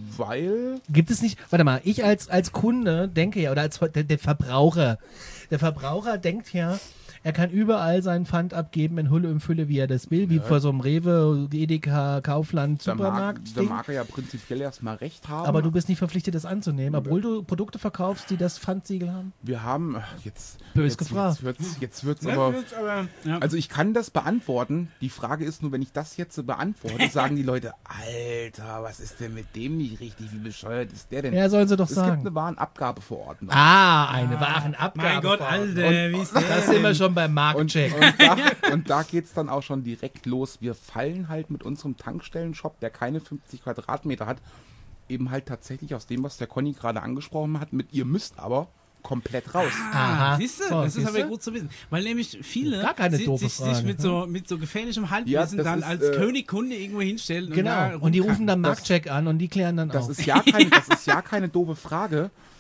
weil. Gibt es nicht, warte mal, ich als, als Kunde denke ja, oder als der, der Verbraucher, der Verbraucher denkt ja, er kann überall seinen Pfand abgeben in Hülle und Fülle, wie er das will, wie vor so einem Rewe, Edeka, Kaufland, Da mag, Supermarkt. da mag er ja prinzipiell erstmal recht haben. Aber du bist nicht verpflichtet, das anzunehmen, obwohl du Produkte verkaufst, die das Pfandsiegel haben. Wir haben. ach, Jetzt. Bös jetzt, gefragt. Jetzt wird's, jetzt wird's Ja, aber. gut, aber, ja. Also ich kann das beantworten. Die Frage ist nur, wenn ich das jetzt so beantworte, sagen die Leute, Alter, was ist denn mit dem nicht richtig? Wie bescheuert ist der denn? Ja, sollen sie doch es gibt sagen. eine Warenabgabeverordnung. Ah, eine Warenabgabe. mein Gott, Alter, wie ist Da der sind wir denn? schon beim Und, Marktcheck. und da, und da geht es dann auch schon direkt los. Wir fallen halt mit unserem Tankstellenshop, der keine fünfzig Quadratmeter hat, eben halt tatsächlich aus dem, was der Conny gerade angesprochen hat, mit ihr müsst aber komplett raus. Aha. Ah, siehst du, So, das ist aber siehste? gut zu wissen. Weil nämlich viele Gar keine si- doofe sich, sich Frage. mit, so, mit so gefährlichem Halbwissen Ja, das dann ist, als äh, Königkunde irgendwo hinstellen. Und, Genau. da Und die rufen dann rumkacken. Marktcheck an und die klären dann Das auf. ist ja keine, das ist ja keine doofe Frage.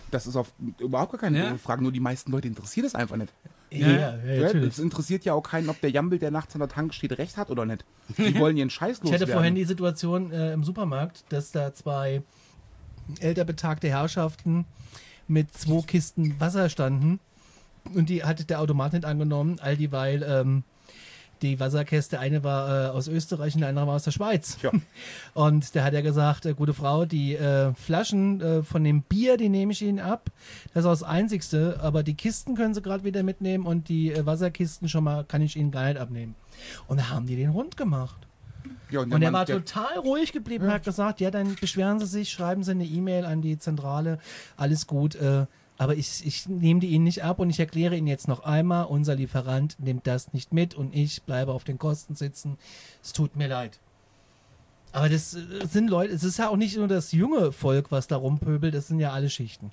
Das ist auf überhaupt gar keine Ja. ja. Frage, nur die meisten Leute interessiert es einfach nicht. Ja, ja, ja, natürlich. Es interessiert ja auch keinen, ob der Jambel, der nachts an der Tank steht, recht hat oder nicht. Die wollen ihren Scheiß Ich loswerden. hatte vorhin die Situation äh, im Supermarkt, dass da zwei älter betagte Herrschaften mit zwei Kisten Wasser standen und die hatte der Automat nicht angenommen, all dieweil ähm, die Wasserkäste, eine war äh, aus Österreich und die andere war aus der Schweiz. Ja. Und da hat er gesagt, äh, gute Frau, die äh, Flaschen äh, von dem Bier, die nehme ich Ihnen ab. Das ist auch das Einzigste, aber die Kisten können Sie gerade wieder mitnehmen und die äh, Wasserkisten schon mal kann ich Ihnen gar nicht abnehmen. Und da haben die den rund gemacht. Ja, Und er Mann, war der, total ruhig geblieben und hat gesagt, ja, dann beschweren Sie sich, schreiben Sie eine E-Mail an die Zentrale, alles gut, äh, aber ich, ich nehme die Ihnen nicht ab und ich erkläre Ihnen jetzt noch einmal, unser Lieferant nimmt das nicht mit und ich bleibe auf den Kosten sitzen. Es tut mir leid. Aber das äh, sind Leute, es ist ja auch nicht nur das junge Volk, was da rumpöbelt, das sind ja alle Schichten.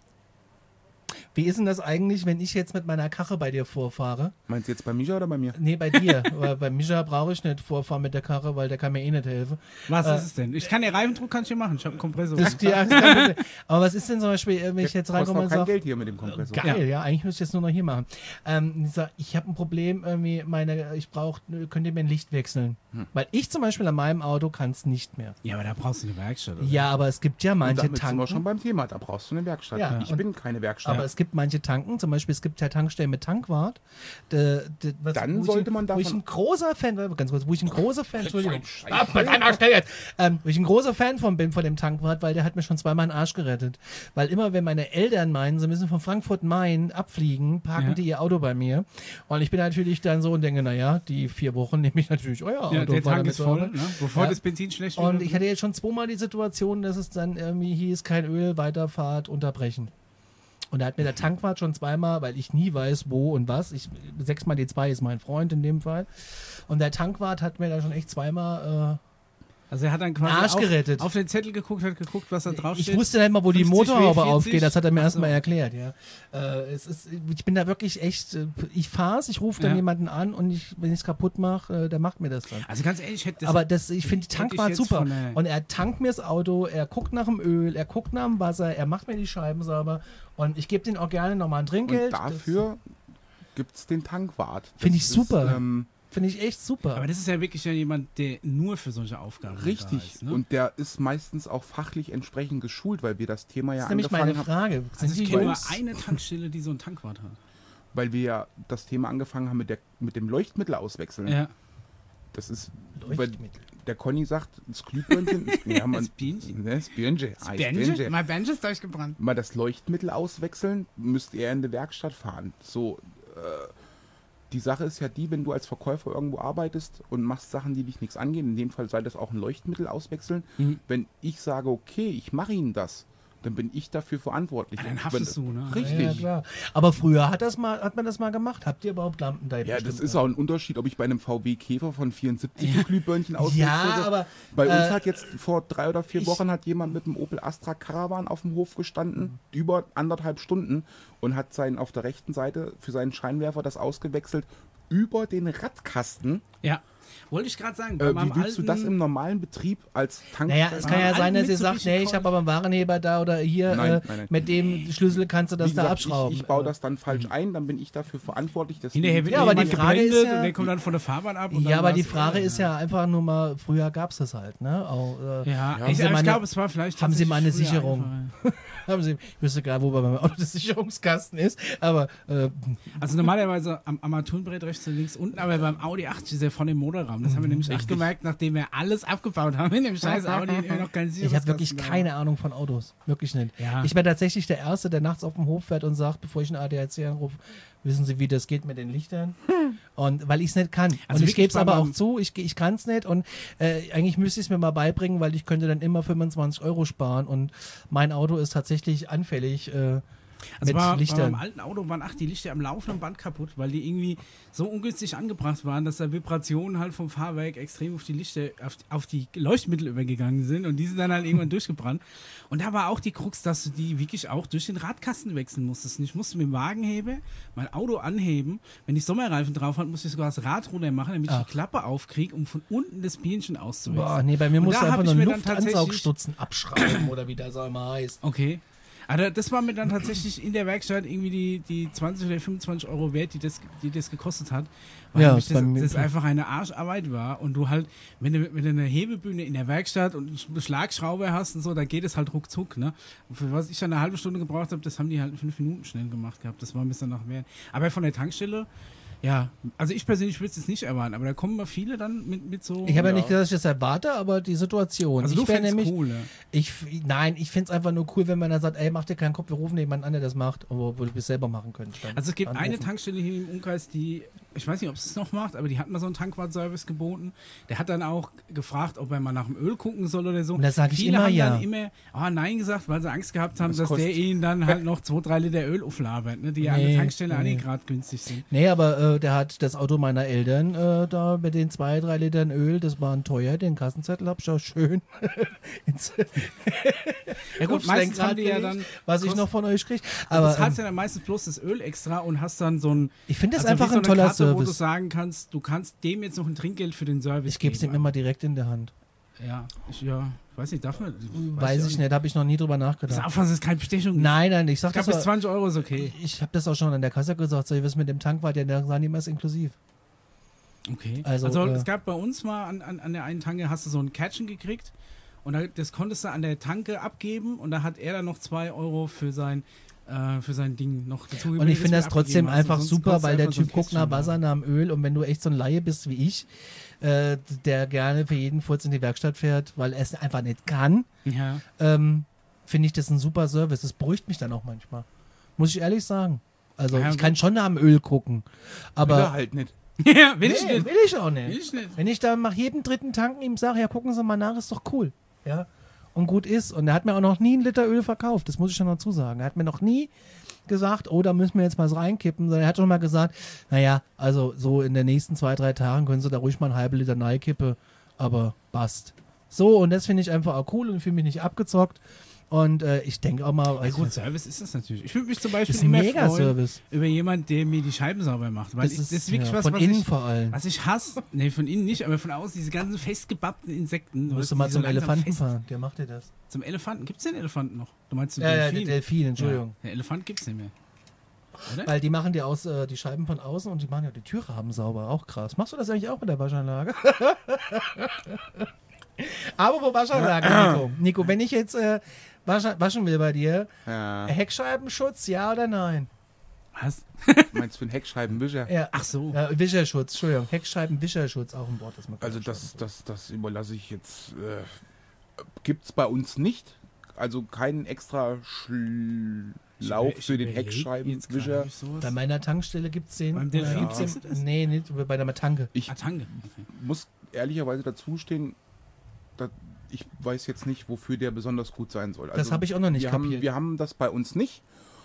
Wie ist denn das eigentlich, wenn ich jetzt mit meiner Karre bei dir vorfahre? Meinst du jetzt bei Mischa oder bei mir? Nee, bei dir. Weil bei Mischa brauche ich nicht vorfahren mit der Karre, weil der kann mir eh nicht helfen. Was Äh, ist es denn? Ich kann den Reifendruck kann ich hier machen. Ich habe einen Kompressor. Das, ja, das ist kein Problem. Aber was ist denn zum Beispiel, wenn ich jetzt Kostet reinkomme auch und kein sage, Geld hier mit dem Kompressor. geil, ja. eigentlich müsste ich jetzt nur noch hier machen. Ähm, ich sag, ich habe ein Problem, irgendwie meine, ich brauche, könnt ihr mir ein Licht wechseln? Hm. Weil ich zum Beispiel an meinem Auto kann es nicht mehr. Ja, aber da brauchst du eine Werkstatt. Oder? Ja, aber es gibt ja Und manche damit sind wir schon Tanken. beim Thema. Da brauchst du eine Werkstatt. Ja, ich und- bin keine Werkstatt. Aber es gibt manche Tanken, zum Beispiel es gibt ja Tankstellen mit Tankwart. De, de, was, Dann wo ich sollte ein, man Wo ich davon- ein großer Fan, ganz kurz, wo ich ein großer Fan, Entschuldigung, Scheiße. Ah, verdammt, schnell jetzt. Ähm, wo ich ein großer Fan von bin, von dem Tankwart, weil der hat mir schon zweimal den Arsch gerettet. Weil immer, wenn meine Eltern meinen, sie müssen von Frankfurt-Main abfliegen, parken Ja. die ihr Auto bei mir. Und ich bin natürlich dann so und denke, naja, die vier Wochen nehme ich natürlich euer Auto. Ja, der fahr Tank damit ist voll, sauber. ne? Bevor Ja. das Benzin schlecht Und wird. ich hatte jetzt schon zweimal die Situation, dass es dann irgendwie hieß, kein Öl, Weiterfahrt, unterbrechen. Und da hat mir der Tankwart schon zweimal, weil ich nie weiß, wo und was, ich, sechs mal D zwei ist mein Freund in dem Fall, und der Tankwart hat mir da schon echt zweimal, Also er hat dann quasi Arsch auf, gerettet. auf den Zettel geguckt, hat geguckt, was da äh, draufsteht. ich wusste nicht mal, wo die fünfzig W Motorhaube vierzig. aufgeht, das hat er mir Ach erstmal so. erklärt, ja. Äh, es ist, ich bin da wirklich echt, äh, ich fahr's, ich rufe dann Ja. jemanden an und ich, wenn ich es kaputt mache, äh, der macht mir das dann. Also ganz ehrlich, ich hätte das Aber das, ich finde die hätte ich Tankwart jetzt super. von der- Und er tankt mir das Auto, er guckt nach dem Öl, er guckt nach dem Wasser, er macht mir die Scheiben sauber und ich gebe den auch gerne nochmal ein Trinkgeld. Und dafür gibt es den Tankwart. Finde Das ich super. Ist, ähm, Finde ich echt super. Aber das ist ja wirklich ja jemand, der nur für solche Aufgaben richtig. da ist. Ne? Und der ist meistens auch fachlich entsprechend geschult, weil wir das Thema ja das ist nämlich angefangen meine haben. Frage. Sind also ich die kenne nur Jungs- eine Tankstelle, die so einen Tankwart hat. Weil wir ja das Thema angefangen haben mit, der, mit dem Leuchtmittel auswechseln. Ja. Das ist, weil Leuchtmittel. der Conny sagt, das Glühbirnchen ist, ja, man, Das Bienchen. Ne, das Birnchen. Ah, das Benje? Birnchen. Mein Benje ist durchgebrannt. Mal das Leuchtmittel auswechseln, müsst ihr in die Werkstatt fahren. So, äh, die Sache ist ja die, wenn du als Verkäufer irgendwo arbeitest und machst Sachen, die dich nichts angehen, in dem Fall sei das auch ein Leuchtmittel auswechseln. Mhm. Wenn ich sage, okay, ich mache Ihnen das, dann bin ich dafür verantwortlich. Ja, dann Und haftest wenn- du, ne? Richtig. Ja, klar. Aber früher hat, das mal, hat man das mal gemacht. Habt ihr überhaupt Lampen da? Ja, das bestimmt, ist ne? auch ein Unterschied, ob ich bei einem V W Käfer von vierundsiebzig ein Glühbirnchen auswechsle. Ja, aber Bei uns äh, hat jetzt vor drei oder vier ich- Wochen hat jemand mit dem Opel Astra Caravan auf dem Hof gestanden, über anderthalb Stunden, und hat seinen auf der rechten Seite für seinen Scheinwerfer das ausgewechselt über den Radkasten. Ja. Wollte ich gerade sagen. Bei Äh, meinem wie willst du das alten- im normalen Betrieb als Tank? Naja, es kann ja alten sein, dass ihr Mitsubishi sagt, nee, ich habe aber einen Warenheber da oder hier, Nein, äh, nein, nein. mit dem Schlüssel kannst du das Wie da gesagt, abschrauben. Ich, ich baue das dann falsch ein, dann bin ich dafür verantwortlich. Dass Hinterher wird Ja, aber die jemand Frage ist geblendet ja- und der kommt dann von der Fahrbahn ab. Und Ja, dann aber die war's- Frage ist ja einfach nur mal, früher gab es das halt, ne? Auch, äh, Ja, Ja. ich, Sie aber mal ich eine- glaube, es war vielleicht. haben Sie mal eine tatsächlich früher Sicherung? einfacher. haben Sie, ich wüsste gerade, wo bei meinem Auto der Sicherungskasten ist, aber äh, Also normalerweise am Armaturenbrett rechts und links unten, aber beim Audi acht ist er von dem Motorraum. Das haben wir nämlich echt gemerkt, nachdem wir alles abgebaut haben in dem scheiß Audi und immer noch kein ich habe wirklich keine Ahnung von Autos. Wirklich nicht. Ja. Ich bin tatsächlich der Erste, der nachts auf dem Hof fährt und sagt, bevor ich einen A D A C anrufe, wissen Sie, wie das geht mit den Lichtern? Und weil ich es nicht kann. Also und ich wirklich gebe es bei aber auch meinem- zu, ich, ich kann es nicht und äh, eigentlich müsste ich es mir mal beibringen, weil ich könnte dann immer fünfundzwanzig Euro sparen und mein Auto ist tatsächlich anfällig äh, Also mit bei, bei Lichtern. meinem alten Auto waren ach, die Lichter am laufenden Band kaputt, weil die irgendwie so ungünstig angebracht waren, dass da Vibrationen halt vom Fahrwerk extrem auf die Lichter, auf, auf die Leuchtmittel übergegangen sind und die sind dann halt irgendwann durchgebrannt. Und da war auch die Krux, dass du die wirklich auch durch den Radkasten wechseln musstest. Und ich musste mit dem Wagenheber mein Auto anheben. Wenn ich Sommerreifen drauf hatte, musste ich sogar das Rad runter machen, damit ich Ach. die Klappe aufkriege, um von unten das Birnchen auszuwechseln. Boah, nee, bei mir Und musst da du hab einfach ich nur mir einen dann tatsächlich- Luftansaugstutzen abschrauben oder wie das auch immer heißt. Okay. Also das war mir dann tatsächlich in der Werkstatt irgendwie die, die zwanzig oder fünfundzwanzig Euro wert, die das, die das gekostet hat. Weil Ja, nämlich ist bei das, mir das klar. einfach eine Arscharbeit war und du halt, wenn du, wenn du eine Hebebühne in der Werkstatt und eine Schlagschraube hast und so, da geht es halt ruckzuck, ne? Und für was ich dann eine halbe Stunde gebraucht habe, das haben die halt in fünf Minuten schnell gemacht gehabt. Das war ein bisschen nach wert. Aber von der Tankstelle, ja, also ich persönlich würde es jetzt nicht erwarten, aber da kommen mal viele dann mit, mit so... Ich habe ja. Ja. nicht gesagt, dass ich das erwarte, aber die Situation. also ich du wär fändest nämlich, cool, ja. ich, nein, ich finde es einfach nur cool, wenn man dann sagt, ey, mach dir keinen Kopf, wir rufen jemanden an, der das macht, obwohl du es selber machen könntest. Dann Also es gibt anrufen. eine Tankstelle hier im Umkreis, die, ich weiß nicht, ob es es noch macht, aber die hat mal so einen Tankwartservice geboten. Der hat dann auch gefragt, ob er mal nach dem Öl gucken soll oder so. Und da sag ich Viele immer haben ja. dann immer ah, Nein gesagt, weil sie Angst gehabt haben, Das dass kostet- der ihnen dann halt noch zwei, drei Liter Öl auflabert, ne, die ja an Nee, der Tankstelle auch nee. nicht gerade günstig sind. Nee, aber äh, der hat das Auto meiner Eltern äh, da mit den zwei, drei Litern Öl, das waren teuer, den Kassenzettel hab ich auch schön ins Ja gut, aufs meistens haben Lenkrad die ja gelegt, dann, was ich kost- noch von euch kriege. aber Aber du zahlst ähm, ja dann meistens bloß das Öl extra und hast dann so ein, ich finde das also einfach wie so ein eine toller Karte, wo du Service. sagen kannst, du kannst dem jetzt noch ein Trinkgeld für den Service Ich gebe es ihm geben. immer direkt in der Hand. Ja, ich, ja, weiß nicht, darf man? Weiß ich nicht, habe ich noch nie drüber Das nachgedacht. Auffassen ist keine Bestechung. Nein, nein, ich sag Ich glaube, das bis auch, zwanzig Euro ist okay. ich habe das auch schon an der Kasse gesagt, so, was mit dem Tankwart, der sagen die immer ist inklusiv. Okay. Also, Also, äh, es gab bei uns mal an, an, an der einen Tanke, hast du so ein Kärtchen gekriegt und da, das konntest du an der Tanke abgeben und da hat er dann noch zwei Euro für sein, äh, für sein Ding noch dazu Und ich finde das trotzdem einfach super, weil der Typ guckt nach was Wasser, nach dem Öl und wenn du echt so ein Laie bist wie ich, äh, der gerne für jeden Furz in die Werkstatt fährt, weil er es einfach nicht kann, Ja. ähm, finde ich das ein super Service. Das beruhigt mich dann auch manchmal. Muss ich ehrlich sagen. Also Ja, ich gut. kann schon nach dem Öl gucken, Aber aber halt nicht. ja, will ich nee, nicht. will ich auch nicht. Will ich nicht. Wenn ich da nach jedem dritten Tanken ihm sage, ja, gucken Sie mal nach, ist doch cool. Ja. Und gut ist. Und er hat mir auch noch nie einen Liter Öl verkauft. Das muss ich schon dazu sagen. Er hat mir noch nie gesagt, oh, da müssen wir jetzt mal was reinkippen. Sondern er hat schon mal gesagt, naja, also so in den nächsten zwei, drei Tagen können Sie da ruhig mal einen halben Liter reinkippen. Aber passt. So, und das finde ich einfach auch cool und fühle mich nicht abgezockt. Und äh, ich denke auch mal, Ja, also, gut, Service ist das natürlich. Ich würde mich zum das Beispiel ist ein immer mega freuen Service. über jemanden, der mir die Scheiben sauber macht. Weil Das ich, ist, das ist wirklich ja, was, von was innen ich, vor allem. was ich hasse. Nee, von innen nicht, aber von außen diese ganzen festgebappten Insekten. Du musst weißt du mal die zum so langsam Elefanten fest- fahren. Der macht dir das. Zum Elefanten. Gibt es den Elefanten noch? Du meinst den Ja, ja, der Delfin? Delfin, Entschuldigung. Ja, der Elefant gibt es nicht mehr. Oder? Weil die machen dir aus, äh, die Scheiben von außen und die machen ja die Türrahmen sauber. Auch krass. Machst du das eigentlich auch mit der Waschanlage? Aber wo Waschanlage, Nico? Nico, wenn ich jetzt äh, waschen, waschen will bei dir, Ja. Heckscheibenschutz, ja oder nein? Was? Meinst du einen Heckscheibenwischer? Ja. Ach so. Ja, Wischerschutz, Entschuldigung. Heckscheibenwischerschutz, auch ein Wort, das man Also kann das, das, das überlasse ich jetzt. Äh, Gibt es bei uns nicht. Also keinen extra Schlauch Ich für den überleg jetzt gerade, Heckscheibenwischer. hab ich sowas? Bei meiner Tankstelle gibt es den. Beim Delfin gibt's kriegst du den das? nee, nicht bei der Tanke. Ich Ah, Tange. Okay. muss ehrlicherweise dazu stehen, dass ich weiß jetzt nicht, wofür der besonders gut sein soll. Das habe ich auch noch nicht wir haben, kapiert. wir haben das bei uns nicht.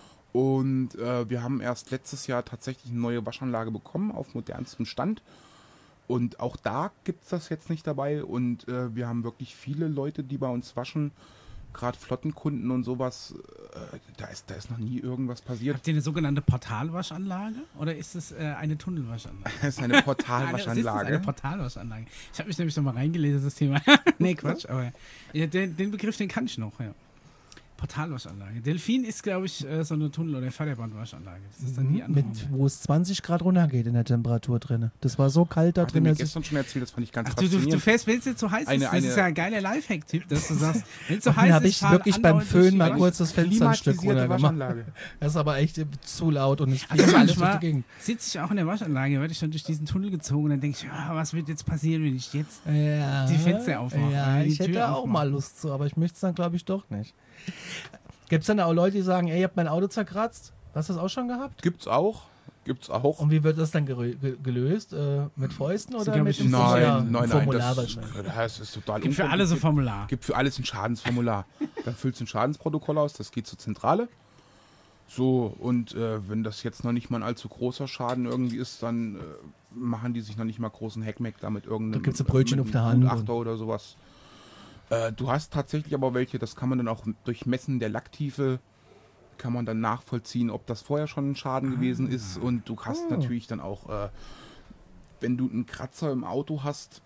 Und äh, wir haben erst letztes Jahr tatsächlich eine neue Waschanlage bekommen auf modernstem Stand. Und auch da gibt es das jetzt nicht dabei. Und äh, wir haben wirklich viele Leute, die bei uns waschen, gerade Flottenkunden und sowas. Äh, da, ist, da ist noch nie irgendwas passiert. Habt ihr eine sogenannte Portalwaschanlage oder ist es äh, eine Tunnelwaschanlage? Das ist eine Eine, Portalwaschanlage. eine Portalwaschanlage. Ich habe mich nämlich noch mal reingelesen, das Thema. Nee, Quatsch, aber ja, den, den Begriff, den kann ich noch, ja. Portalwaschanlage. Delfin ist, glaube ich, äh, so eine Tunnel- oder Förderbandwaschanlage. Das ist dann die Mhm, andere. mit, wo es zwanzig Grad runtergeht in der Temperatur drin. Das war so kalt da Hat er drin, mir dass ich gestern schon erzählt, das fand ich ganz Ach, du, du, du faszinierend. fährst, wenn es dir zu heiß Eine- ist, das eine- ist ja ein geiler Lifehack-Tipp, dass du sagst, wenn es zu Dann heiß habe ist, ich fahr wirklich beim andauernd durch Föhn die mal Wasch- kurz das Fenster ein Stück Klimatisierte runtergemacht. Waschanlage. Das ist aber echt äh, zu laut und es Also fliegt alles durch manchmal die Gegend. sitze ich auch in der Waschanlage, werde ich dann durch diesen Tunnel gezogen und dann denke ich, ja, was wird jetzt passieren, wenn ich jetzt Ja, die Fenster aufmachen, Ja, äh, die ich hätte Tür auch aufmachen. mal Lust zu, aber ich möchte es dann, glaube ich, doch nicht. Gibt es dann auch Leute, die sagen, ey, ihr habt mein Auto zerkratzt? Hast du das auch schon gehabt? Gibt's auch. Gibt's auch. Und wie wird das dann gerö- ge gelöst? Äh, mit Fäusten oder glaub mit ich, dem nein, Formular? Nein, nein, nein. Formular Das, wahrscheinlich. das ist total Gibt für alle so unkompliziert. Formular. Gibt für alles ein Schadensformular. Dann füllst du ein Schadensprotokoll aus, das geht zur Zentrale. So, und äh, wenn das jetzt noch nicht mal ein allzu großer Schaden irgendwie ist, dann äh, machen die sich noch nicht mal großen Heckmeck damit irgendeinem Da gibt's ein Brötchen mit auf der einem Hand Gutachter oder sowas. Äh, du hast tatsächlich aber welche, das kann man dann auch durch Messen der Lacktiefe kann man dann nachvollziehen, ob das vorher schon ein Schaden gewesen ist. Und du hast Ah. natürlich dann auch, äh, wenn du einen Kratzer im Auto hast,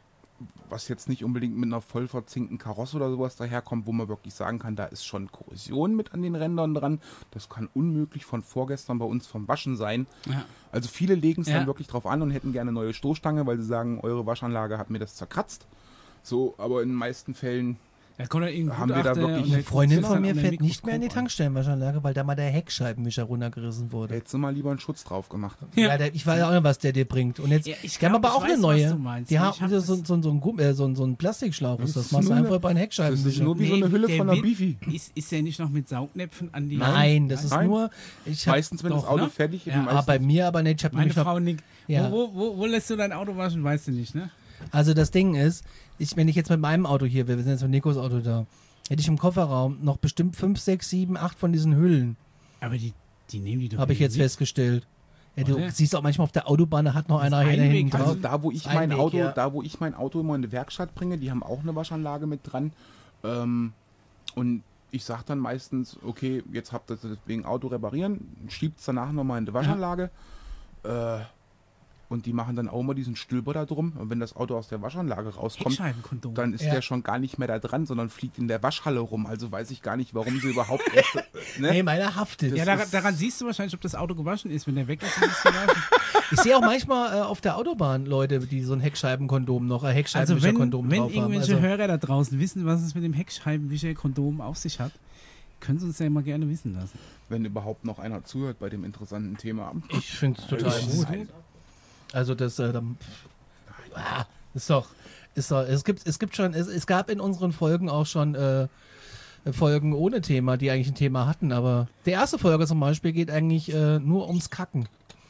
was jetzt nicht unbedingt mit einer voll verzinkten Karosse oder sowas daherkommt, wo man wirklich sagen kann, da ist schon Korrosion mit an den Rändern dran. Das kann unmöglich von vorgestern bei uns vom Waschen sein. Ja. Also viele legen es Ja. dann wirklich drauf an und hätten gerne eine neue Stoßstange, weil sie sagen, eure Waschanlage hat mir das zerkratzt. So, aber in den meisten Fällen Da kommt irgendein Haben wir da Gutachter wirklich- und der Eine Freundin guckt von sich mir das an fährt nicht mehr in die Mikroskop an. Tankstellenwaschanlage, weil da mal der Heckscheibenwischer runtergerissen wurde. hättest du mal lieber einen Schutz drauf gemacht. Ja, der, ich weiß auch nicht, was der dir bringt. Und jetzt, Ja, ich die haben glaub, aber ich auch eine weiß, neue. was du meinst. Die Ich haben hab so, das- so, so, so, ein Gumm, äh, so, so ein Plastikschlauch. Das ist Das ist machst du nur einfach eine- bei einem Das ist Heckscheibenwischer. nur wie so eine Hülle der von einer wird- Bifi. Ist, ist der nicht noch mit Saugnäpfen an die... Nein, das ist Nein. nur. Ich hab, Meistens, wenn doch, das Auto ne? fertig ist. Ja, ah, bei mir aber nicht. Ich hab Meine nämlich noch- Frau nickt. Ja. Wo, wo, wo, wo lässt du dein Auto waschen, weißt du nicht, ne? Also das Ding ist, ich, wenn ich jetzt mit meinem Auto hier wäre, wir sind jetzt mit Nikos Auto da, hätte ich im Kofferraum noch bestimmt fünf, sechs, sieben, acht von diesen Hüllen, Aber die, die nehmen die doch habe ich wieder jetzt mit. festgestellt. Ja, du Oder? siehst auch manchmal auf der Autobahn, da hat noch Das einer ist hier Einweg, hinten drauf. Also da, wo ich Das mein Einweg, Auto, ja. da, wo ich mein Auto immer in die Werkstatt bringe, die haben auch eine Waschanlage mit dran. Ähm, und ich sage dann meistens, okay, jetzt habt ihr das wegen Auto reparieren, schiebt es danach nochmal in die Waschanlage. Äh, und die machen dann auch mal diesen Stülper da drum. Und wenn das Auto aus der Waschanlage rauskommt, Heckscheibenkondom. dann ist Ja. der schon gar nicht mehr da dran, sondern fliegt in der Waschhalle rum. Also weiß ich gar nicht, warum sie überhaupt erst, ne? Nee, meiner haftet. Das ja, daran, ist- daran siehst du wahrscheinlich, ob das Auto gewaschen ist. Wenn der weg ist, ist es gewaschen. Ich sehe auch manchmal äh, auf der Autobahn Leute, die so ein Heckscheibenkondom noch, ein Also wenn, Heckscheibenwischerkondom wenn drauf haben. irgendwelche Also, Hörer da draußen wissen, was es mit dem Heckscheibenwischer-Kondom auf sich hat, können sie uns ja immer gerne wissen lassen. Wenn überhaupt noch einer zuhört bei dem interessanten Thema. ich finde es total gut. Also das, äh, dann, ah, ist doch, ist doch, es gibt, es gibt schon, es, es gab in unseren Folgen auch schon äh, Folgen ohne Thema, die eigentlich ein Thema hatten, aber die erste Folge zum Beispiel geht eigentlich äh, nur ums Kacken.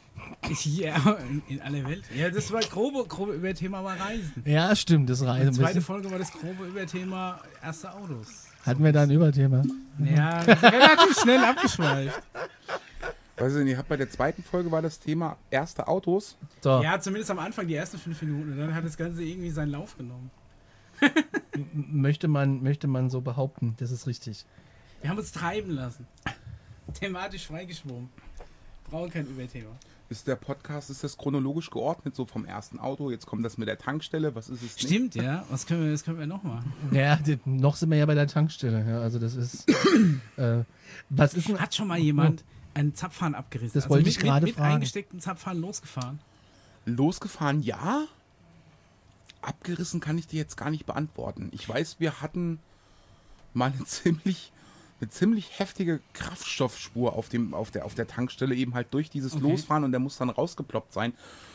Ja, in, in aller Welt. Ja, das war grobe, grobe Überthema war Reisen. Ja, stimmt, das Die Reisen. zweite Folge war das grobe Überthema erste Autos. Hatten wir da ein Überthema? Ja, das ist relativ schnell abgeschweift. Weiß ich nicht, ihr habt bei der zweiten Folge war das Thema erste Autos. So, Ja, zumindest am Anfang die ersten fünf Minuten. Und dann hat das Ganze irgendwie seinen Lauf genommen. m- möchte man, möchte man so behaupten, das ist richtig. Wir haben uns treiben lassen. Thematisch freigeschwommen. Brauchen kein Überthema. Ist der Podcast, ist das chronologisch geordnet, so vom ersten Auto, jetzt kommt das mit der Tankstelle, was ist es nicht? Stimmt, ja. Was können wir, das können wir noch machen? Ja, die, noch sind wir ja bei der Tankstelle, ja, also das ist, äh, was ist denn, Hat schon mal jemand einen Zapfhahn abgerissen? Das wollte ich mit, gerade mit, mit fragen. eingestecktem Zapfhahn losgefahren. Losgefahren, ja. Abgerissen kann ich dir jetzt gar nicht beantworten. Ich weiß, wir hatten mal eine ziemlich, eine ziemlich heftige Kraftstoffspur auf, dem, auf, der, auf der Tankstelle, eben halt durch dieses Okay. Losfahren und der muss dann rausgeploppt sein.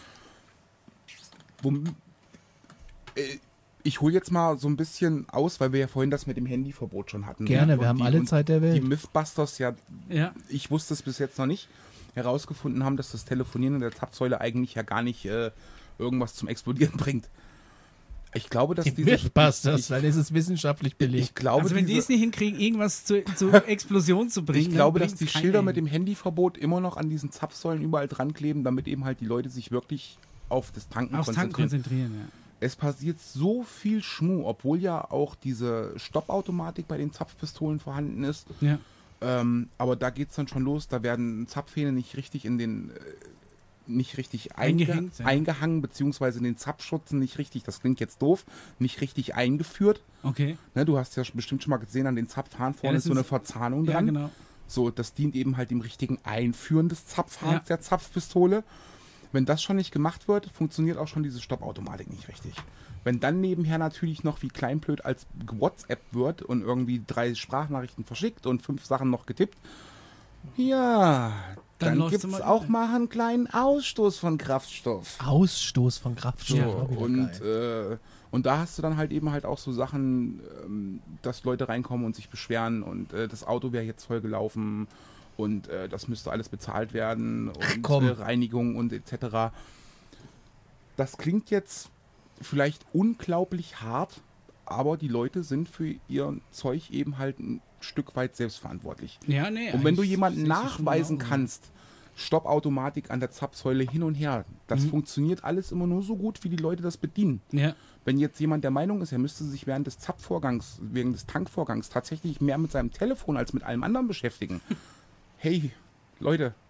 Wo, äh, ich hole jetzt mal so ein bisschen aus, weil wir ja vorhin das mit dem Handyverbot schon hatten. gerne, Und wir haben die- alle und Zeit der Die Welt. Mythbusters ja, Ja. ich wusste es bis jetzt noch nicht, herausgefunden haben, dass das Telefonieren in der Zapfsäule eigentlich ja gar nicht äh, irgendwas zum Explodieren bringt. Ich glaube, dass Die diese... Mythbusters, ich, dann ist es wissenschaftlich belegt. ich glaube, Also wenn die diese, es nicht hinkriegen, irgendwas zu, zur Explosion zu bringen, ich glaube, dann dass die bringt's kein Schilder Ende. mit dem Handyverbot immer noch an diesen Zapfsäulen überall dran kleben, damit eben halt die Leute sich wirklich auf das Tanken aufs Tanken konzentrieren. konzentrieren. Ja. Es passiert so viel Schmuh, obwohl ja auch diese Stoppautomatik bei den Zapfpistolen vorhanden ist. Ja. Ähm, aber da geht es dann schon los, da werden Zapfhähne nicht richtig in den, äh, nicht richtig einge Eingehängt, ja. eingehangen, beziehungsweise in den Zapfschutzen nicht richtig, das klingt jetzt doof, nicht richtig eingeführt. Okay. Ne, du hast ja bestimmt schon mal gesehen, an den Zapfhahn vorne das ist so eine ist- Verzahnung Ja, dran. genau. So, das dient eben halt dem richtigen Einführen des Zapfhahns, Ja. der Zapfpistole. Wenn das schon nicht gemacht wird, funktioniert auch schon diese Stoppautomatik nicht richtig. Wenn dann nebenher natürlich noch wie kleinblöd als WhatsApp wird und irgendwie drei Sprachnachrichten verschickt und fünf Sachen noch getippt, ja, Dann dann, läuft's gibt es immer- auch mal einen kleinen Ausstoß von Kraftstoff. Ausstoß von Kraftstoff. So, auch wieder und, geil. äh, und da hast du dann halt eben halt auch so Sachen, ähm, dass Leute reinkommen und sich beschweren und äh, das Auto wäre jetzt voll gelaufen und äh, das müsste alles bezahlt werden und komm. äh, Reinigung und et cetera. Das klingt jetzt vielleicht unglaublich hart, aber die Leute sind für ihr Zeug eben halt ein Stück weit selbstverantwortlich. Ja, nee. Und wenn du eigentlich jemanden sehe ich das schon nachweisen genau. kannst, Stoppautomatik an der Zapfsäule hin und her, das Mhm. funktioniert alles immer nur so gut, wie die Leute das bedienen. Ja. Wenn jetzt jemand der Meinung ist, er müsste sich während des Zapfvorgangs, während des Tankvorgangs tatsächlich mehr mit seinem Telefon als mit allem anderen beschäftigen. Hey, Leute,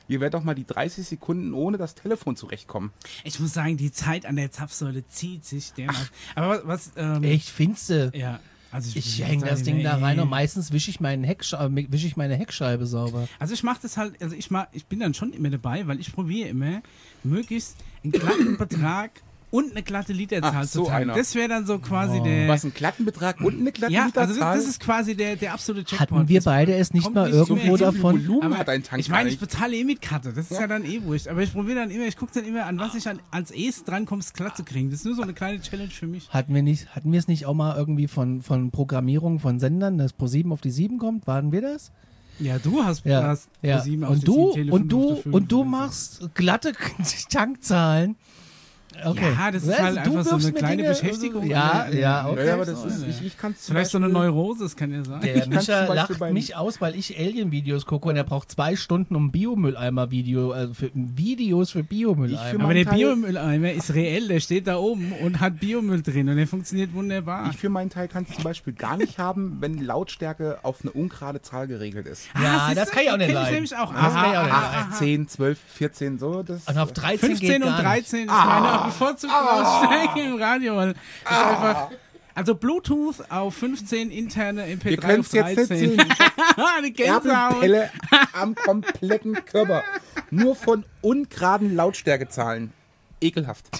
ihr werdet doch mal die dreißig Sekunden ohne das Telefon zurechtkommen. Ich muss sagen, die Zeit an der Zapfsäule zieht sich dermaßen. Aber was, was ähm, Echt, findste? ja. Also Ich hänge das Ding da rein und meistens wische ich, meinen Heckscheibe, wische ich meine Heckscheibe sauber. Also ich mache das halt, also ich mach, ich bin dann schon immer dabei, weil ich probiere immer, möglichst einen glatten Betrag und eine glatte Literzahl Ach, so zu tanken. einer. Das wäre dann so quasi Oh. der... Was, einen glatten Betrag und eine glatte ja, Literzahl? also das, das ist quasi der, der absolute Jackpot. Hatten wir Das beide es nicht kommt mal nicht irgendwo mehr so viel davon? Volumen Aber hat ein Tank ich meine, gar ich nicht. bezahle eh mit Karte, das ist ja, ja dann eh wurscht. Aber ich probiere dann immer, ich gucke dann immer, an was ich an, als erstes drankomme, es glatt zu kriegen. Das ist nur so eine kleine Challenge für mich. Hatten wir nicht, hatten wir es nicht auch mal irgendwie von, von Programmierung von Sendern, dass Pro sieben auf die sieben kommt? Waren wir das? Ja, du hast, Ja. hast ja. Pro sieben auf Und die du, sieben, Tele und fünf du, auf die fünf und du oder so. machst glatte Tankzahlen. Okay. Ja, das ist Also, halt du einfach so wirfst eine mir kleine Dinge- Beschäftigung. Ja, in der- ja, in der- okay. Ja, aber das so, ist, ja. ich, ich kann Vielleicht so eine Neurose, das kann ja sein. Der Ich kann's Micha zum Beispiel lacht beim- mich aus, weil ich Alien-Videos gucke und er braucht zwei Stunden um Biomülleimer-Video, also für Videos für Ich für Biomülleimer. mein Aber der Teil- Biomülleimer ist reell, der steht da oben und hat Biomüll drin und der funktioniert wunderbar. Ich für meinen Teil kann es zum Beispiel gar nicht haben, wenn Lautstärke auf eine ungerade Zahl geregelt ist. Ja, siehst das du, kann ich auch nicht kenn leiden. nämlich auch. Das kann ich auch nicht Aha, leiden. aha. zehn, zwölf, vierzehn, so. Das, Und auf dreizehn fünfzehn geht und gar nicht. dreizehn ist meine bevorzugte Lautstärke im Radio. Weil das ist einfach, also Bluetooth auf fünfzehn, interne M P Ihr drei könnt auf es jetzt nicht dreizehn. sehen. Die Gänsehaut. Erbenpelle am kompletten Körper. Nur von ungeraden Lautstärkezahlen. Ekelhaft.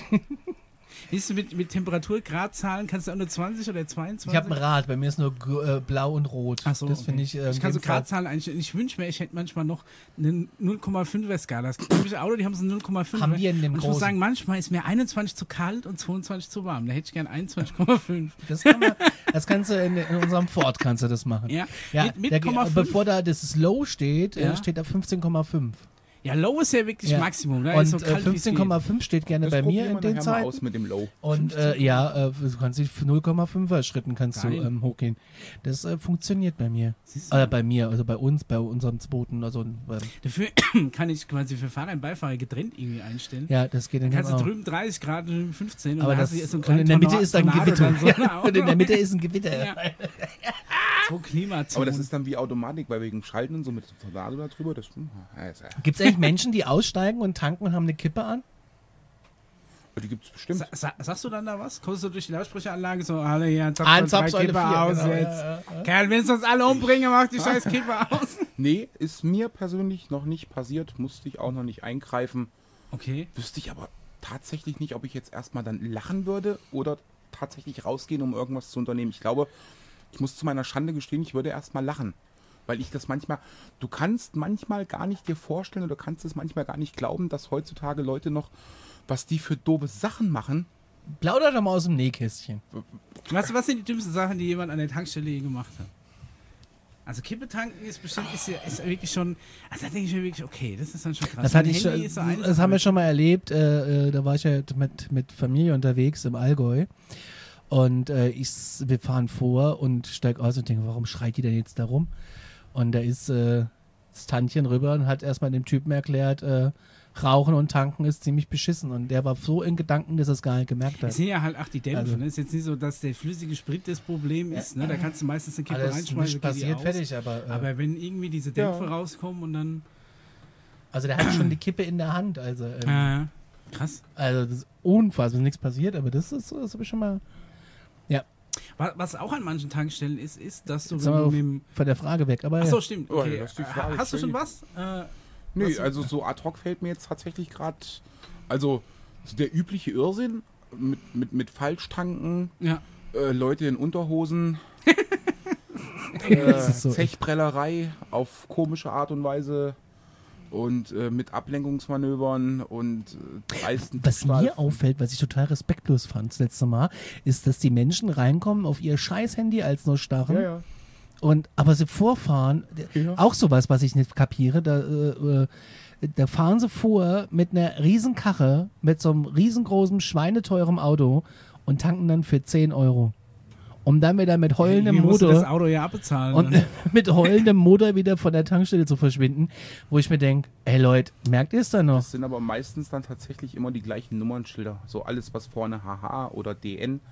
Siehst du, mit, mit Temperaturgradzahlen kannst du auch nur zwanzig oder zweiundzwanzig? Ich habe ein Rad, bei mir ist nur gr- äh, blau und rot. Ach so, das okay. finde ich. Äh, Ich kann so in dem Fall- Gradzahlen einstellen. Ich wünsche mir, ich hätte manchmal noch eine null Komma fünfer Skala. Es gibt nämlich Auto, die haben so eine null Komma fünf. Haben wir in dem Und ich muss großen. sagen, manchmal ist mir einundzwanzig zu kalt und zweiundzwanzig zu warm. Da hätte ich gern einundzwanzig Komma fünf. Das, kann man, das kannst du in, in unserem Ford kannst du das machen. Ja, Ja, mit, mit der, Komma fünf. bevor da das Low steht, Ja. äh, steht da fünfzehn Komma fünf. Ja, Low ist ja wirklich Ja. Maximum. Da Und ist so äh, kalt, wie es fünfzehn Komma fünf steht gerne Das bei mir probieren in wir den nachher mal Zeiten. aus mit dem Low. Und äh, ja, äh, du kannst dich für null Komma fünfer Schritten kannst Geil. du ähm, hochgehen. Das äh, funktioniert bei mir. Siehst du? Äh, bei mir, also bei uns, bei unserem zweiten. Also, ähm, Dafür kann ich quasi für Fahrer und Beifahrer getrennt irgendwie einstellen. ja, das geht Dann dann kannst du auch. drüben dreißig Grad, drüben fünfzehn und Aber da das, hast du jetzt so einen und kleinen in der Mitte Tornado- ist dann Tornado Gewitter. dann so ein Ja, und in der Mitte ist ein Gewitter. Ja. So Klimazonen. Aber das ist dann wie Automatik, weil wegen Schalten und so mit dem Tornado da drüber. Das, hm, ja, ist, ja. Gibt es eigentlich Menschen, die aussteigen und tanken und haben eine Kippe an? Die gibt es bestimmt. Sa sa sagst du dann da was? Kommst du durch die Lautsprecheranlage so, alle hier, An Zapfsäule drei, Zapfsäule Kippe vier, aus genau, jetzt. ja, ja, ja. Kerl, wenn es uns alle umbringen, mach die scheiß Kippe aus. Nee, ist mir persönlich noch nicht passiert. Musste ich auch noch nicht eingreifen. Okay. Wüsste ich aber tatsächlich nicht, ob ich jetzt erstmal dann lachen würde oder tatsächlich rausgehen, um irgendwas zu unternehmen. Ich glaube, ich muss zu meiner Schande gestehen, ich würde erstmal lachen. Weil ich das manchmal, du kannst manchmal gar nicht dir vorstellen oder kannst es manchmal gar nicht glauben, dass heutzutage Leute noch, was die für doofe Sachen machen. Plauder doch mal aus dem Nähkästchen. Weißt du, was sind die dümmsten Sachen, die jemand an der Tankstelle je gemacht hat? Also Kippe tanken ist bestimmt, ist, ja, ist wirklich schon, also da denke ich mir wirklich, okay, das ist dann schon krass. Das, hatte Mein ich, Handy schon- ist so eine das Sache. haben wir schon mal erlebt. Äh, äh, da war ich ja mit, mit Familie unterwegs im Allgäu. Und äh, ich, wir fahren vor und steig aus und denke, warum schreit die denn jetzt da rum? Und da ist äh, das Tantchen rüber und hat erstmal dem Typen erklärt, äh, Rauchen und Tanken ist ziemlich beschissen. Und der war so in Gedanken, dass er es gar nicht gemerkt Es hat. sind ja halt auch die Dämpfe, Also- ne? Es ist jetzt nicht so, dass der flüssige Sprit das Problem ist, ne? Da kannst du meistens eine Kippe Alles reinschmeißen, nicht geht die passiert, aus. fertig. Aber, äh, Aber wenn irgendwie diese Dämpfe Ja. rauskommen und dann... also der hat schon die Kippe in der Hand. Also, ähm, Äh, krass. also das ist unfassbar, ist nichts passiert, aber das ist, das habe ich schon mal Was, was auch an manchen Tankstellen ist, ist, dass du, Jetzt wenn sind du wir mit dem... von der Frage weg. Aber Achso, ja. stimmt. Oh, Okay. das ist die Frage, Hast du schon stell was? Äh, Nee, was- also so ad hoc fällt mir jetzt tatsächlich gerade, also so der übliche Irrsinn mit, mit, mit Falschtanken, Ja. äh, Leute in Unterhosen, äh, Das ist so- Zechprellerei auf komische Art und Weise und äh, mit Ablenkungsmanövern und äh, dreisten Was mir Diebstahl. auffällt, was ich total respektlos fand das letzte Mal, ist, dass die Menschen reinkommen auf ihr Scheiß-Handy als nur starren, Ja, ja. und aber sie vorfahren, Ja. auch sowas, was ich nicht kapiere, da, äh, äh, da fahren sie vor mit einer riesen Karre, mit so einem riesengroßen, schweineteurem Auto und tanken dann für zehn Euro. Um dann wieder mit heulendem Irgendwie musst du Motor das Auto ja abbezahlen. und ne? mit heulendem Motor wieder von der Tankstelle zu verschwinden, wo ich mir denke, ey Leute, merkt ihr es da noch? Das sind aber meistens dann tatsächlich immer die gleichen Nummernschilder. So alles, was vorne H H oder D N,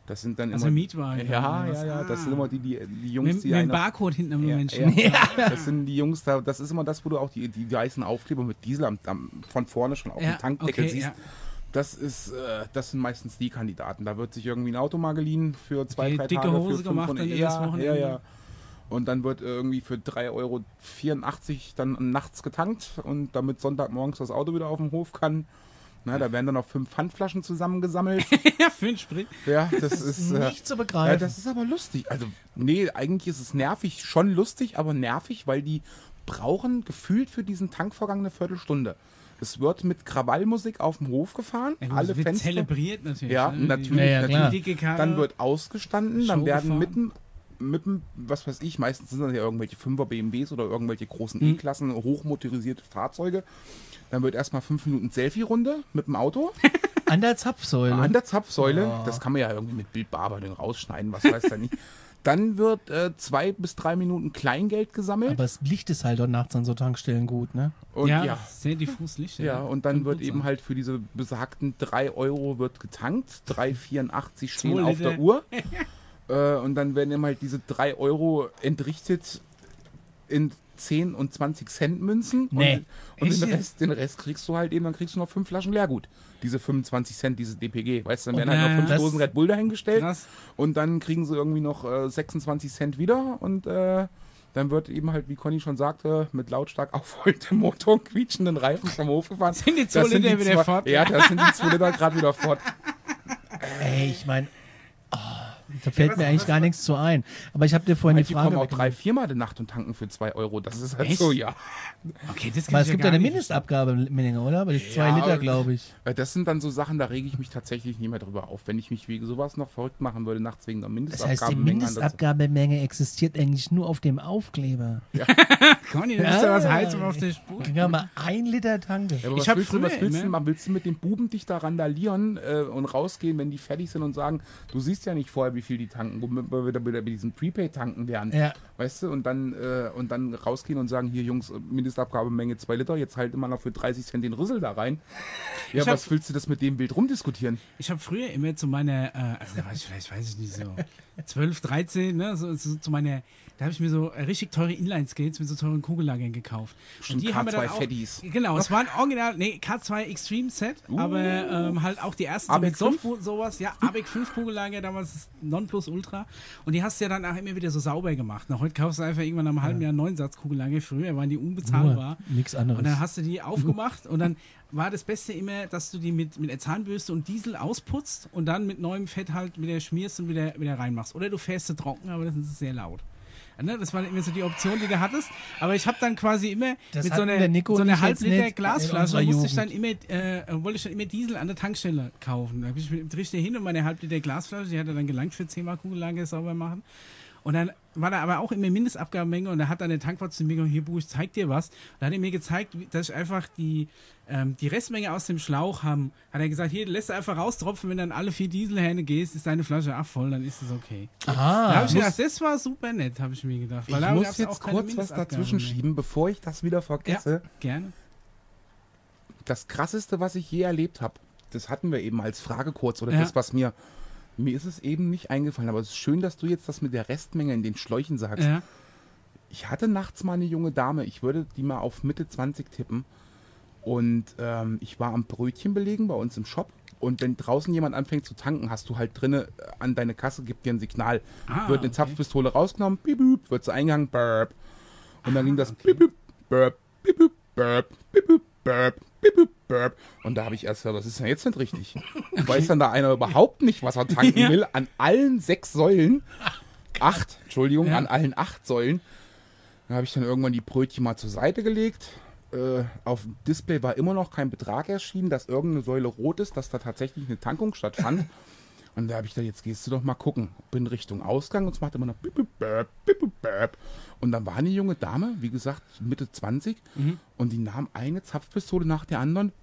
Das sind dann Also immer... Mietwagen. Ja, oder ja, was? ja, das Ah. sind immer die, die, die Jungs, Mit, die mit dem einer- Barcode hinten am Ja, Menschen. ja. Das sind die Jungs da, das ist immer das, wo du auch die, die weißen Aufkleber mit Diesel am, am, von vorne schon auf Ja, dem Tankdeckel okay, siehst. ja. Das ist, äh, das sind meistens die Kandidaten. Da wird sich irgendwie ein Auto mal geliehen für zwei, Okay, drei dicke Tage. Hose für gemacht fünfhundert dann ja, übers Wochenende. ja, ja. Und dann wird irgendwie für drei Euro vierundachtzig dann nachts getankt und damit Sonntagmorgens das Auto wieder auf dem Hof kann. Na, da werden dann noch fünf Pfandflaschen zusammengesammelt. Ja, für den Sprit. Ja, das ist... Äh, Nicht zu ja, begreifen. das ist aber lustig. Also, nee, eigentlich ist es nervig, schon lustig, aber nervig, weil die brauchen gefühlt für diesen Tankvorgang eine Viertelstunde. Es wird mit Krawallmusik auf dem Hof gefahren, Ja, gut, alle es wird Fenster. zelebriert natürlich. Ja, ne? natürlich. Ja, ja, natürlich. klar. Die dicke Karre. Dann wird ausgestanden, dann Show werden gefahren. mitten, mitten, was weiß ich, meistens sind das ja irgendwelche Fünfer B M Ws oder irgendwelche großen Mhm. E-Klassen, hochmotorisierte Fahrzeuge. Dann wird erstmal fünf Minuten Selfie-Runde mit dem Auto. An der Zapfsäule. An der Zapfsäule, Oh. das kann man ja irgendwie mit Bildbearbeitung rausschneiden, was weiß er nicht. Dann wird äh, zwei bis drei Minuten Kleingeld gesammelt. Aber das Licht ist halt dort nachts an so Tankstellen gut, ne? Und ja, ja, sehr diffus Licht. ja, und dann Kann wird gut eben sein. halt für diese besagten drei Euro wird getankt. drei Komma vierundachtzig stehen Zwei auf Liter. der Uhr. äh, und dann werden eben halt diese drei Euro entrichtet in zehn und zwanzig Cent Münzen. Nee. Und, und Echt den, jetzt? Rest, den Rest kriegst du halt eben, dann kriegst du noch fünf Flaschen Leergut. Diese fünfundzwanzig Cent, diese D P G. Weißt du, dann werden Und, halt noch äh, fünf das- Dosen Red Bull dahingestellt. Krass. Und dann kriegen sie irgendwie noch äh, sechsundzwanzig Cent wieder und äh, dann wird eben halt, wie Conny schon sagte, mit lautstark aufrollendem Motor und quietschenden Reifen vom Hof gefahren. Sind die Das zwei sind Liter die wieder zwei- fort? Ja, das sind die zwei Liter gerade wieder fort. Ey, ich meine, da fällt was- mir eigentlich was- gar nichts zu ein. Aber ich habe dir vorhin die Manche Frage... kommen auch weggenommen. drei, viermal die Nacht und tanken für zwei Euro. Das ist halt Echt? so, ja. Okay, das kann Aber ich es gibt ja ja gar eine nicht Mindestabgabemenge, oder? Aber das ist zwei Ja, Liter, glaube ich. Äh, Das sind dann so Sachen, da rege ich mich tatsächlich nicht mehr drüber auf. Wenn ich mich wegen sowas noch verrückt machen würde, nachts wegen der Das heißt, die Mindestabgabe. Mindestabgabemenge existiert eigentlich nur auf dem Aufkleber. verstehen. Conny, das ist ja was Ja. Heizung auf der Spur. Kriegen wir mal ein Liter Tanke. Ja, aber Ich was hab willst, du, was, früher willst du, immer- mal, willst du mit den Buben dich da randalieren äh, und rausgehen, wenn die fertig sind und sagen, du siehst ja nicht vorher, wie viel die tanken, womit wir wieder bei diesen Prepaid-Tanken werden. Ja. Weißt du, und dann, äh, und dann rausgehen und sagen, hier Jungs, Mindestabgabemenge zwei Liter, jetzt halte mal noch für dreißig Cent den Rüssel da rein. Ja, Ich hab- was willst du das mit dem Bild rumdiskutieren? Ich habe früher immer zu meiner, äh, also da war ich vielleicht, weiß ich nicht, so zwölf, dreizehn, ne, so, so zu meiner, da habe ich mir so äh, richtig teure Inline-Skates mit so teuren Kugellagern gekauft. Bestimmt haben wir K zwei dann auch- Fettis. Genau, es war ein Original, nee, K zwei Extreme Set, Uh. aber ähm, halt auch die ersten so A B mit fünf? Softboot, sowas, ja, A B E C fünf Kugellager, damals das Nonplusultra. Und die hast du ja dann auch immer wieder so sauber gemacht. Na, heute kaufst du einfach irgendwann nach einem halben Jahr einen neuen Satz Kugellager, früher waren die unbezahlbar. Nur, nichts anderes. Und dann hast du die aufgemacht und dann war das Beste immer, dass du die mit, mit der Zahnbürste und Diesel ausputzt und dann mit neuem Fett halt wieder schmierst und wieder, wieder reinmachst. Oder du fährst sie trocken, aber das ist sehr laut. Ja, ne? Das war immer so die Option, die du hattest. Aber ich habe dann quasi immer Das mit so hatten einer, der Nico so und einer ich jetzt Halbliter nicht in Glasflasche unserer musste ich dann Jugend. immer, äh, wollte ich dann immer Diesel an der Tankstelle kaufen. Da habe ich mit dem Trichter hin und meine Halbliter Glasflasche, die hat er dann gelangt für zehn Mal Kugellager sauber machen. Und dann war da aber auch immer Mindestabgabemenge und da hat dann der Tankwart zu mir gesagt, hier, Bu, ich zeig dir was. Und da hat er mir gezeigt, wie- dass ich einfach die, ähm, die Restmenge aus dem Schlauch haben. Hat er gesagt, hier, lässt du einfach raustropfen, wenn dann alle vier Dieselhähne gehst, ist deine Flasche auch voll, dann ist es okay. Da Aha. habe ich gedacht, das war super nett, habe ich mir gedacht. Ich Weil da muss gab's jetzt auch keine kurz was Mindestabgabe dazwischen mehr. schieben, bevor ich das wieder vergesse. Gerne. Das krasseste, was ich je erlebt habe, das hatten wir eben als Frage kurz, oder Ja. das, was mir, mir ist es eben nicht eingefallen, aber es ist schön, dass du jetzt das mit der Restmenge in den Schläuchen sagst. Ja. Ich hatte nachts mal eine junge Dame, ich würde die mal auf Mitte zwanzig tippen und ähm, ich war am Brötchen belegen bei uns im Shop und wenn draußen jemand anfängt zu tanken, hast du halt drinne äh, an deine Kasse, gibt dir ein Signal, Ah, wird eine okay. Zapfpistole rausgenommen, piep, piep, wird sie eingegangen, burp. Und dann ging das piep, piep, burp, piep, piep, burp, piep, piep, burp, piep, piep, burp. Und da habe ich erst gesagt, was ist denn jetzt nicht richtig? Weiß dann da einer überhaupt nicht, was er tanken Ja. will, an allen sechs Säulen, acht, Entschuldigung, Ja. an allen acht Säulen. Da habe ich dann irgendwann die Brötchen mal zur Seite gelegt. Äh, auf dem Display war immer noch kein Betrag erschienen, dass irgendeine Säule rot ist, dass da tatsächlich eine Tankung stattfand. Und da habe ich gedacht, jetzt gehst du doch mal gucken. Bin Richtung Ausgang und es macht immer noch bip, bip, bip, bip, bip, bip. Und dann war eine junge Dame, wie gesagt, Mitte zwanzig, Mhm. und die nahm eine Zapfpistole nach der anderen,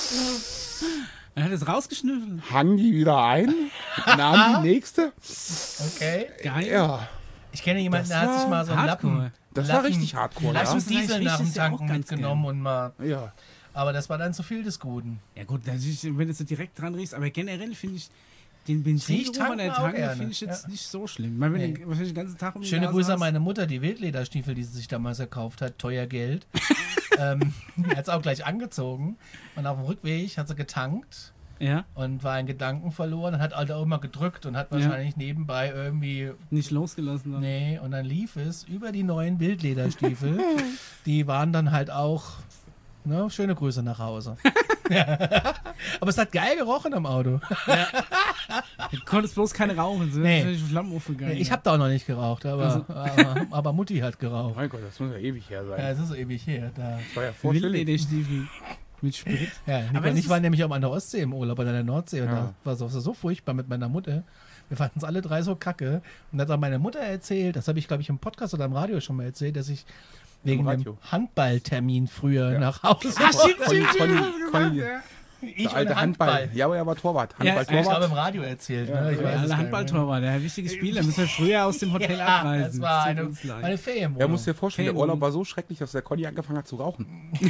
Er hat es rausgeschnüffelt. hang die wieder ein, nahm die nächste. Okay. Geil. Ja, Ich kenne jemanden, Das der hat sich war mal so einen Hardcore. Lappen. das war Lappen- richtig hardcore. Lass Ja. uns- Diesel Vielleicht nach dem riecht es ja auch Tanken ganz mitgenommen gern. und mal. Ja. Aber das war dann zu viel des Guten. Ja gut, das ist, wenn du so direkt dran riechst, aber generell finde ich den Benzingeruch tanken an der auch Tanke gerne, finde ich jetzt ja. nicht so schlimm. Weil wenn Nee. du wahrscheinlich den ganzen Tag um die Schöne Nase Grüße an hast. meine Mutter, die Wildlederstiefel, die sie sich damals gekauft hat, teuer Geld. ähm, hat es auch gleich angezogen. Und auf dem Rückweg hat sie getankt Ja, und war in Gedanken verloren und hat halt auch immer gedrückt und hat wahrscheinlich nebenbei irgendwie, nicht losgelassen. Dann. nee, und dann lief es über die neuen Wildlederstiefel. Die waren dann halt auch, ne, schöne Grüße nach Hause. Aber es hat geil gerochen am Auto. Du konntest bloß keine rauchen, sind Nee. wahrscheinlich Flammen aufgegangen. Ich habe da auch noch nicht geraucht, aber, Also- aber, aber Mutti hat geraucht. Mein Gott, das muss ja ewig her sein. Ja, es ist ewig her. Da. Das war ja vorstellig. Wildlederstiefel mit Sprit. Ja, Nico Aber und es ich waren ist- nämlich auch an der Ostsee im Urlaub, an der Nordsee. Und Ja. da war es so, so furchtbar mit meiner Mutter. Wir fanden es alle drei so kacke. Und dann hat auch meine Mutter erzählt, das habe ich, glaube ich, im Podcast oder im Radio schon mal erzählt, dass ich wegen dem Radio. Handballtermin früher Ja. nach Hause Ah, stimmt, wollte. Conny, stimmt, Conny, stimmt, hast du Conny, gesagt, ja. Ich der alte und Handball. Handball. Ja, aber er war Torwart. Ja, Handball, Ich habe Torwart. im Radio erzählt. Ja, Ne? Ich ja, weiß es Alle gar nicht Handballtorwart, der wichtige Spieler, müssen wir früher aus dem Hotel mehr. abreisen. Ja, das war Tut eine, uns leid. eine Ferienwohnung. Er muss dir vorstellen, der Ferienwohnung. Urlaub war so schrecklich, dass der Conny angefangen hat zu rauchen.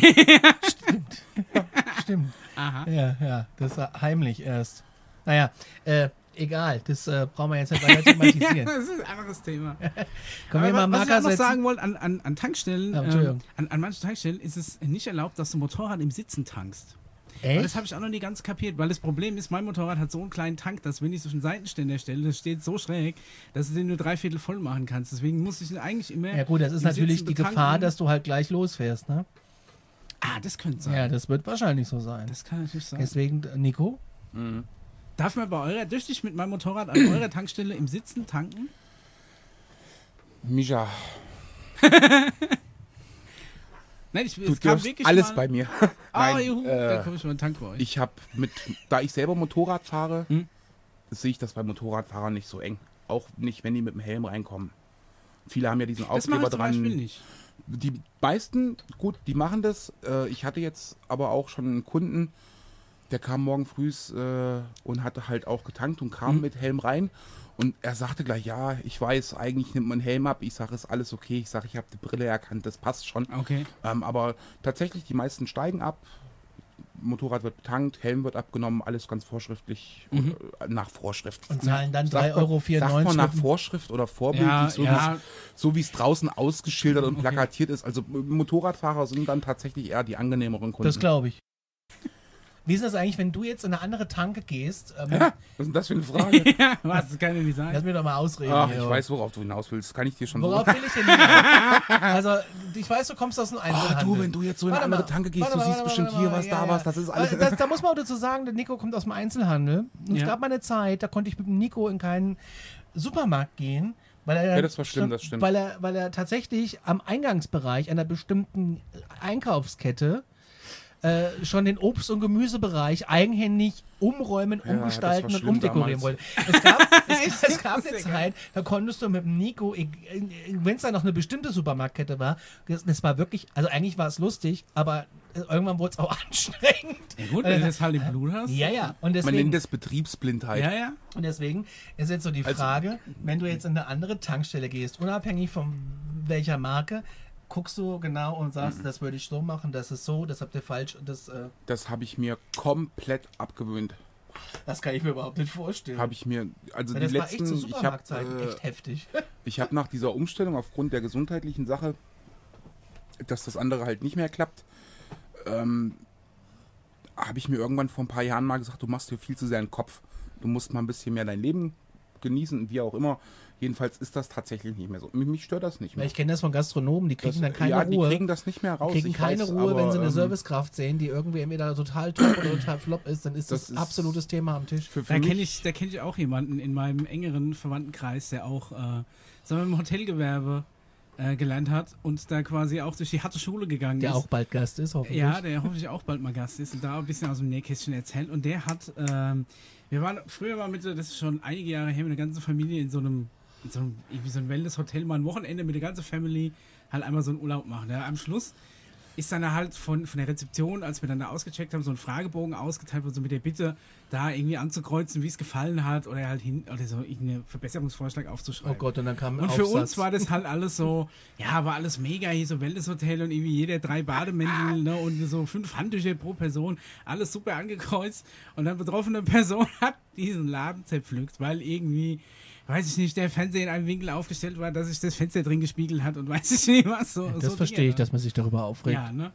Stimmt. Aha. Ja, ja, das war heimlich erst. Naja, äh, egal, das äh, brauchen wir jetzt nicht weiter thematisieren. Das ist ein anderes Thema. Können wir mal Aber was ich Marker auch noch setzen? sagen wollte, an, an, an Tankstellen, Ja, ähm, Entschuldigung. an, an manchen Tankstellen ist es nicht erlaubt, dass du Motorrad im Sitzen tankst. Aber Echt? das habe ich auch noch nie ganz kapiert, weil das Problem ist, mein Motorrad hat so einen kleinen Tank, dass wenn ich so einen Seitenständer stelle, das steht so schräg, dass du den nur drei Viertel voll machen kannst. Deswegen muss ich ihn eigentlich immer. Ja gut, das ist im natürlich Sitzen die betanken. Gefahr, dass du halt gleich losfährst, ne? Ah, das könnte sein. Ja, das wird wahrscheinlich so sein. Das kann natürlich sein. Deswegen, Nico? Mhm. Darf man bei eurer, dürfte ich mit meinem Motorrad an eurer Tankstelle im Sitzen tanken? Mischa, Nein, ich, du es kam dürfst wirklich alles mal, bei mir. Ah, Nein, juhu, äh, dann komme ich mal einen Tank bei euch. Ich habe mit, da ich selber Motorrad fahre, Hm? sehe ich das bei Motorradfahrern nicht so eng. Auch nicht, wenn die mit dem Helm reinkommen. Viele haben ja diesen das mache Aufkleber ich zum Beispiel dran. nicht. Die meisten, gut, die machen das. Äh, ich hatte jetzt aber auch schon einen Kunden, der kam morgen früh äh, und hatte halt auch getankt und kam Mhm. mit Helm rein. Und er sagte gleich, ja, ich weiß, eigentlich nimmt man Helm ab. Ich sage, ist alles okay. Ich sage, ich habe die Brille erkannt, das passt schon. Okay. Ähm, aber tatsächlich, die meisten steigen ab. Motorrad wird betankt, Helm wird abgenommen, alles ganz vorschriftlich Mhm. äh, nach Vorschrift. Und zahlen dann Sagt drei man- Euro Sagt vierundneunzig. man nach mit dem- Vorschrift oder vorbildlich, Ja, so ja. wie's- so wie es draußen ausgeschildert und Okay. plakatiert ist. Also äh, Motorradfahrer sind dann tatsächlich eher die angenehmeren Kunden. Das glaube ich. Wie ist das eigentlich, wenn du jetzt in eine andere Tanke gehst? Ähm, Ja, was ist denn das für eine Frage? Ja, was, das kann ich nicht sagen. Lass mir doch mal ausreden. Ach, hier. ich weiß, worauf du hinaus willst. Das kann ich dir schon Worauf so will ich denn hinaus? Also, ich weiß, du kommst aus einem Oh, Einzelhandel. du, wenn du jetzt so in eine Warte andere mal, Tanke gehst, warte du mal, siehst warte bestimmt mal, hier warte was, mal, da ja, was, ja. das ist alles... Das, da muss man auch dazu sagen, der Nico kommt aus dem Einzelhandel. Und es Ja. gab mal eine Zeit, da konnte ich mit dem Nico in keinen Supermarkt gehen, weil er, Ja, das war schlimm, das stimmt. Weil er, weil er tatsächlich am Eingangsbereich einer bestimmten Einkaufskette äh, schon den Obst- und Gemüsebereich eigenhändig umräumen, Ja, umgestalten das war und schlimm umdekorieren damals. wollte. Es gab, es, es gab Das eine ist ja Zeit, da konntest du mit dem Nico, wenn es da noch eine bestimmte Supermarktkette war, das, das war wirklich, also eigentlich war es lustig, aber irgendwann wurde es auch anstrengend. Ja, gut, wenn du das halt im Blut hast. Ja, ja. Und Man deswegen, nennt das Betriebsblindheit. Ja, ja. und deswegen ist jetzt so die Also- Frage, wenn du jetzt in eine andere Tankstelle gehst, unabhängig von welcher Marke, guckst du genau und sagst, das würde ich so machen, das ist so, das habt ihr falsch, das, äh, Das habe ich mir komplett abgewöhnt. das kann ich mir überhaupt nicht vorstellen. Habe ich mir, also Weil die das war echt letzten, zu ich habe Supermarktzeiten äh, echt heftig. ich habe nach dieser Umstellung aufgrund der gesundheitlichen Sache, dass das andere halt nicht mehr klappt, ähm, habe ich mir irgendwann vor ein paar Jahren mal gesagt, du machst dir viel zu sehr einen Kopf. Du musst mal ein bisschen mehr dein Leben genießen, wie auch immer. Jedenfalls ist das tatsächlich nicht mehr so. Mich, mich stört das nicht Weil mehr. ich kenne das von Gastronomen, die kriegen Das, dann keine ja, die Ruhe. kriegen das nicht mehr raus. kriegen ich keine weiß, Ruhe, aber, wenn sie eine ähm, Servicekraft sehen, die irgendwie entweder total top oder total flop ist, dann ist das, Das ist- absolutes Thema am Tisch. Für, für Da mich, kenne ich, da kenn ich auch jemanden in meinem engeren Verwandtenkreis, der auch äh, sagen wir, mal, im Hotelgewerbe äh, gelernt hat und da quasi auch durch die harte Schule gegangen Der ist. auch bald Gast ist, hoffentlich. Ja, der hoffentlich auch bald mal Gast ist und da ein bisschen aus dem Nähkästchen erzählt. Und der hat, ähm, wir waren früher mal mit, das ist schon einige Jahre her, mit der ganzen Familie in so einem, in so einem, irgendwie so ein Wellness-Hotel, mal ein Wochenende mit der ganzen Family halt einmal so einen Urlaub machen. Ja, am Schluss ist dann halt von, von der Rezeption, als wir dann da ausgecheckt haben, so ein Fragebogen ausgeteilt wurde, so mit der Bitte, da irgendwie anzukreuzen, wie es gefallen hat oder halt hin, oder so irgendeinen Verbesserungsvorschlag aufzuschreiben. Oh Gott, und dann kam ein Und für Aufsatz. uns war das halt alles so, ja, war alles mega, hier so Wellnesshotel und irgendwie jeder drei Bademäntel, ne, und so fünf Handtücher pro Person, alles super angekreuzt. Und dann betroffene Person hat diesen Laden zerpflückt, weil irgendwie, weiß ich nicht, der Fernseher in einem Winkel aufgestellt war, dass sich das Fenster drin gespiegelt hat und weiß ich nicht was. So, Das so verstehe Dinge, ich, dass man sich darüber aufregt. Ja, ne?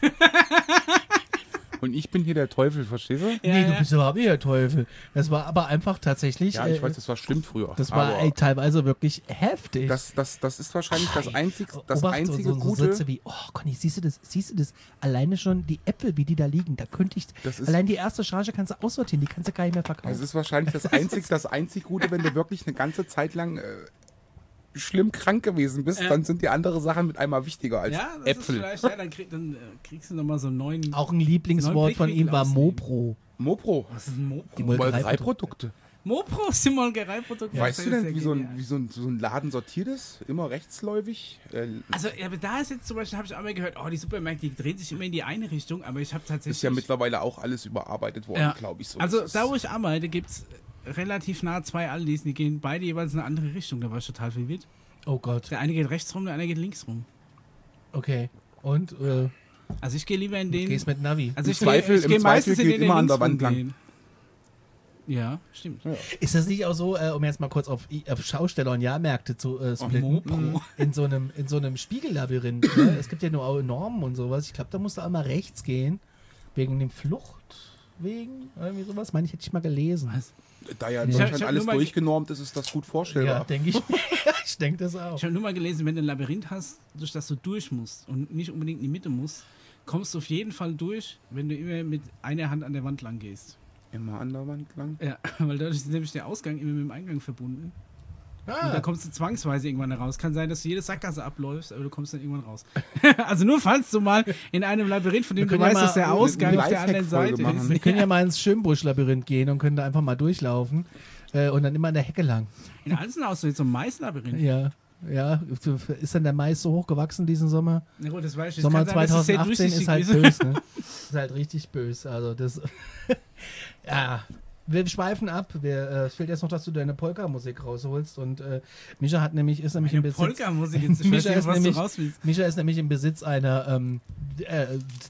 Und ich bin hier der Teufel, verstehst du? Ja, nee, du ja. bist überhaupt nicht der Teufel. Das war aber einfach tatsächlich. Ja, ich äh, weiß, das war schlimm früher. Das war aber ey, teilweise wirklich heftig. das, das, das ist wahrscheinlich das, einzig, das Obacht, einzige so, so, so Gute. Sätze wie, oh Conny, siehst du das, siehst du das? Alleine schon die Äpfel, wie die da liegen, da könnte ich, Das ist- allein die erste Charge kannst du aussortieren, die kannst du gar nicht mehr verkaufen. Das ist wahrscheinlich das einzig, das einzig Gute, wenn du wirklich eine ganze Zeit lang äh, schlimm krank gewesen bist, Ja. dann sind die anderen Sachen mit einmal wichtiger als Ja, das Äpfel. ist vielleicht, ja, dann, krieg, dann äh, kriegst du nochmal so einen neuen. Auch ein Lieblingswort von ihm war Mopro. Mopro. Was ist ein Mopro? Die Molkereiprodukte. Mopro ist ein Molkereiprodukt. Weißt du Das ist denn, ja wie so, ein, genial. wie so ein, so ein Laden sortiert ist? Immer rechtsläufig? Äh, Also, ja, aber da ist jetzt zum Beispiel, habe ich einmal gehört, oh, die Supermärkte, die drehen sich immer in die eine Richtung, aber ich habe tatsächlich. ist ja mittlerweile auch alles überarbeitet worden, Ja. glaube ich. So Also, ist es. da wo ich arbeite, gibt es relativ nah zwei Aldis, die gehen beide jeweils in eine andere Richtung. Da war ich total verwirrt. Oh Gott, Der eine geht rechts rum, der andere geht links rum. okay. Und äh, Also, ich gehe lieber in den. gehst mit Navi. Also, Im ich Zweifel- gehe ich im geh Zweifel meistens in geht den, der immer an links der Wand lang. rumgehen. Ja, stimmt. Ist das nicht auch so, äh, um jetzt mal kurz auf, auf Schausteller und Jahrmärkte zu äh, splitten, Mopro. in so einem, in so einem Spiegellabyrinth? Ne? Es gibt ja nur auch Normen und sowas. Ich glaube, da musst du auch mal rechts gehen, wegen dem Fluchtwegen, irgendwie sowas. Meine ich, hätte ich mal gelesen. Was? Da ja in Ich hab- Deutschland ich hab alles nur mal- durchgenormt ist, ist das gut Ja, vorstellbar. denke ich. ich denke das auch. Ich habe nur mal gelesen, wenn du ein Labyrinth hast, durch das du durch musst und nicht unbedingt in die Mitte musst, kommst du auf jeden Fall durch, wenn du immer mit einer Hand an der Wand lang gehst. Immer an der Wand lang. Ja, weil dadurch ist nämlich der Ausgang immer mit dem Eingang verbunden. Und da Ah, kommst du zwangsweise irgendwann raus. Kann sein, dass du jede Sackgasse abläufst, aber du kommst dann irgendwann raus. Also nur falls du mal in einem Labyrinth, von dem Wir du können ja weißt, mal dass der eine Ausgang auf der anderen Lifehack-Folge Seite machen. ist. wir können ja mal ins Schönbusch-Labyrinth gehen und können da einfach mal durchlaufen äh, und dann immer an der Hecke lang. In Alzenau hast du jetzt so ein Mais-Labyrinth. Ja, ja. Ist dann der Mais so hoch gewachsen diesen Sommer? Na gut, das weiß ich nicht. Sommer Kann sein, dass es sehr zweitausendachtzehn ist durchsichtig halt ist. böse, ne? Ist halt richtig böse. Also das. Ja. Wir schweifen ab. Wir, äh, es fehlt jetzt noch, dass du deine Polka-Musik rausholst. Und äh, Mischa hat nämlich, ist nämlich im Eine Besitz. Polka-Musik jetzt. Ich weiß Mischa nicht, ist was du nämlich- raus willst. Mischa ist nämlich im Besitz einer ähm, äh,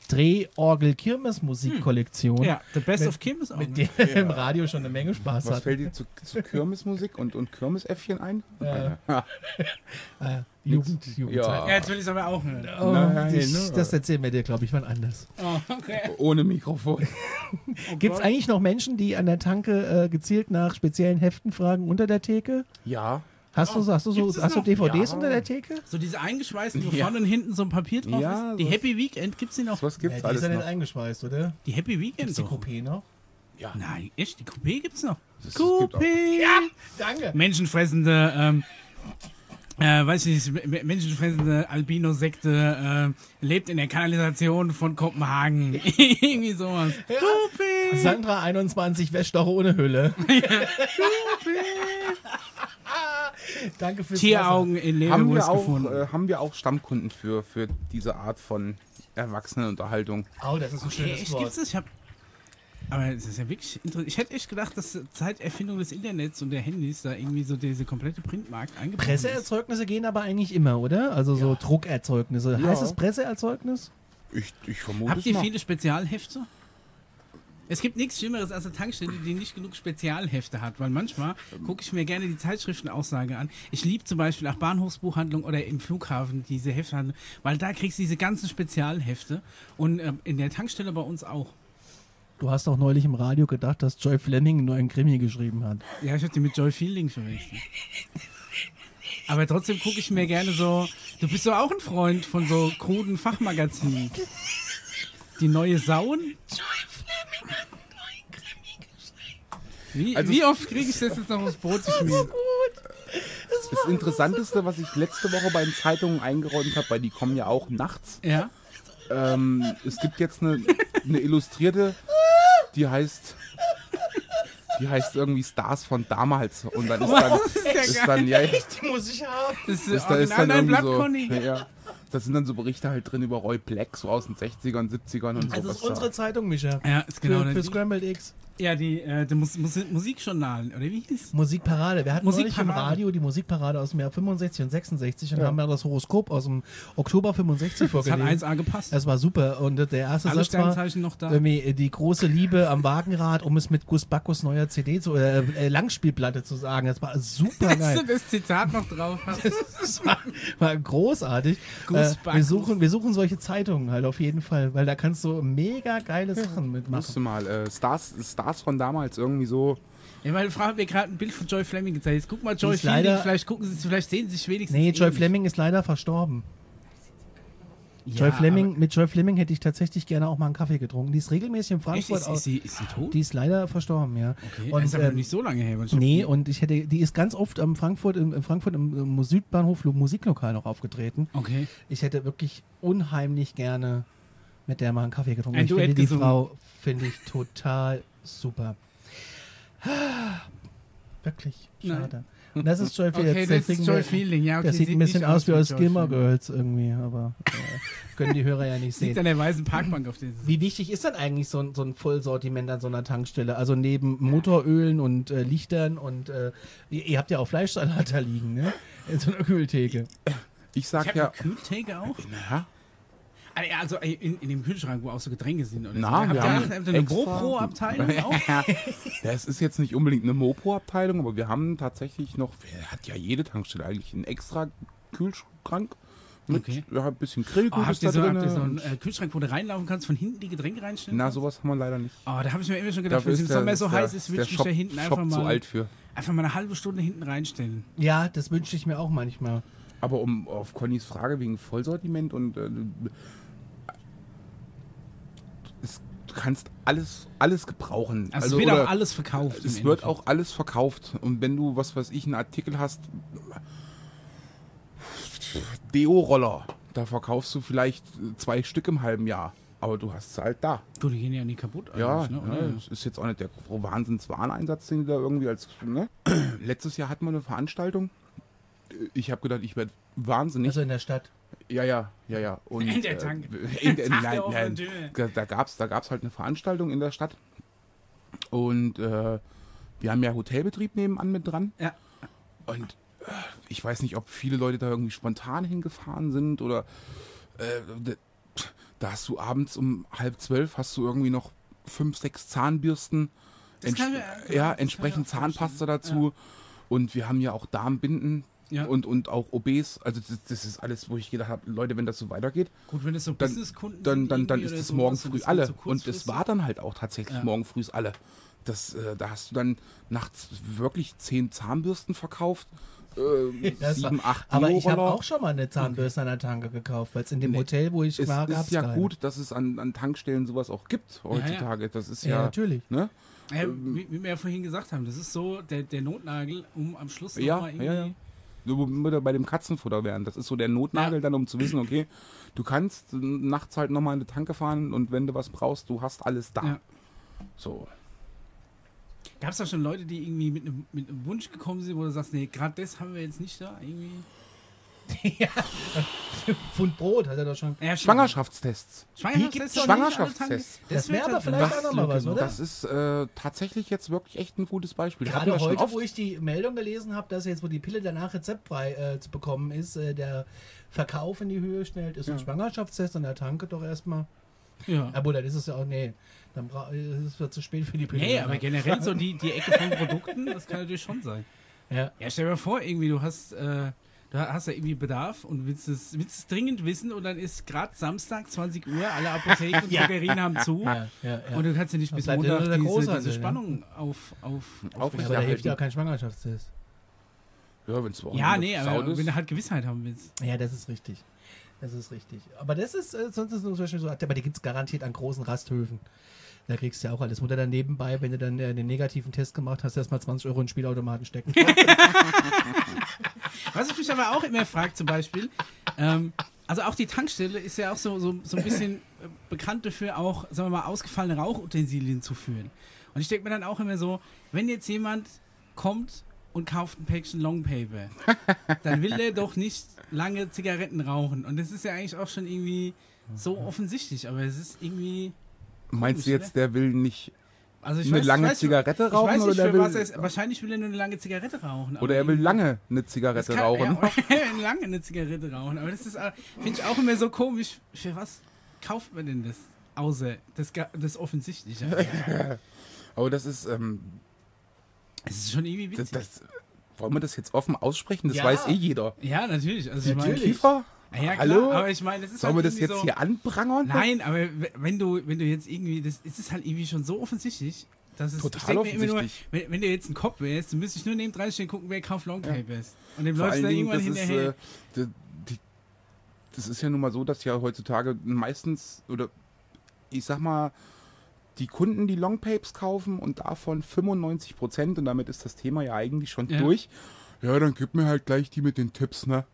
Drehorgel-Kirmes-Musik-Kollektion, Ja, The Best Mit- of Kim ist auch. mit ne? der er im Radio schon eine Menge Spaß Was hat. fällt dir zu, zu Kirmesmusik und, und Kirmesäffchen ein? Ja. Ja. Äh, Jugend, Jugendzeit. Ja, jetzt will ich es aber auch hören. Oh, Nein, ich, ne? das erzählen wir dir, glaube ich, wann anders. Oh, okay. Ohne Mikrofon. Oh Gibt es Gott. eigentlich noch Menschen, die an der Tanke äh, gezielt nach speziellen Heften fragen unter der Theke? Ja. Hast du, hast du, so, Gibt's das hast du noch? D V Ds Ja. unter der Theke? So diese eingeschweißten, wo Ja. vorne und hinten so ein Papier drauf Ja, ist. Die so- Happy Weekend, gibt's die noch? Was gibt's Ja, die alles ist ja nicht noch? eingeschweißt, oder? Die Happy Weekend Gibt's die doch. Coupé noch? Ja. Nein, echt? Die Coupé gibt's noch? Das- das gibt auch- Coupé! Danke. Menschenfressende, ähm, äh, weiß ich nicht, me- menschenfressende Albino-Sekte, äh, lebt in der Kanalisation von Kopenhagen. Irgendwie sowas. Coupé! Sandra einundzwanzig wäscht auch ohne Hülle. Danke fürs Tieraugen in Haben Leverwurst wir, auch, gefunden. äh, haben wir auch Stammkunden für, für diese Art von Erwachsenenunterhaltung? Wasser. Oh, das ist ein Okay, schönes echt, Wort. gibt's das? Ich hab, aber es ist ja wirklich interessant. Ich hätte echt gedacht, dass seit Erfindung des Internets und der Handys da irgendwie so diese komplette Printmarkt eingebaut ist. Presseerzeugnisse gehen aber eigentlich immer, oder? Also so Druckerzeugnisse. Ja. Heißt es Presseerzeugnis? Ich, ich vermute Habt es ihr mal. viele Spezialhefte? Es gibt nichts Schlimmeres als eine Tankstelle, die nicht genug Spezialhefte hat, weil manchmal gucke ich mir gerne die Zeitschriftenaussage an. Ich liebe zum Beispiel auch Bahnhofsbuchhandlung oder im Flughafen diese Hefthandlung, weil da kriegst du diese ganzen Spezialhefte und ähm, in der Tankstelle bei uns auch. Du hast auch neulich im Radio gedacht, dass Joy Fleming nur einen Krimi geschrieben hat. Ja, ich habe die mit Joy Fielding verwechselt. Aber trotzdem gucke ich mir gerne so. Du bist doch auch ein Freund von so kruden Fachmagazinen. Die neue Sauen? Wie, Also- wie oft kriege ich das jetzt noch aufs Brot geschmiert? Das Interessanteste, was ich letzte Woche bei den Zeitungen eingeräumt habe, weil die kommen ja auch nachts. Ja? Ähm, es gibt jetzt eine, eine Illustrierte, die heißt, die heißt irgendwie Stars von damals. Und dann ist dann, Das ist ja ist geil. dann ja, ja, Die muss ich haben. Das ist, ist, da ist original dann dein irgendwie Blatt, so, Conny. ja, da sind dann so Berichte halt drin über Roy Black, so aus den sechzigern, siebzigern und so. Also das ist unsere Zeitung, Micha. Ja, ist genau. Für, für die- Scrambled X. Ja, die, äh, die Mus Mus Musikjournalen, oder wie hieß? Musikparade. Wir hatten neulich im Musikparade. Radio die Musikparade aus dem Jahr fünfundsechzig und sechsundsechzig und Ja. haben ja das Horoskop aus dem Oktober fünfundsechzig Das hat vorgelesen. eins A gepasst. Das war super. Und der erste Alle Satz war Sternzeichen noch da. irgendwie die große Liebe am Wagenrad, um es mit Gus Backus neuer C D zu, äh, äh, Langspielplatte zu sagen. Das war super Dass geil. du das Zitat noch drauf hast. Das war, war großartig. Gus Äh, wir, Backus. suchen, wir suchen solche Zeitungen halt auf jeden Fall, weil da kannst du mega geile Sachen Musst mitmachen. du mal, äh, Stars, Stars von damals irgendwie so. Ja, meine Frau hat mir gerade ein Bild von Joy Fleming gezeigt. Jetzt guck mal Joy ist Fleming, leider- vielleicht gucken sie, vielleicht sehen sie sich wenigstens Nee, Joy ähnlich. Fleming ist leider verstorben. Ja, Joy Fleming, mit Joy Fleming hätte ich tatsächlich gerne auch mal einen Kaffee getrunken. Die ist regelmäßig in aber- Echt? Frankfurt. Ist, aus- ist, sie, ist sie tot? Die ist leider verstorben, ja. Okay, Und, das ist aber ähm, noch nicht so lange her. weil ich- Nee, und ich hätte, die ist ganz oft am Frankfurt, im, in Frankfurt im, im Südbahnhof Musiklokal noch aufgetreten. Okay. Ich hätte wirklich unheimlich gerne mit der mal einen Kaffee getrunken. Ein ich Duett finde die gesungen. Frau, finde ich total super. Wirklich schade. Und das ist Joy Fielding. Okay, Jetzt das ist kriegen Joy wir- Fielding, ja. Okay, Das sieht ein bisschen nicht aus wie aus Joy Gilmore Fielding. Girls irgendwie, aber äh, können die Hörer ja nicht Liegt sehen. an der weißen Parkbank, auf der sie Wie wichtig ist denn eigentlich so ein, so ein Vollsortiment an so einer Tankstelle? Also neben Motorölen und äh, Lichtern und äh, ihr, ihr habt ja auch Fleischsalat da liegen, ne? In so einer Kühltheke. Ich Ich sag habe ja. eine Kühltheke auch. Na, Ah, ja, Also äh, in, in dem Kühlschrank, wo auch so Getränke sind. Oder Na, so. Habt wir ihr haben auch- habt ihr eine extra- GoPro-Abteilung auch? Das ist jetzt nicht unbedingt eine Mopo-Abteilung, aber wir haben tatsächlich noch, wer hat ja jede Tankstelle eigentlich einen extra Kühlschrank mit Okay. ja, ein bisschen Grillgut Oh, habt ist ihr da so, drin. habt ihr so einen äh, Kühlschrank, wo du reinlaufen kannst, von hinten die Getränke reinstellen? Na, kannst? sowas haben wir leider nicht. Oh, da habe ich mir immer schon gedacht, Dafür wenn es im ist der, Sommer so ist der, heiß ist, würde der ich mich Shop, da hinten Shop einfach zu mal, alt für. einfach mal eine halbe Stunde hinten reinstellen. Ja, das wünsche ich mir auch manchmal. Aber um auf Connys Frage wegen Vollsortiment und äh, es, du kannst alles, alles gebrauchen. Also, es wird oder auch alles verkauft. im es wird Endeffekt. auch alles verkauft. Und wenn du, was weiß ich, einen Artikel hast, Deo-Roller, da verkaufst du vielleicht zwei Stück im halben Jahr. Aber du hast es halt da. Gut, die gehen ja nie kaputt. Ja, eigentlich, ne? ja, Oder? das ist jetzt auch nicht der Wahnsinns-Wareneinsatz, den die da irgendwie als. Ne? Letztes Jahr hatten wir eine Veranstaltung. Ich habe gedacht, ich werde wahnsinnig. Also in der Stadt. ja, ja, ja, ja. Und, In der Tank. Äh, in der, Tag nein, der offenen nein. Tür. Da, da gab es da gab's halt eine Veranstaltung in der Stadt. Und äh, wir haben ja Hotelbetrieb nebenan mit dran. Ja. Und äh, ich weiß nicht, ob viele Leute da irgendwie spontan hingefahren sind oder äh, da- da hast du abends um halb zwölf hast du irgendwie noch fünf, sechs Zahnbürsten, Das ents kann mir- ja, das kann entsprechend ich mir auch Zahnpasta vorstellen. dazu und wir haben ja auch Darmbinden Ja. und, und auch O Bs, also das, das ist alles, wo ich gedacht habe, Leute, wenn das so weitergeht, Gut, wenn es so dann, Businesskunden dann, sind dann, dann irgendwie ist oder es sowas morgen und früh das geht alle so und es kurzfristig. war dann halt auch tatsächlich Ja. morgen früh alle. Das, äh, da hast du dann nachts wirklich zehn Zahnbürsten verkauft, äh, Das sieben, war- acht Aber ich habe Deo-Roller. auch schon mal eine Zahnbürste an der Tanke gekauft, weil es in dem Nee. Hotel, wo ich Es war, gab ist ja gut, dass es an, an Tankstellen sowas auch gibt heutzutage. Das ist Ja, ja, natürlich. ne? Ja, wie, wie wir ja vorhin gesagt haben, das ist so der, der Notnagel, um am Schluss noch Ja, mal ja, irgendwie... ja. So, wo wir bei dem Katzenfutter wären. Das ist so der Notnagel Ja. dann, um zu wissen, okay, du kannst nachts halt nochmal in die Tanke fahren und wenn du was brauchst, du hast alles da. Ja. So. Gab es da schon Leute, die irgendwie mit einem, mit einem Wunsch gekommen sind, wo du sagst, nee, gerade das haben wir jetzt nicht da, irgendwie... Pfund Brot hat er doch schon. Ja, Schwangerschaftstests. Schwangerschaftstests. Hier doch nicht alle Schwangerschaftstests. Tanken- Das wäre wird aber halt vielleicht eine auch noch mal was, Marktlücke oder? Das ist äh, tatsächlich jetzt wirklich echt ein gutes Beispiel. Hatten Gerade wir schon heute, oft. wo ich die Meldung gelesen habe, dass jetzt, wo die Pille danach rezeptfrei äh, zu bekommen ist, äh, der Verkauf in die Höhe schnellt, ist ein Ja. Schwangerschaftstest an der Tanke doch erstmal. Ja. Obwohl, dann ist es ja auch, nee, dann bra- ist es zu spät für die Pille. Nee, aber danach. generell so die, die Ecke von Produkten, das kann natürlich schon sein. Ja. Ja, stell dir mal vor, irgendwie, du hast, äh, du hast ja irgendwie Bedarf und willst es, willst es dringend wissen und dann ist gerade Samstag, zwanzig Uhr, alle Apotheken und Ja. Drogerien haben zu Ja, ja, ja. und du kannst ja nicht Dann bis bleibt ja nur Montag der diese, Großhandel, diese ne? Spannung auf, auf, Auf- Ja, aber da hilft ja auch kein Schwangerschaftstest. Ja, wenn's auch Ja, eine nee, Sau aber ist. wenn du halt Gewissheit haben willst. Ja, das ist richtig. Das ist richtig. Aber das ist, äh, sonst ist es zum Beispiel so, aber die gibt es garantiert an großen Rasthöfen. Da kriegst du ja auch alles. Oder dann nebenbei, wenn du dann äh, den negativen Test gemacht hast, erstmal zwanzig Euro in den Spielautomaten stecken. Was ich mich aber auch immer frage, zum Beispiel, ähm, also auch die Tankstelle ist ja auch so, so, so ein bisschen äh, bekannt dafür, auch, sagen wir mal, ausgefallene Rauchutensilien zu führen. Und ich denke mir dann auch immer so, wenn jetzt jemand kommt und kauft ein Päckchen Longpaper, dann will er doch nicht lange Zigaretten rauchen. Und das ist ja eigentlich auch schon irgendwie so offensichtlich, aber es ist irgendwie... Meinst du komisch, jetzt, ne? der will nicht Also ich eine weiß, lange ich weiß, Zigarette ich rauchen weiß nicht, oder der für was will- er ist. Wahrscheinlich will er nur eine lange Zigarette rauchen. aber oder er will irgendwie- lange eine Das Zigarette kann, rauchen? Ja, er will lange eine Zigarette rauchen. Aber das ist, äh, finde ich auch immer so komisch. Für was kauft man denn das? Außer das, Ga- das Offensichtliche. Aber das ist, ähm, Es ist schon irgendwie das, witzig. das, wollen wir das jetzt offen aussprechen? Das Ja. weiß eh jeder. Ja, natürlich. Also ich Der meine, Kiefer? ja, klar, Hallo? aber ich meine, das ist Sollen wir halt das irgendwie jetzt so, hier anprangern? Nein, aber w- wenn du, wenn du jetzt irgendwie, das es ist halt irgendwie schon so offensichtlich, dass es Total ich denk mir immer nur, offensichtlich. wenn, wenn du jetzt ein Cop wärst, dann müsste ich nur neben dran stehen gucken, wer kauft Longpapers. Und dem Vor läufst allen du dann Dingen, irgendwann das ist, hinterher. äh, die, die, das ist ja nun mal so, dass ja heutzutage meistens, oder ich sag mal, die Kunden, die Longpapes kaufen und davon fünfundneunzig Prozent, und damit ist das Thema ja eigentlich schon Ja. durch. Ja, dann gib mir halt gleich die mit den Tipps, ne?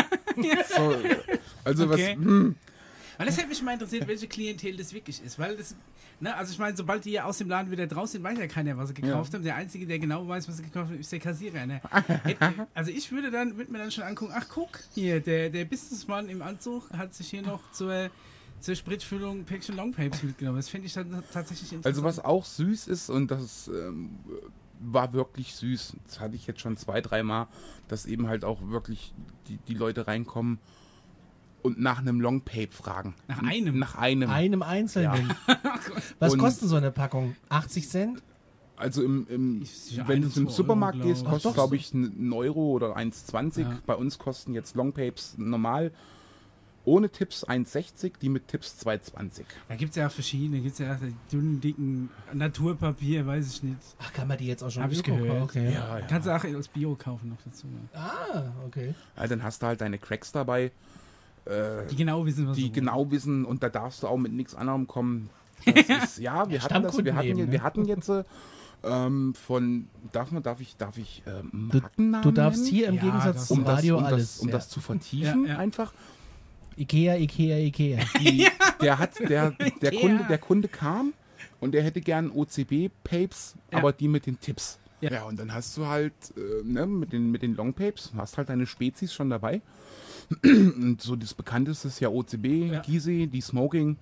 so, also Okay. was, hm, Weil das hätte mich mal interessiert, welche Klientel das wirklich ist. Weil das, ne, also ich meine, sobald die ja aus dem Laden wieder draußen sind, weiß ja keiner, was sie gekauft haben. Der Einzige, der genau weiß, was sie gekauft haben, ist der Kassierer. Ne? Hätte- also ich würde dann, würde mir dann schon angucken, ach guck, hier, der, der Businessmann im Anzug hat sich hier noch zur, zur Spritfüllung ein Päckchen Longpapes mitgenommen. Das finde ich dann tatsächlich interessant. also was auch süß ist, und das ähm, war wirklich süß, das hatte ich jetzt schon zwei, dreimal, dass eben halt auch wirklich die, die Leute reinkommen und nach einem Longpape fragen. Nach einem? Nach einem. Einem einzelnen. Was Und- kostet so eine Packung? achtzig Cent? Also im, im Ist ja wenn du ein, zum zwei Supermarkt Euro, gehst, glaub ich. kostet Ach doch, glaube ich einen Euro oder eins zwanzig. Ja. Bei uns kosten jetzt Longpapes normal ohne Tipps eins sechzig, die mit Tipps zwei zwanzig. Da gibt es ja auch verschiedene, gibt es ja auch die dünnen, dicken Naturpapier, weiß ich nicht. Ach, kann man die jetzt auch schon Hab ich Öko- gehört. Okay. Ja, ja. Kannst du auch als Bio kaufen noch dazu. Ja. Ah, okay. Also dann hast du halt deine Cracks dabei, äh, Die genau wissen, was die sie wollen. genau wissen, und da darfst du auch mit nichts anderem kommen. Das ist, ja, wir Ja, hatten das, wir hatten, Stammkunden eben, wir ne? hatten jetzt äh, ähm, von, darf man, darf ich, darf ich äh, Du, Markennamen du darfst nennen? hier im Ja, Gegensatz das- zum um das, Radio um alles. das, um ja. das zu vertiefen Ja, ja. einfach. Ikea, Ikea, Ikea. Die, der hat, der, der Ja. Kunde, der Kunde kam und der hätte gern O C B-Papes, Ja. aber die mit den Tipps. Ja. Ja, und dann hast du halt, äh, ne, mit den, mit den Longpapes, hast halt deine Spezies schon dabei. Und so das bekannteste ist ja O C B, Ja. Gizeh, die Smoking.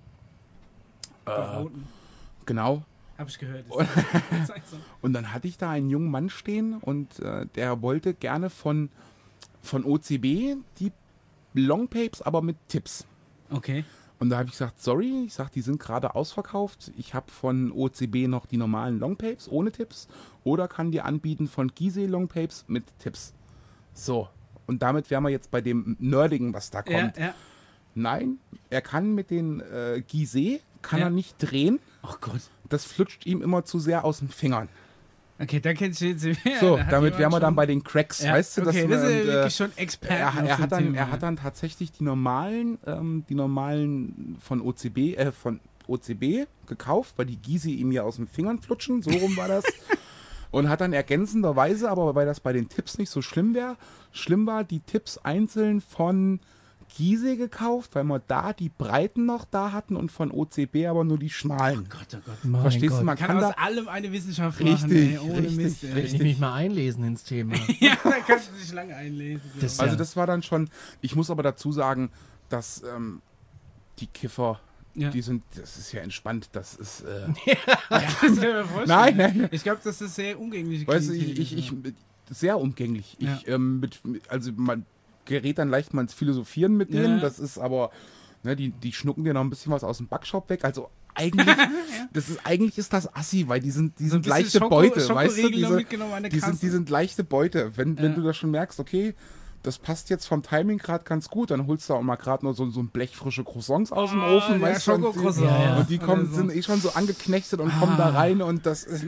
Die Roten. Genau. Hab ich gehört. Und- Das ist so. Und dann hatte ich da einen jungen Mann stehen und äh, der wollte gerne von, von O C B die Longpapes, aber mit Tipps. Okay. Und da habe ich gesagt, sorry, ich sag, die sind gerade ausverkauft. Ich habe von O C B noch die normalen Longpapes ohne Tipps oder kann dir anbieten von Gizeh Longpapes mit Tipps. So, und damit wären wir jetzt bei dem Nerdigen, was da Ja, kommt. ja. Nein, er kann mit den äh, Gizeh, kann Ja. er nicht drehen. Oh Gott. Das flutscht ihm immer zu sehr aus den Fingern. Okay, da kennst du jetzt. Ja, So, da hat damit jemand wären wir dann schon- bei den Cracks, Ja, weißt du? okay, dass das ist ja man, wirklich schon Experte. er, auf er, dem hat dann, Thema. er hat dann tatsächlich die normalen, ähm, die normalen von O C B, äh, von O C B gekauft, weil die Gizeh ihm ja aus den Fingern flutschen, so rum war das. Und hat dann ergänzenderweise, aber weil das bei den Tipps nicht so schlimm wäre, schlimm war, die Tipps einzeln von Gizeh gekauft, weil wir da die Breiten noch da hatten und von O C B aber nur die schmalen. Gott, oh Gott. Mein Verstehst Gott. du, man Kann, kann aus da, allem eine Wissenschaft Richtig, machen, ey, ohne richtig, Mist. Ey. Wenn ich mich mal einlesen ins Thema. Ja, da kannst du dich lange einlesen. Das- also Ja. das war dann schon, ich muss aber dazu sagen, dass ähm, die Kiffer, ja. die sind, das ist ja entspannt, das ist, äh, ja, das kann ich mir vorstellen. nein, nein, Ich glaube, das ist sehr umgänglich. weißt du, ich, ich, ich, sehr umgänglich. Ja. Ich, ähm, mit, also man gerät dann leicht mal ins Philosophieren mit denen, Ja. das ist aber, ne, die, die schnucken dir noch ein bisschen was aus dem Backshop weg, also eigentlich, das ist, eigentlich ist das assi, weil die sind, die So ein sind bisschen leichte Schoko- Beute, weißt du, Schokoriegel noch diese, mitgenommen an der die sind, Kasse. die sind leichte Beute, wenn, wenn Ja. du das schon merkst, okay, das passt jetzt vom Timing gerade ganz gut, dann holst du auch mal gerade nur so, so ein Blech frische Croissants aus dem Oh, Ofen, ja, weißt du, und die, Schokocroissants Ja, ja. und die kommen, oder so. sind eh schon so angeknechtet und kommen da rein und das ist,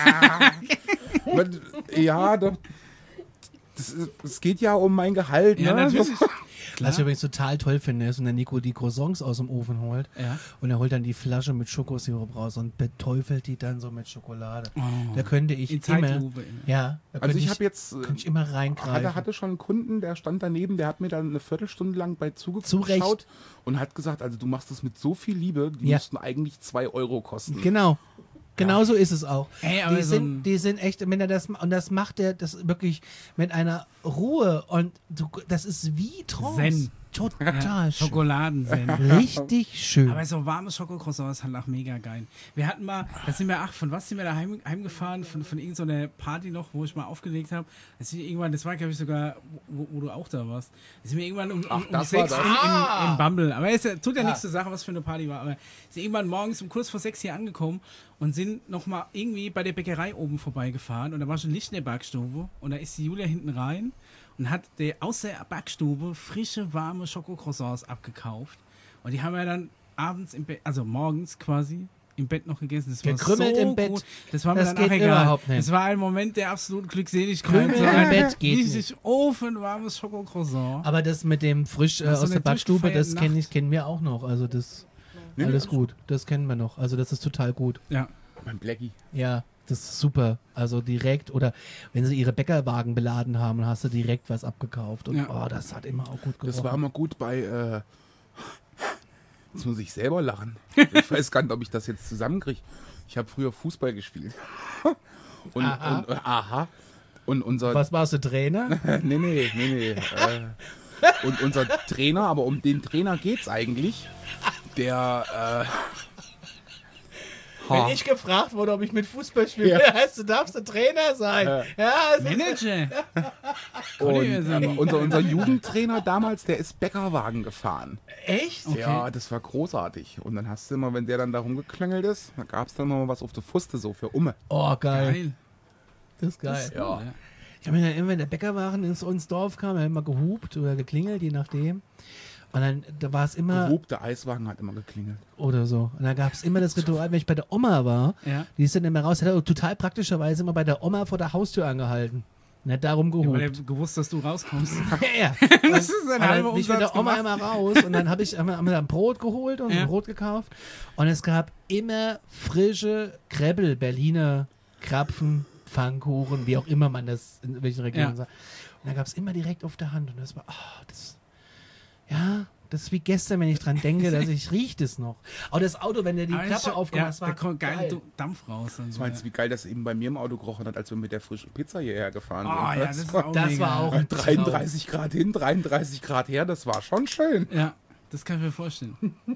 ja, doch, das ist, es geht ja um mein Gehalt, Ja, ne? natürlich. Was ich übrigens total toll finde, ist, wenn der Nico die Croissants aus dem Ofen holt Ja. und er holt dann die Flasche mit Schokosirup raus und beteufelt die dann so mit Schokolade. Oh. Da könnte ich In immer, Zeitlupe. immer. ja, da Also könnte ich habe jetzt, könnte ich immer reingreifen. hatte, hatte schon einen Kunden, der stand daneben, der hat mir dann eine Viertelstunde lang bei Zu Recht. zugeschaut und hat gesagt, also du machst das mit so viel Liebe, die Ja. müssten eigentlich zwei Euro kosten. Genau. Genau so ist es auch. Ey, aber die, so sind, ein- die sind echt, wenn er das und das macht er das wirklich mit einer Ruhe und du, das ist wie Trance. Zen. Total Ja, schön. Schokoladensen. Richtig schön. Aber so warmes Schokocroissant ist halt auch mega geil. Wir hatten mal, da sind wir, ach, von was sind wir da heim, heimgefahren? Von, von irgendeiner Party noch, wo ich mal aufgelegt habe. Das sind wir irgendwann, das war, glaube ich, sogar, wo, wo du auch da warst. Da sind wir irgendwann um, um, Ach, um das war sechs das. in, Ah! in, in Bumble. Aber es tut ja Ah. nichts zur Sache, was für eine Party war. Aber sind irgendwann morgens um kurz vor sechs hier angekommen und sind nochmal irgendwie bei der Bäckerei oben vorbeigefahren. Und da war schon Licht in der Backstube. Und da ist die Julia hinten rein und hat der aus der Backstube frische, warme Schokocroissants abgekauft. Und die haben wir dann abends im Bett, also morgens quasi, im Bett noch gegessen. Das war Gekrümmelt so im Bett. gut. Das war mir Das dann auch geht egal. überhaupt nicht. Es war ein Moment der absoluten Glückseligkeit. Krümel So im ein Bett geht richtig ofenwarmes Schokocroissant. Aber das mit dem frisch äh, Nach so aus der einer Backstube, das durchgefeierten kenn Nacht. ich, kennen wir auch noch. Also das Nee, alles nee, gut. Das kennen wir noch. Also das ist total gut. Ja. Mein Blackie. Ja, das ist super. Also direkt oder wenn sie ihre Bäckerwagen beladen haben, hast du direkt was abgekauft. Und Ja. oh, das hat immer auch gut gerochen. Das war immer gut bei, äh, jetzt muss ich selber lachen. Ich weiß gar nicht, ob ich das jetzt zusammenkriege. Ich habe früher Fußball gespielt. Und, Aha. und, äh, aha. Und unser, Was warst du, Trainer? nee, nee, nee, nee. Äh, und unser Trainer, aber um den Trainer geht's eigentlich, der, äh, Wenn ha, ich gefragt wurde, ob ich mit Fußball spiele, Ja. heißt du darfst du Trainer sein. Ja. Ja, es- Manager. und, wir sagen. äh, unser, unser Jugendtrainer damals, der ist Bäckerwagen gefahren. echt? Okay. Ja, das war großartig. Und dann hast du immer, wenn der dann da rumgeklöngelt ist, da gab es dann immer was auf der Fuste, so für Umme. Oh, geil. Geil. Das ist geil. Das ist cool, ja. Ich habe mir dann immer, wenn der Bäckerwagen ins, ins Dorf kam, er hat immer gehupt oder geklingelt, je nachdem. Und dann da war es immer Gehob, der Eiswagen hat immer geklingelt. oder so. Und dann gab es immer das Ritual, wenn ich bei der Oma war, Ja. die ist dann immer raus, hat er total praktischerweise immer bei der Oma vor der Haustür angehalten. Und hat darum Weil er gehupt. gewusst, dass du rauskommst. Ja, Das ist ein Und halber dann bin ich mit Umsatz der Oma gemacht. immer raus und dann habe ich haben wir haben wir ein Brot geholt und Ja. ein Brot gekauft. Und es gab immer frische Krebbel, Berliner Krapfen, Pfannkuchen, wie auch immer man das in welchen Regionen Ja. sagt. Und da gab es immer direkt auf der Hand. Und das war, ah, das, ja, das ist wie gestern, wenn ich dran denke, dass ich rieche das noch. Auch das Auto, wenn der die Aber das Klappe ist- aufgemacht ja, das war da kommt geil geil. Du- Dampf raus. Und Was so, meinst du, ja. wie geil das eben bei mir im Auto gerochen hat, als wir mit der frischen Pizza hierher gefahren Oh sind? ja, das ist war auch Das mega. war auch ein dreiunddreißig Grad hin, dreiunddreißig Grad her, das war schon schön. Ja, das kann ich mir vorstellen.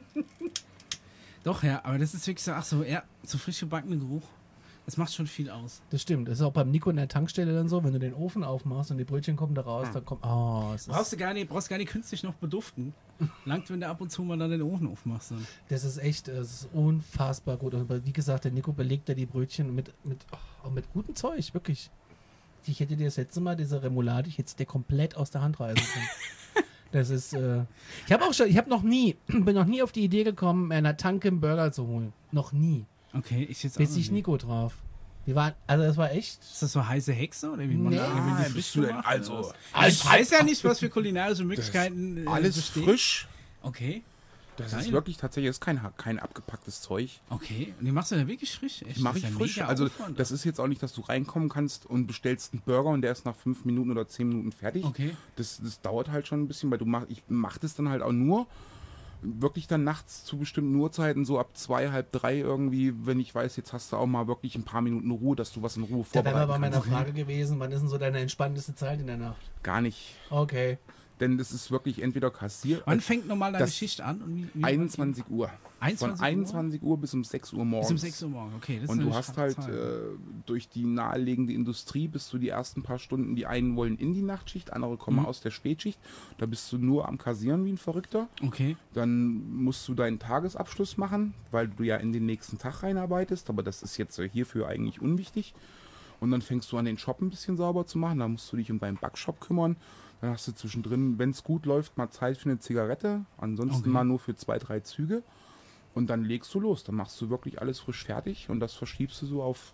Doch, ja, aber das ist wirklich so, ach so, ja, so frisch gebackener Geruch. Das macht schon viel aus. Das stimmt. Das ist auch beim Nico in der Tankstelle dann so, wenn du den Ofen aufmachst und die Brötchen kommen da raus, dann kommt, oh, es Brauchst ist, du gar nicht, brauchst gar nicht künstlich noch beduften. Langt, wenn du ab und zu mal dann den Ofen aufmachst. Dann. das ist echt, das ist unfassbar gut. Und wie gesagt, der Nico belegt da die Brötchen mit, mit, oh, auch mit gutem Zeug, wirklich. Ich hätte dir das letzte Mal diese Remoulade, ich hätte es dir komplett aus der Hand reißen können. Das ist, äh, ich habe auch schon, ich habe noch nie, bin noch nie auf die Idee gekommen, mir einer Tanke einen Burger zu holen. Noch nie. Okay, ich jetzt Bis auch ich nicht. Nico traf. Wir waren, also das war echt. Ist das so heiße Hexe oder wie man Nee. da irgendwie Ah, bist du denn macht, also- oder was? Also- ich weiß ja nicht, was für kulinarische Möglichkeiten äh, Alles bestehen. frisch. Okay, Das Geil. ist wirklich tatsächlich, das ist kein, kein abgepacktes Zeug. okay. Und die machst du dann wirklich frisch? Echt? Die mache Das ich ist ja frisch. mega Also Aufwand. das ist jetzt auch nicht, dass du reinkommen kannst und bestellst einen Burger und der ist nach fünf Minuten oder zehn Minuten fertig. Okay. Das, das dauert halt schon ein bisschen, weil du mach, ich mache das dann halt auch nur wirklich dann nachts zu bestimmten Uhrzeiten, so ab zwei, halb drei irgendwie, wenn ich weiß, jetzt hast du auch mal wirklich ein paar Minuten Ruhe, dass du was in Ruhe Da wäre vorbereiten bei meiner kannst. Frage gewesen, wann ist denn so deine entspannteste Zeit in der Nacht? Gar nicht. Okay. Denn das ist wirklich entweder kassiert. Wann fängt normal deine das- Schicht an? Und wie, wie einundzwanzig Uhr. einundzwanzig Von einundzwanzig Uhr bis um sechs Uhr morgens. Bis um sechs Uhr morgens, okay. Das Und ist du eine hast starke halt Zeit. äh, durch die naheliegende Industrie bist du die ersten paar Stunden, die einen wollen in die Nachtschicht, andere kommen Mhm. aus der Spätschicht. Da bist du nur am Kassieren wie ein Verrückter. Okay. Dann musst du deinen Tagesabschluss machen, weil du ja in den nächsten Tag reinarbeitest. Aber das ist jetzt äh, hierfür eigentlich unwichtig. Und dann fängst du an, den Shop ein bisschen sauber zu machen. Da musst du dich um deinen Backshop kümmern. Dann hast du zwischendrin, wenn es gut läuft, mal Zeit für eine Zigarette. Ansonsten Okay. mal nur für zwei, drei Züge. Und dann legst du los. Dann machst du wirklich alles frisch fertig. Und das verschiebst du so auf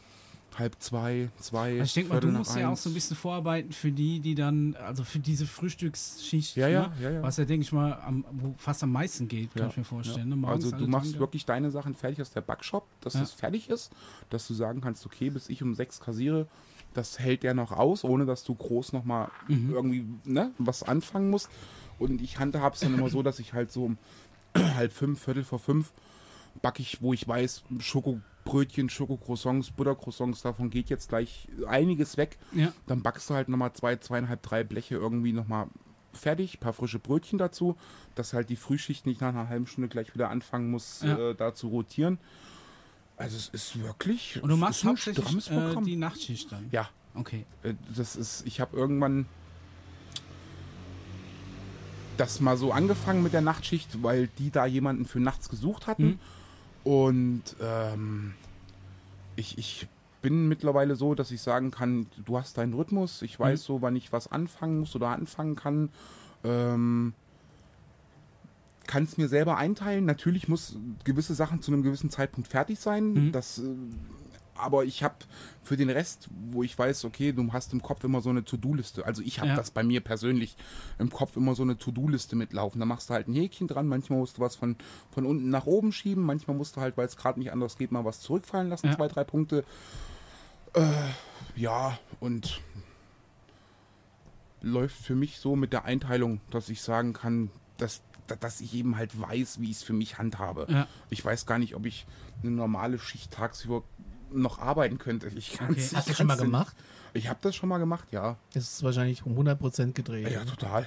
halb zwei, zwei. Also ich denke mal, du Viertel nach musst ja auch eins. so ein bisschen vorarbeiten für die, die dann, also für diese Frühstücksschicht, Ja, ja, ne? ja, ja. was ja, denke ich mal, am, wo fast am meisten geht, kann Ja, ich mir vorstellen. ja. Ne? Morgens Also du alle machst Tanke. wirklich deine Sachen fertig aus der Backshop, dass Ja. es fertig ist, dass du sagen kannst, okay, bis ich um sechs kassiere, das hält der noch aus, ohne dass du groß nochmal Mhm. irgendwie ne, was anfangen musst. Und ich handhabe es dann immer so, dass ich halt so um halb fünf, viertel vor fünf backe ich, wo ich weiß, Schoko Brötchen, Schokocroissants, Buttercroissants, davon geht jetzt gleich einiges weg. Ja. Dann backst du halt nochmal zwei, zweieinhalb, drei Bleche irgendwie nochmal fertig, ein paar frische Brötchen dazu, dass halt die Frühschicht nicht nach einer halben Stunde gleich wieder anfangen muss, Ja. äh, da zu rotieren. Also es ist wirklich Und du es machst ist ein hauptsächlich strammes äh, Programm. die Nachtschicht dann? Ja, Okay. äh, das ist, ich habe irgendwann das mal so angefangen mit der Nachtschicht, weil die da jemanden für nachts gesucht hatten. Mhm. Und ähm, ich, ich bin mittlerweile so, dass ich sagen kann, du hast deinen Rhythmus, ich weiß Mhm. so, wann ich was anfangen muss oder anfangen kann. Ähm, kann es mir selber einteilen. Natürlich muss gewisse Sachen zu einem gewissen Zeitpunkt fertig sein. Mhm. Das, äh, aber ich habe für den Rest, wo ich weiß, okay, du hast im Kopf immer so eine To-Do-Liste. Also ich habe Ja. das bei mir persönlich im Kopf immer so eine To-Do-Liste mitlaufen. Da machst du halt ein Häkchen dran. Manchmal musst du was von, von unten nach oben schieben. Manchmal musst du halt, weil es gerade nicht anders geht, mal was zurückfallen lassen. Ja. Zwei, drei Punkte. Äh, ja, und läuft für mich so mit der Einteilung, dass ich sagen kann, dass, dass ich eben halt weiß, wie ich es für mich handhabe. Ja. Ich weiß gar nicht, ob ich eine normale Schicht tagsüber noch arbeiten könnte. Ich kann's, Okay. ich Hast du schon mal kann's- gemacht? Ich habe das schon mal gemacht, ja. Das ist wahrscheinlich um hundert Prozent gedreht. Ja, total.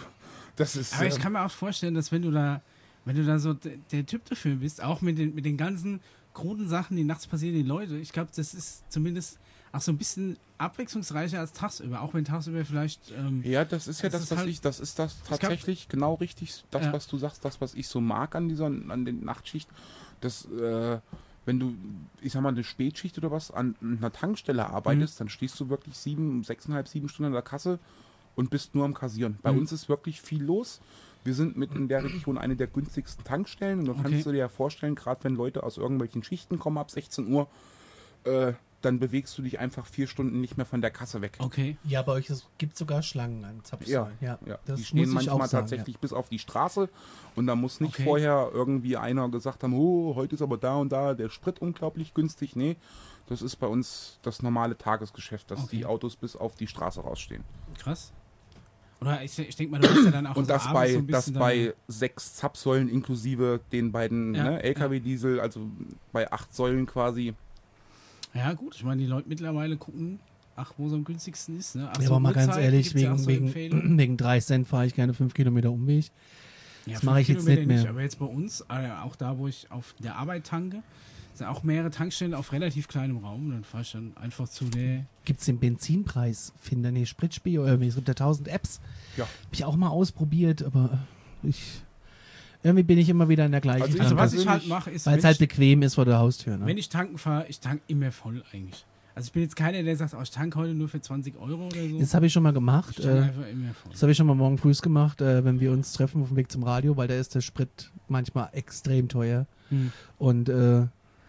Das ist. Aber ich ähm, kann mir auch vorstellen, dass wenn du da, wenn du da so d- der Typ dafür bist, auch mit den, mit den ganzen kruden Sachen, die nachts passieren, die Leute, ich glaube, das ist zumindest auch so ein bisschen abwechslungsreicher als tagsüber, auch wenn tagsüber vielleicht ähm, ja, das ist ja das das, ist was halt- ich, das ist das glaub- tatsächlich genau richtig, das, Ja. was du sagst, das, was ich so mag an dieser, an den Nachtschicht, das, äh, wenn du, ich sag mal, eine Spätschicht oder was an einer Tankstelle arbeitest, dann stehst du wirklich sieben, sechseinhalb, sieben Stunden an der Kasse und bist nur am Kassieren. Bei Mhm. uns ist wirklich viel los. Wir sind mit in der Region eine der günstigsten Tankstellen und da Okay. kannst du dir ja vorstellen, gerade wenn Leute aus irgendwelchen Schichten kommen ab sechzehn Uhr, äh, dann bewegst du dich einfach vier Stunden nicht mehr von der Kasse weg. okay. Ja, bei euch gibt es sogar Schlangen an Zapfsäulen. Ja, Ja, ja. das Die stehen muss ich manchmal auch sagen, tatsächlich bis auf die Straße und da muss nicht Okay. vorher irgendwie einer gesagt haben, oh, heute ist aber da und da der Sprit unglaublich günstig. Nee, das ist bei uns das normale Tagesgeschäft, dass Okay. die Autos bis auf die Straße rausstehen. Krass. Oder ich, ich denke mal, du bist ja dann auch Und so das abends bei, so ein das bisschen bei sechs Zapfsäulen inklusive den beiden Ja, ne, L K W-Diesel, also bei acht Säulen quasi. dann, ja gut, ich meine, die Leute mittlerweile gucken, ach, wo es am günstigsten ist. Ne? Ach, Ja, so aber mal ganz Uhrzeit ehrlich, gibt's ja auch wegen, so wegen, Empfehlungen. wegen drei Cent fahre ich keine fünf Kilometer Umweg. Ja, Das fünf mache ich jetzt Kilometer nicht mehr. Aber jetzt bei uns, äh, auch da, wo ich auf der Arbeit tanke, sind auch mehrere Tankstellen auf relativ kleinem Raum. Dann fahre ich dann einfach zu der. Gibt es den Benzinpreis? Finder, nee, Spritspiel oder es gibt ja tausend Apps. Ja. Habe ich auch mal ausprobiert, aber ich irgendwie bin ich immer wieder in der gleichen Also ich- Also, Tanke, was ich halt persönlich- mache, ist, weil wenn es halt ich, bequem ist vor der Haustür. Ne? wenn ich tanken fahre, ich tanke immer voll eigentlich. Also, ich bin jetzt keiner, der sagt, oh, ich tanke heute nur für zwanzig Euro oder so. Das habe ich schon mal gemacht. Ich tanke Äh, einfach immer voll. das habe ich schon mal morgen früh gemacht, äh, wenn wir uns treffen auf dem Weg zum Radio, weil da ist der Sprit manchmal extrem teuer. Hm. Und äh,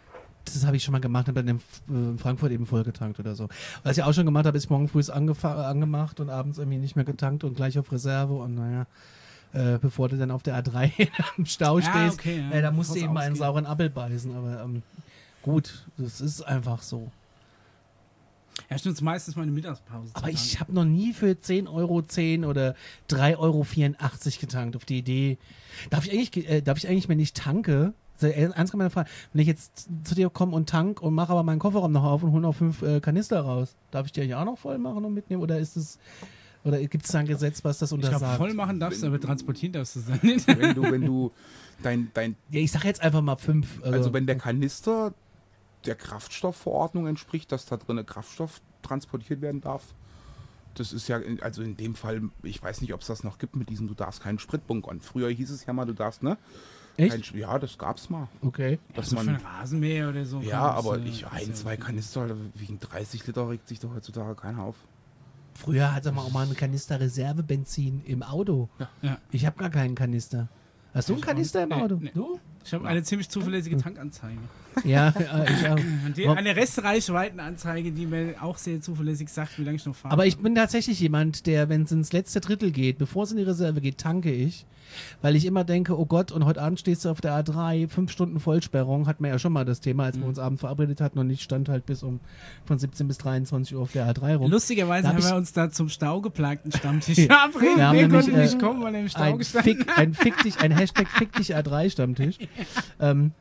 das habe ich schon mal gemacht, habe dann in, F- äh, in Frankfurt eben vollgetankt oder so. Was ich auch schon gemacht habe, ist morgen früh angefa- angemacht und abends irgendwie nicht mehr getankt und gleich auf Reserve. Und naja, äh, bevor du dann auf der A drei im Stau Ja, stehst, okay, ja. äh, da musst du Bevor es eben mal einen ausgeht. sauren Apfel beißen. Aber ähm, gut, das ist einfach so. Ja, ich nutze meistens meine Mittagspause. Aber zu ich tanken. habe noch nie für zehn Euro zehn oder drei Euro vierundachtzig getankt. Auf die Idee. Darf ich eigentlich, ge- äh, darf ich eigentlich, wenn ich tanke, sehr ernst meine Frage, wenn ich jetzt zu dir komme und tank und mache aber meinen Kofferraum noch auf und hole noch fünf äh, Kanister raus, darf ich die eigentlich auch noch voll machen und mitnehmen? Oder ist es, oder gibt es da ein Gesetz, was das Ich glaube, untersagt? voll machen darfst du, aber transportieren darfst du es dann nicht. Wenn du, wenn du dein, dein, Ja, ich sag jetzt einfach mal fünf. Also, also wenn der Kanister der Kraftstoffverordnung entspricht, dass da drin Kraftstoff transportiert werden darf, das ist ja, in- also in dem Fall, ich weiß nicht, ob es das noch gibt mit diesem, du darfst keinen Sprit bunkern. Früher hieß es ja mal, du darfst, ne? echt? Kein, Sch- ja, das gab's mal. Okay. Dass so für man, ein Rasenmäher oder so. ja, kann das, aber äh, ich, ist ein, ja zwei okay. Kanister wegen dreißig Liter regt sich doch heutzutage keiner auf. Früher hatte man auch mal einen Kanister Reservebenzin im Auto. Ja. Ich habe gar keinen Kanister. Hast du einen Ich Kanister im auch- nee, Auto? nee. Du? Ich habe eine ziemlich zuverlässige Tankanzeige. Ja, äh, ich auch. Und die, Warum- eine Restreichweitenanzeige, die mir auch sehr zuverlässig sagt, wie lange ich noch fahre. Aber ich bin tatsächlich jemand, der, wenn es ins letzte Drittel geht, bevor es in die Reserve geht, tanke ich. Weil ich immer denke, oh Gott, und heute Abend stehst du auf der A drei, fünf Stunden Vollsperrung, hatten wir ja schon mal das Thema, als wir Mhm. uns abends verabredet hatten und ich stand halt bis um von siebzehn bis dreiundzwanzig Uhr auf der A drei rum. Lustigerweise Da hab haben ich- wir uns da zum staugeplagten Stammtisch Wir verabredet. haben Der nämlich, konnte nicht äh, kommen, weil er im Stau Ein gestanden Fick, ein Fick dich, ein Hashtag Fick dich A drei Stammtisch. ähm,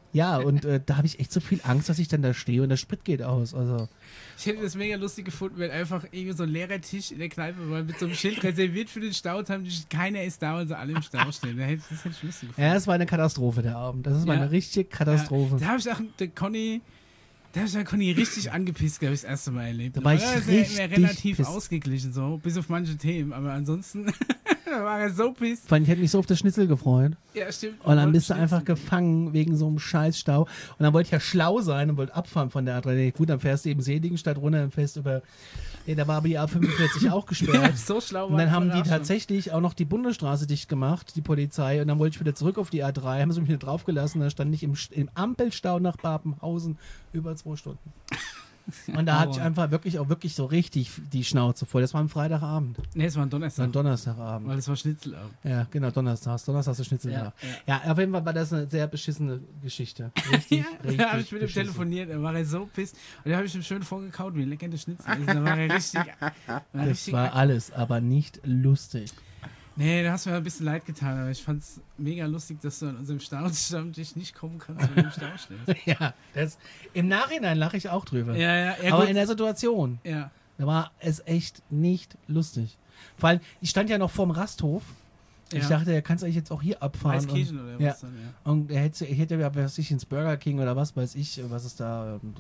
Ja, und äh, da habe ich echt so viel Angst, dass ich dann da stehe und der Sprit geht aus. Also. Ich hätte das mega lustig gefunden, wenn einfach irgendwie so ein leerer Tisch in der Kneipe war mit so einem Schild reserviert für den Stau, haben die, keiner ist da und so alle im Stau stehen. Das hätte ich lustig gefunden. Ja, es war eine Katastrophe, der Abend. Das war Ja. eine richtige Katastrophe. Ja, da habe ich auch der Conny, da habe ich auch Conny richtig angepisst, glaube ich, das erste Mal erlebt. Da war ich Aber er ist richtig ja relativ piss. ausgeglichen, so, bis auf manche Themen, aber ansonsten da war er so pisst. Vor allem, ich hätte mich so auf das Schnitzel gefreut. Ja, stimmt. Und dann bist du Schnitzel. einfach gefangen wegen so einem Scheißstau. Und dann wollte ich ja schlau sein und wollte abfahren von der A drei. Gut, dann fährst du eben Seligenstadt runter und fährst über. Nee, da war aber die A fünfundvierzig auch Ja, gesperrt. so schlau war Und dann die haben die Überraschung. tatsächlich auch noch die Bundesstraße dicht gemacht, die Polizei. Und dann wollte ich wieder zurück auf die A drei, haben sie mich wieder draufgelassen. Da stand ich im, im Ampelstau nach Babenhausen über zwei Stunden. Und da hatte ich einfach wirklich auch wirklich so richtig die Schnauze voll. Das war am Freitagabend. Nee, es war ein Das war Donnerstag. ein Donnerstagabend. Weil es war Schnitzelabend. Ja, genau, Donnerstags. Donnerstags ist Schnitzel Ja, da. Ja. auf jeden Fall war das eine sehr beschissene Geschichte. Richtig, Ja, richtig da habe ich mit ihm beschissen. telefoniert, da war er so pisst. Und da habe ich ihm schön vorgekaut, wie lecker der Schnitzel ist. Da war er richtig. War Das richtig war alles, aber nicht lustig. Nee, da hast du mir ein bisschen leid getan, aber ich fand es mega lustig, dass du an unserem Stammtisch nicht kommen kannst, wenn du im Stau stehst. Ja, das, im Nachhinein lache ich auch drüber. Ja, ja, ja. aber gut. in der Situation, ja. da war es echt nicht lustig. Vor allem, ich stand ja noch vorm Rasthof. Ich Ja. dachte, er kann es eigentlich jetzt auch hier abfahren. Und, Eiskirchen oder was ja. dann, ja. und er hätte, er hätte ja, was weiß ich, ins Burger King oder was weiß ich, was ist da, ähm,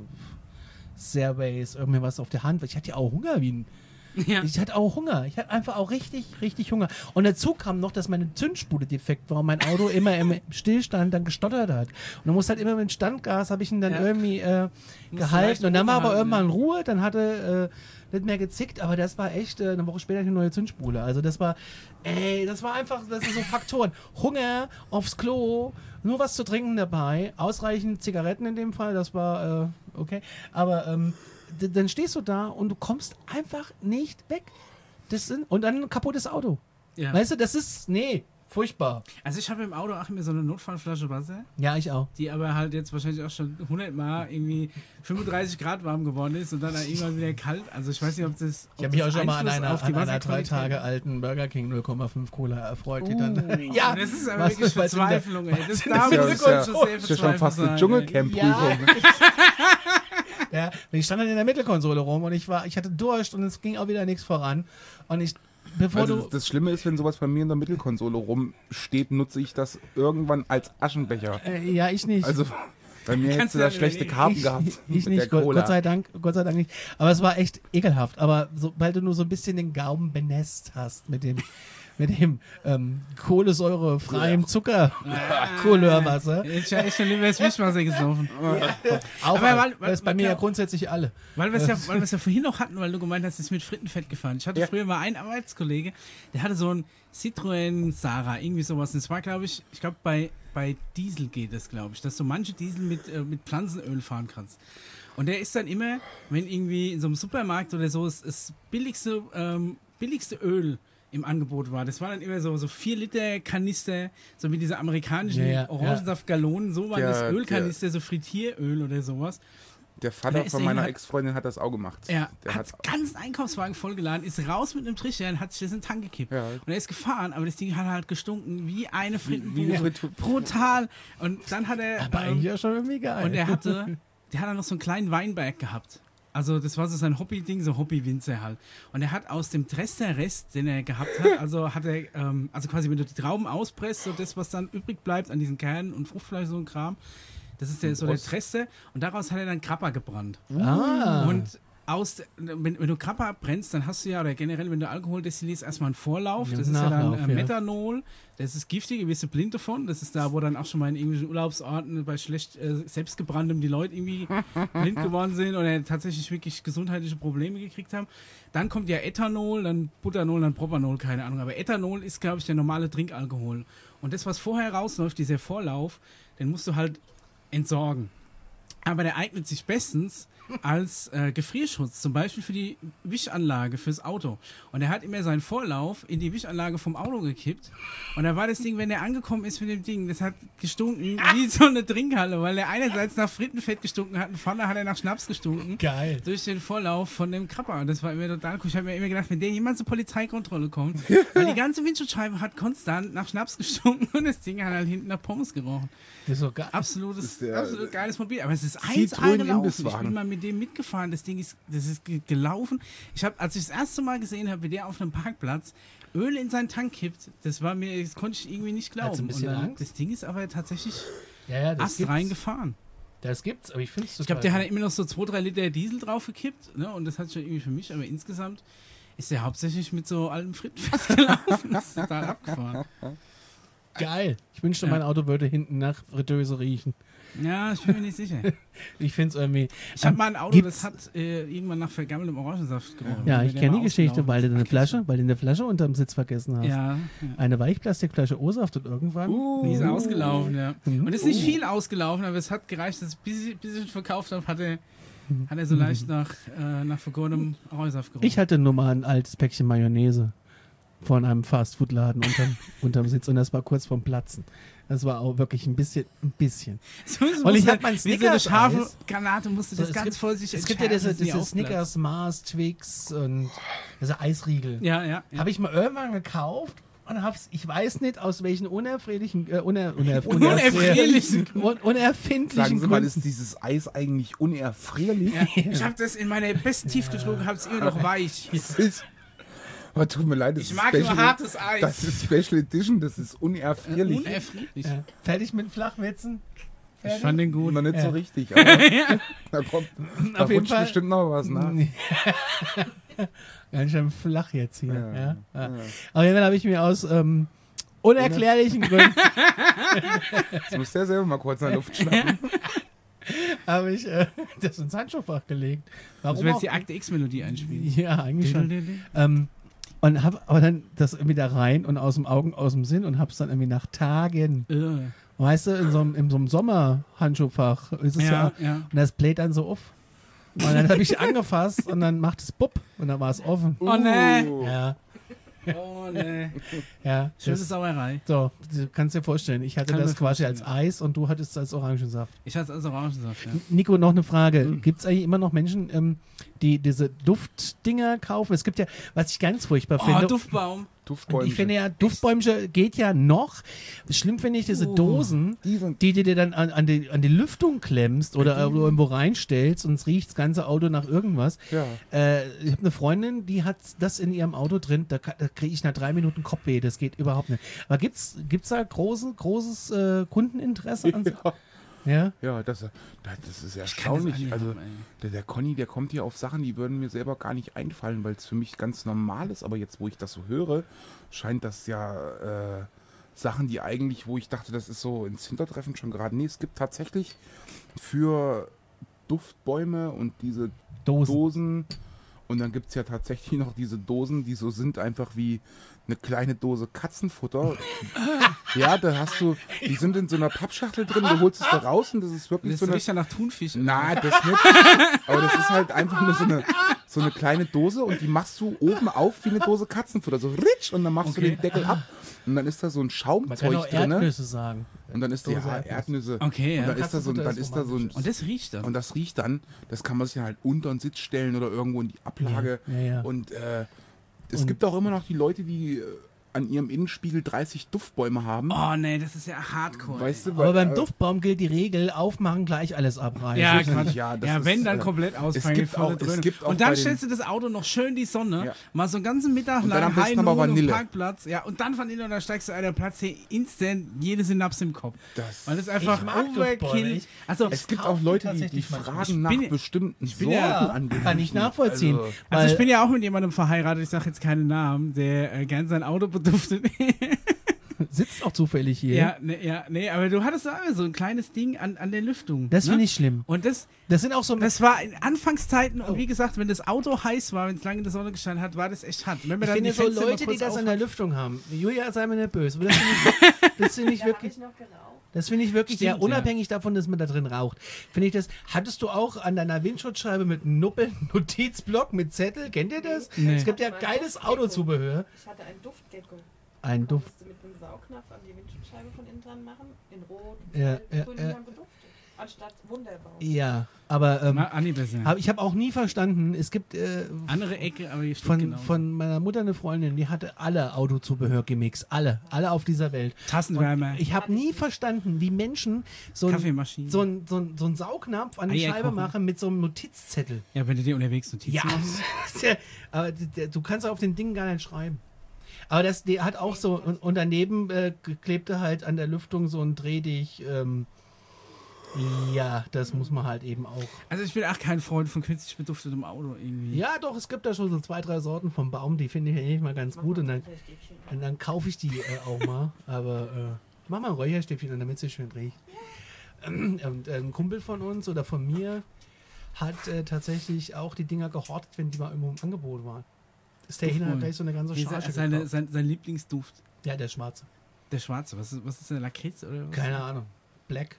Stairways, irgendwie was auf der Hand. Ich hatte ja auch Hunger wie ein Ja. Ich hatte auch Hunger. Ich hatte einfach auch richtig, richtig Hunger. Und dazu kam noch, dass meine Zündspule defekt war und mein Auto immer im Stillstand dann gestottert hat. Und dann musste halt immer mit Standgas, habe ich ihn dann Ja. irgendwie äh, leicht gehalten. Und dann war aber hochhalten, irgendwann ja. Ruhe. Dann hatte äh, nicht mehr gezickt, aber das war echt äh, eine Woche später eine neue Zündspule. Also das war, ey, das war einfach, das sind so Faktoren. Hunger, aufs Klo, nur was zu trinken dabei, ausreichend Zigaretten in dem Fall, das war äh, okay. Aber ähm, d- dann stehst du da und du kommst einfach nicht weg. Das sind, und dann ein kaputtes Auto. Ja. Weißt du, das ist, nee, furchtbar. Also ich habe im Auto auch immer so eine Notfallflasche Wasser, Ja, ich auch. die aber halt jetzt wahrscheinlich auch schon hundert Mal irgendwie fünfunddreißig Grad warm geworden ist und dann auch irgendwann wieder kalt. Also ich weiß nicht, ob das Ich habe mich auch das schon mal an Einfluss einer, auf die an einer drei Wasserqualität Tage hat. alten Burger King null Komma fünf Cola erfreut. Die Uh, dann, ja, das ist aber was wirklich ist, was in der- Verzweiflung, ey. Das was in darf der man ist ja- schon sehr Das ist ja schon fast eine verzweifelt sein, Dschungelcamp-Prüfung. Ja, ich stand dann in der Mittelkonsole rum und ich war, ich hatte Durst und es ging auch wieder nichts voran. Und ich, bevor Also du, das, das Schlimme ist, wenn sowas bei mir in der Mittelkonsole rumsteht, nutze ich das irgendwann als Aschenbecher. äh, ja, ich nicht. Also bei mir Kannst hättest du du da ja schlechte überlegen. Karten ich, gehabt ich, ich mit der nicht, Gott, Cola. Gott sei Dank, Gott sei Dank nicht. Aber es war echt ekelhaft. Aber sobald du nur so ein bisschen den Gaumen benässt hast mit dem, mit dem ähm, kohlensäurefreiem Zucker, Couleur-Wasser. Ich habe echt schon lieber das Wischwasser gesoffen. Auch, Aber weil- das ist bei weil- mir ja klar. grundsätzlich alle. Weil wir es ja, weil wir es ja vorhin noch hatten, weil du gemeint hast, es ist mit Frittenfett gefahren. Ich hatte Ja. früher mal einen Arbeitskollege, der hatte so ein Citroën Sara, irgendwie sowas. Und das war, glaube ich, ich glaube bei, bei Diesel geht das, glaube ich, dass du manche Diesel mit, äh, mit Pflanzenöl fahren kannst. Und der ist dann immer, wenn irgendwie in so einem Supermarkt oder so das, das billigste, ähm, billigste Öl im Angebot war. Das war dann immer so, so vier Liter Kanister, so wie diese amerikanischen Ja, ja, Orangensaftgallonen, so waren Der- das Ölkanister, so Frittieröl oder sowas. Der Der Vater ist von der meiner hat- Ex-Freundin hat das auch gemacht. Er Der hat hat, ganz Einkaufswagen vollgeladen, ist raus mit einem Trichter und hat sich das in den Tank gekippt. Ja. Und er ist gefahren, aber das Ding hat halt gestunken wie eine wie Frittenbude. eine Frittu- Brutal. Und dann hat er... Aber ähm, eigentlich ja schon irgendwie geil. und er hatte, der hat dann noch so einen kleinen Weinberg gehabt. Also das war so sein Hobby-Ding, so Hobby-Winzer halt. Und er hat aus dem Tresterrest, den er gehabt hat, also hat er, ähm, also quasi wenn du die Trauben auspresst, so das, was dann übrig bleibt an diesen Kernen und Fruchtfleisch, so ein Kram, das ist der, so der Prost. Trester. Und daraus hat er dann Krapper gebrannt. ah. Und aus, wenn, wenn du Krapper brennst, dann hast du ja, oder generell, wenn du Alkohol destillierst, erstmal einen Vorlauf. Ja, Das ist ja dann Nachlauf, äh, ja. Methanol. Das ist giftig, ihr wirst du blind davon. Das ist da, wo dann auch schon mal in irgendwelchen Urlaubsorten bei schlecht äh, selbstgebranntem die Leute irgendwie blind geworden sind oder tatsächlich wirklich gesundheitliche Probleme gekriegt haben. Dann kommt ja Ethanol, dann Butanol, dann Propanol, keine Ahnung. Aber Ethanol ist, glaube ich, der normale Trinkalkohol. Und das, was vorher rausläuft, dieser Vorlauf, den musst du halt entsorgen. Aber der eignet sich bestens als äh, Gefrierschutz, zum Beispiel für die Wischanlage fürs Auto. Und er hat immer seinen Vorlauf in die Wischanlage vom Auto gekippt. Und da war das Ding, wenn er angekommen ist mit dem Ding, das hat gestunken wie so eine Trinkhalle, weil er einerseits nach Frittenfett gestunken hat und vorne hat er nach Schnaps gestunken. Geil. Durch den Vorlauf von dem Krapper. Und das war immer total cool. Ich habe mir immer gedacht, wenn der jemand zur Polizeikontrolle kommt, weil die ganze Windschutzscheibe hat konstant nach Schnaps gestunken und das Ding hat halt hinten nach Pommes gerochen. Das ist so geil. Absolutes, der- absolut geiles Mobil. Aber es ist Citroën eins A gelaufen. Ich Imbisswagen. bin mal mit dem mitgefahren. Das Ding ist, das ist ge- gelaufen. Ich habe, als ich das erste Mal gesehen habe, wie der auf einem Parkplatz Öl in seinen Tank kippt, das war mir, das konnte ich irgendwie nicht glauben. Hat's ein bisschen Und dann, Angst? das Ding ist aber tatsächlich Ja, ja, das astrein gibt's. gefahren. Das gibt's, aber ich finde es Ich glaube, der hat immer noch so zwei, drei Liter Diesel draufgekippt, ne? Und das hat schon irgendwie für mich, aber insgesamt ist der hauptsächlich mit so altem Frittenfett gelaufen. Das ist total abgefahren. geil. Ich wünschte, Ja. mein Auto würde hinten nach Fritteuse riechen. Ja, ich bin mir nicht sicher. Ich finde es irgendwie. Ich habe Ähm, mal ein Auto, gibt's- das hat äh, irgendwann nach vergammeltem Orangensaft gerochen. Ja, Wenn ich der kenne mal die Geschichte, ausgelaufen weil du ist. eine Ach, Flasche, weil du eine Flasche unterm Sitz vergessen hast. Ja, ja. Eine Weichplastikflasche O-Saft und irgendwann. Uh, Die ist ausgelaufen, ja. Mhm. Und es ist nicht viel ausgelaufen, aber es hat gereicht, dass ich bis ich, bis ich ihn verkauft habe, hat er, hat er so leicht nach, äh, nach vergorenem Orangensaft gerochen. Ich hatte nur mal ein altes Päckchen Mayonnaise von einem Fastfood-Laden unterm, unterm Sitz und das war kurz vorm Platzen. Das war auch wirklich ein bisschen, ein bisschen. so, so Und ich musste- hab mein wie so eine Snickers scharfe Eis. Granate musste So, das es ganz gibt- vorsichtig Es gibt ja entschärfen, diese, dass die diese aufplatzt. Snickers, Mars, Twix und diese Eisriegel. Ja, ja. ja. Habe ich mal irgendwann gekauft und hab's, ich weiß nicht aus welchen unerfreulichen, äh, uner, uner, Unerfreulichen. un, unerfindlichen Sagen Sie mal, Gründen. ist dieses Eis eigentlich unerfrierlich? Ja. Ich habe das in meiner besten Tiefkühltruhe, habe es immer noch weich. Das ist, aber tut mir leid, das Ich ist mag Special, nur hartes Eis. Das ist Special Edition, das ist unerfrierlich. Unerfrierlich. Ja. Fertig mit Flachwitzen? Ich fand den gut. Noch nicht Ja. so richtig, aber da kommt, da Auf jeden rutscht Fall. bestimmt noch was nach. Ganz schön flach jetzt hier. Ja. Ja. Ja. Ja. Auf jeden Fall habe ich mir aus ähm, unerklärlichen Gründen Jetzt muss der selber mal kurz in der Luft schnappen. habe ich äh, das ins Handschuhfach gelegt. Müssen Warum wir jetzt auch? die Akte X-Melodie einspielen? Ja, eigentlich schon. Ähm, und habe aber dann das irgendwie da rein und aus dem Augen, aus dem Sinn und habe es dann irgendwie nach Tagen, Äh, weißt du, in so einem, in so einem Sommerhandschuhfach ist es ja, Ja, ja. und das bläht dann so auf. Und dann habe ich angefasst und dann macht es bupp und dann war es offen. Oh, nee. Uh. Ja, Oh, ne. ja. Schöne Das, Sauerei. so, du kannst dir vorstellen, ich hatte Kann das mir quasi als vorstellen. Eis und du hattest es als Orangensaft. Ich hatte es als Orangensaft, ja. Nico, noch eine Frage. Mhm. Gibt es eigentlich immer noch Menschen, ähm, die diese Duftdinger kaufen? Es gibt ja, was ich ganz furchtbar Oh, finde. Duftbaum. Und Duftbäumchen. ich finde ja, Duftbäumchen geht ja noch. Schlimm finde ich diese Oh. Dosen, Die sind- die du dir dann an, an, die, an die Lüftung klemmst oder irgendwo reinstellst und es riecht das ganze Auto nach irgendwas. Ja. Äh, ich habe eine Freundin, die hat das in ihrem Auto drin, da, ka- da kriege ich nach drei Minuten Kopfweh, das geht überhaupt nicht. Aber gibt's, gibt's da große, großes äh, Kundeninteresse an so? Ja. Ja? Ja, das, das, das ist Kann das erstaunlich. eigentlich Also haben, ey. der, der Conny, der kommt hier auf Sachen, die würden mir selber gar nicht einfallen, weil es für mich ganz normal ist. Aber jetzt, wo ich das so höre, scheint das ja äh, Sachen, die eigentlich, wo ich dachte, das ist so ins Hintertreffen schon gerade. Nee, es gibt tatsächlich für Duftbäume und diese Dosen. Dosen. Und dann gibt es ja tatsächlich noch diese Dosen, die so sind einfach wie eine kleine Dose Katzenfutter. Ja, da hast du, die sind in so einer Pappschachtel drin, du holst es da raus und das ist wirklich Das so eine... riecht ja nach Thunfisch. Na, das nicht. Aber das ist halt einfach nur so eine, so eine kleine Dose und die machst du oben auf wie eine Dose Katzenfutter. So ritsch und dann machst Okay. du den Deckel ab und dann ist da so ein Man kann Schaumzeug auch drin. Erdnüsse sagen. Und dann ist da Dose ja, Erdnüsse. Erdnüsse. Okay, ja. Und dann ist da so ein, Katzenfutter dann ist ist da so ein, Und das riecht dann. und das riecht dann, das kann man sich dann halt unter den Sitz stellen oder irgendwo in die Ablage. Ja, ja, ja. Und äh, es Und- gibt auch immer noch die Leute, die äh, an ihrem Innenspiegel dreißig Duftbäume haben. Oh, nee, das ist ja hardcore. Weißt du, Aber weil, beim äh, Duftbaum gilt die Regel, aufmachen, gleich alles abreißen. Ja, sicher Quatsch. nicht, ja, Ja, das ist, wenn, dann äh, komplett es ausfangen. gibt volle auch- es Dröhne. gibt auch und dann bei stellst du das Auto noch schön die Sonne, Ja. mal so einen ganzen Mittag Und dann lang am besten High aber Noon und Vanille. Parkplatz. Ja, und dann Vanille und dann steigst du ein, dann platzt dir instant jede Synapse im Kopf. Das, Weil es einfach Ich mag Duftbäume. Overkill. Ich- Also, es gibt kaufe auch Leute, die, die tatsächlich manchmal. fragen Ich nach bin- bestimmten bin Sorten ja- an kann ich Gerüchen. nachvollziehen. Also, also ich weil- bin ja auch mit jemandem verheiratet, ich sage jetzt keinen Namen, der äh, gern sein Auto beduftet. Sitzt auch zufällig hier. Ja, ne, ja, nee, aber du hattest auch so ein kleines Ding an, an der Lüftung. Das ne? finde ich schlimm. Und das, Das sind auch so... das war in Anfangszeiten, Oh. und wie gesagt, wenn das Auto heiß war, wenn es lange in der Sonne gestanden hat, war das echt hart. Wenn man Ich dann finde die so Fenster mal Leute, die kurz das auf- an der Lüftung haben. Julia, sei mir nicht böse. aber Das finde ich, das finde ich Da habe wirklich... ich noch geraucht. Das finde ich wirklich, Stimmt, ja, unabhängig davon, dass man da drin raucht. Finde ich das, hattest du auch an deiner Windschutzscheibe mit einem Nuppel, Notizblock mit Zettel? Kennt ihr das? Nee. Es gibt ja Mein geiles Duftgecko. Autozubehör. Ich hatte einen Duftgecko. Ein Duft. Konntest du mit einem Saugnapf an die Windschutzscheibe von innen dran machen, in Rot, Ja, Gelb, ja, Grün, ja. die haben geduftet. Anstatt Wunderbaum. Ja, aber ähm, Ma- Anni besser. hab, ich habe auch nie verstanden, es gibt äh, Andere Ecke, aber hier steht von, genau. von meiner Mutter eine Freundin, die hatte alle Autozubehör gemixt. Alle. Alle auf dieser Welt. Tassenwärmer, Ich habe nie verstanden, wie Menschen so ein, Kaffeemaschine. so ein, so ein, so ein Saugnapf an die Eier Scheibe kochen. machen mit so einem Notizzettel. ja, wenn du dir unterwegs Notizen Ja, machst. aber d- d- du kannst auf den Ding gar nicht schreiben. Aber das die hat auch so, und, und daneben äh, klebte halt an der Lüftung so ein Drehdig. Ähm, ja, das muss man halt eben auch. Also ich bin auch kein Freund von künstlich beduftetem Auto irgendwie. Ja, doch, es gibt da schon so zwei, drei Sorten vom Baum, die finde ich eigentlich mal ganz gut. Und dann, und dann kaufe ich die äh, auch mal. Aber äh, ich mach mal ein Räucherstäbchen an, damit es sich schön riecht. Und äh, ein Kumpel von uns oder von mir hat äh, tatsächlich auch die Dinger gehortet, wenn die mal irgendwo im Angebot waren. Ist der hin und hat gleich so eine ganze Dieser, Charge seine, gekauft. sein, sein Lieblingsduft. Ja, der schwarze. Der schwarze. Was ist, was ist der Lakritz oder was? Keine Ahnung. Black.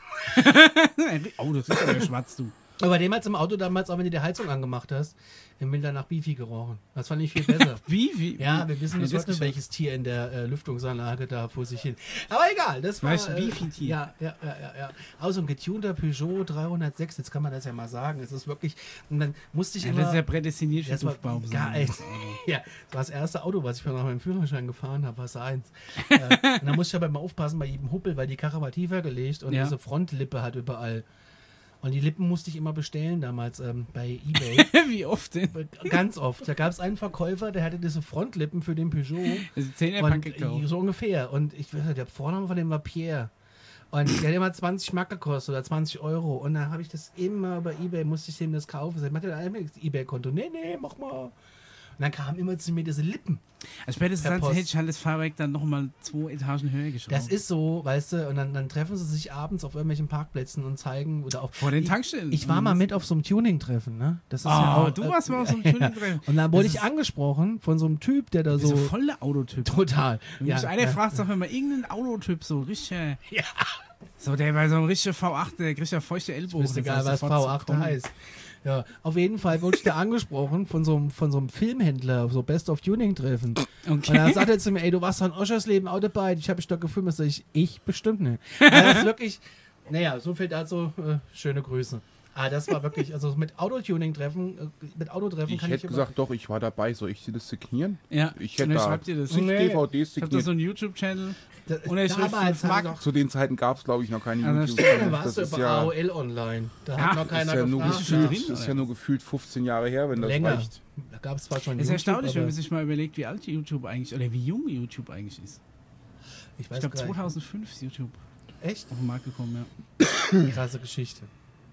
Oh, das ist ja der schwarz, du. Aber dem hat es im Auto damals, auch wenn du die Heizung angemacht hast, im Winter nach Beefy gerochen. Das fand ich viel besser. Wie? Wie? Ja, wir wissen wie bis das heute nicht, geschafft? welches Tier in der äh, Lüftungsanlage da vor sich hin. Aber egal, das war... Weißt du, äh, Beefy-Tier? Ja, ja, ja, ja, ja. Also ein getunter Peugeot dreihundertsechs, jetzt kann man das ja mal sagen. Es ist wirklich... Und dann musste ich Ja, immer... das ist ja prädestiniert für Das war Duftbaum. geil. Ja, das war das erste Auto, was ich nach meinem Führerschein gefahren habe, war seins. äh, und da musste ich aber immer aufpassen bei jedem Huppel, weil die Karre war tiefer gelegt und Ja. diese Frontlippe hat überall. Und die Lippen musste ich immer bestellen damals ähm, bei eBay. Wie oft denn? Ganz oft. Da gab es einen Verkäufer, der hatte diese Frontlippen für den Peugeot. Also zehner-Pack Und gekauft. äh, so ungefähr. Und ich weiß nicht, der Vorname von dem war Pierre. Und der hat immer zwanzig Mark gekostet oder zwanzig Euro. Und dann habe ich das immer bei eBay, musste ich dem das kaufen. Ich sagte, mach dir ein eBay-Konto. Nee, nee, mach mal. Und dann kamen immer zu mir diese Lippen. Also spätestens Per dann Post. hätte ich halt das Fahrwerk dann nochmal zwei Etagen höher geschraubt. Das ist so, weißt du, und dann, dann treffen sie sich abends auf irgendwelchen Parkplätzen und zeigen oder auch. Vor den ich, Tankstellen. Ich war mal mit auf so einem Tuning-Treffen, ne? Das ist Ah, auch, du äh, warst mal auf so einem Tuning-Treffen. Und dann wurde Das ich ist- angesprochen von so einem Typ, der da So so. voll der Autotyp. Total. Wenn Ja, mich einer ja. fragt, sag mir mal irgendeinen Autotyp, so richtig. Ja. So, der bei so einem richtigen V acht, der kriegt ja feuchte Ellbogen. Ist Das egal, heißt, was sofort V acht zu kommen. heißt. Ja, auf jeden Fall wurde ich da angesprochen von so einem, von so einem Filmhändler, so Best of Tuning Treffen. Und dann Okay. sagt er zu mir, ey, du warst doch in Oschersleben Autobike, ich habe mich doch gefilmt. Da sag ich, ich bestimmt nicht. Also das ist wirklich, naja, so viel dazu, äh, schöne Grüße. Ah, das war wirklich, also mit Autotuning-Treffen, äh, mit Autotreffen Ich kann hätte ich gesagt, doch, ich war dabei. Soll ich dir das signieren? Ja, Ich und hätte dann da schreibt ihr das. zig Nee. D V Ds Ich hab da signiert. so einen YouTube-Channel. Da, Und er schrift damals fünf haben Mark. doch, Zu den Zeiten gab es, glaube ich, noch keine Ja, das YouTube. stimmt, da das warst du ist über ja, A O L online. Da Ach, hat noch ist keiner ja, nur gefragt. Bist du schon gefühlt, drin, ist ja oder? nur gefühlt fünfzehn Jahre her, wenn das Länger. reicht. Da gab es zwar schon Es ist YouTube, erstaunlich, wenn aber man sich mal überlegt, wie alt YouTube eigentlich, oder wie jung YouTube eigentlich ist. ich Ich weiß glaube gar nicht. zweitausendfünf ist YouTube Echt? auf den Markt gekommen, ja. Krasse Geschichte.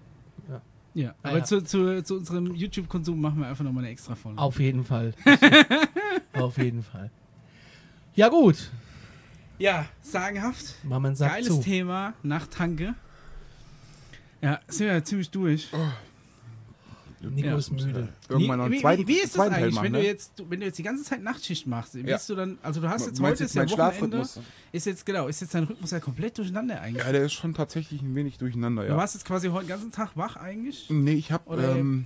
Ja, Ah, aber ja. Zu, zu, zu unserem YouTube-Konsum machen wir einfach nochmal eine extra Folge. Auf jeden Fall. Auf jeden Fall. Ja gut, Ja, sagenhaft. Mama sagt Geiles zu. Thema, Nachttanke. Ja, sind wir ja ziemlich durch. Nico Ja. ist müde. Irgendwann noch einen wie, zweiten, wie, wie ist das zweiten Teil eigentlich, machen, wenn ne? du jetzt, du- wenn du jetzt die ganze Zeit Nachtschicht machst, Ja. bist du dann, also du hast jetzt Du meinst heute jetzt ist ja meinen Wochenende, Schlafrhythmus? ist jetzt genau, ist jetzt dein Rhythmus ja komplett durcheinander eigentlich. Ja, der ist schon tatsächlich ein wenig durcheinander, Du ja. warst jetzt quasi heute den ganzen Tag wach eigentlich. Nee, ich habe Oder- ähm,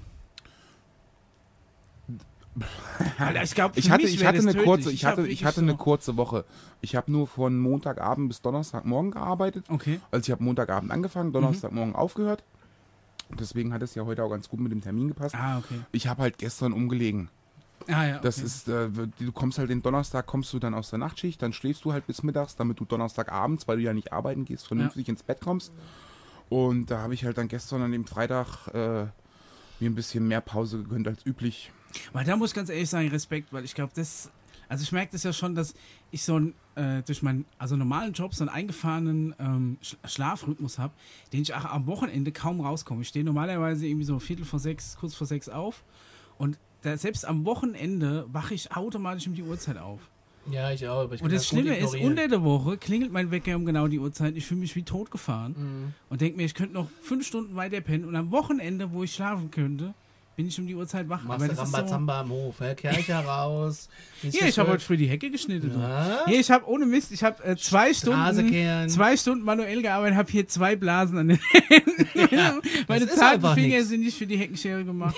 Alter, ich glaube, ich hatte, ich hatte eine kurze, ich hatte, ich hatte eine kurze Woche. Ich habe nur von Montagabend bis Donnerstagmorgen gearbeitet. Okay. Also ich habe Montagabend angefangen, Donnerstagmorgen aufgehört. Und deswegen hat es ja heute auch ganz gut mit dem Termin gepasst. Ah, okay. Ich habe halt gestern umgelegen. Ah, ja. Okay. Das ist, äh, du kommst halt den Donnerstag, kommst du dann aus der Nachtschicht, dann schläfst du halt bis mittags, damit du Donnerstagabends, weil du ja nicht arbeiten gehst, vernünftig ins Bett kommst. Und da habe ich halt dann gestern an dem Freitag äh, mir ein bisschen mehr Pause gegönnt als üblich. Weil da muss ich ganz ehrlich sagen, Respekt, weil ich glaube, das, also ich merke das ja schon, dass ich so einen, äh, durch meinen, also normalen Job so einen eingefahrenen ähm, Sch Schlafrhythmus habe, den ich auch am Wochenende kaum rauskomme. Ich stehe normalerweise irgendwie so Viertel vor sechs, kurz vor sechs auf und da, selbst am Wochenende wache ich automatisch um die Uhrzeit auf. Ja, ich auch. Aber ich Und das Schlimme ist, unter der Woche klingelt mein Wecker um genau die Uhrzeit. Ich fühle mich wie tot gefahren Mhm. und denke mir, ich könnte noch fünf Stunden weiter pennen. Und am Wochenende, wo ich schlafen könnte, bin ich um die Uhrzeit wach. Machst du Rambazamba am Hof, ne? Kercher raus. Hier, ich habe heute früh die Hecke geschnitten. Ja. Hier, ich habe ohne Mist, ich habe äh, zwei Straße Stunden, kehren. zwei Stunden manuell gearbeitet, habe hier zwei Blasen an den Händen. Ja, Meine das ist einfach zarten Finger nix. sind nicht für die Heckenschere gemacht.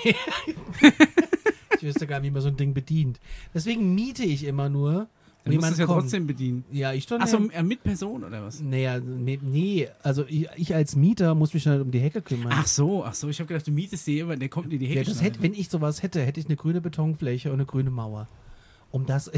Ich wüsste gar nicht, wie man so ein Ding bedient. Deswegen miete ich immer nur, Dann wie musst du man es ja kommt. trotzdem bedienen. Ja, ich schon. Achso, äh, mit Person oder was? Naja, nee, nee, also ich, ich als Mieter muss mich dann um die Hecke kümmern. Ach so, ach so, ich habe gedacht, du mietest dir jemanden, der kommt in die Hecke ja, das hätte, wenn ich sowas hätte, hätte ich eine grüne Betonfläche und eine grüne Mauer. Um das.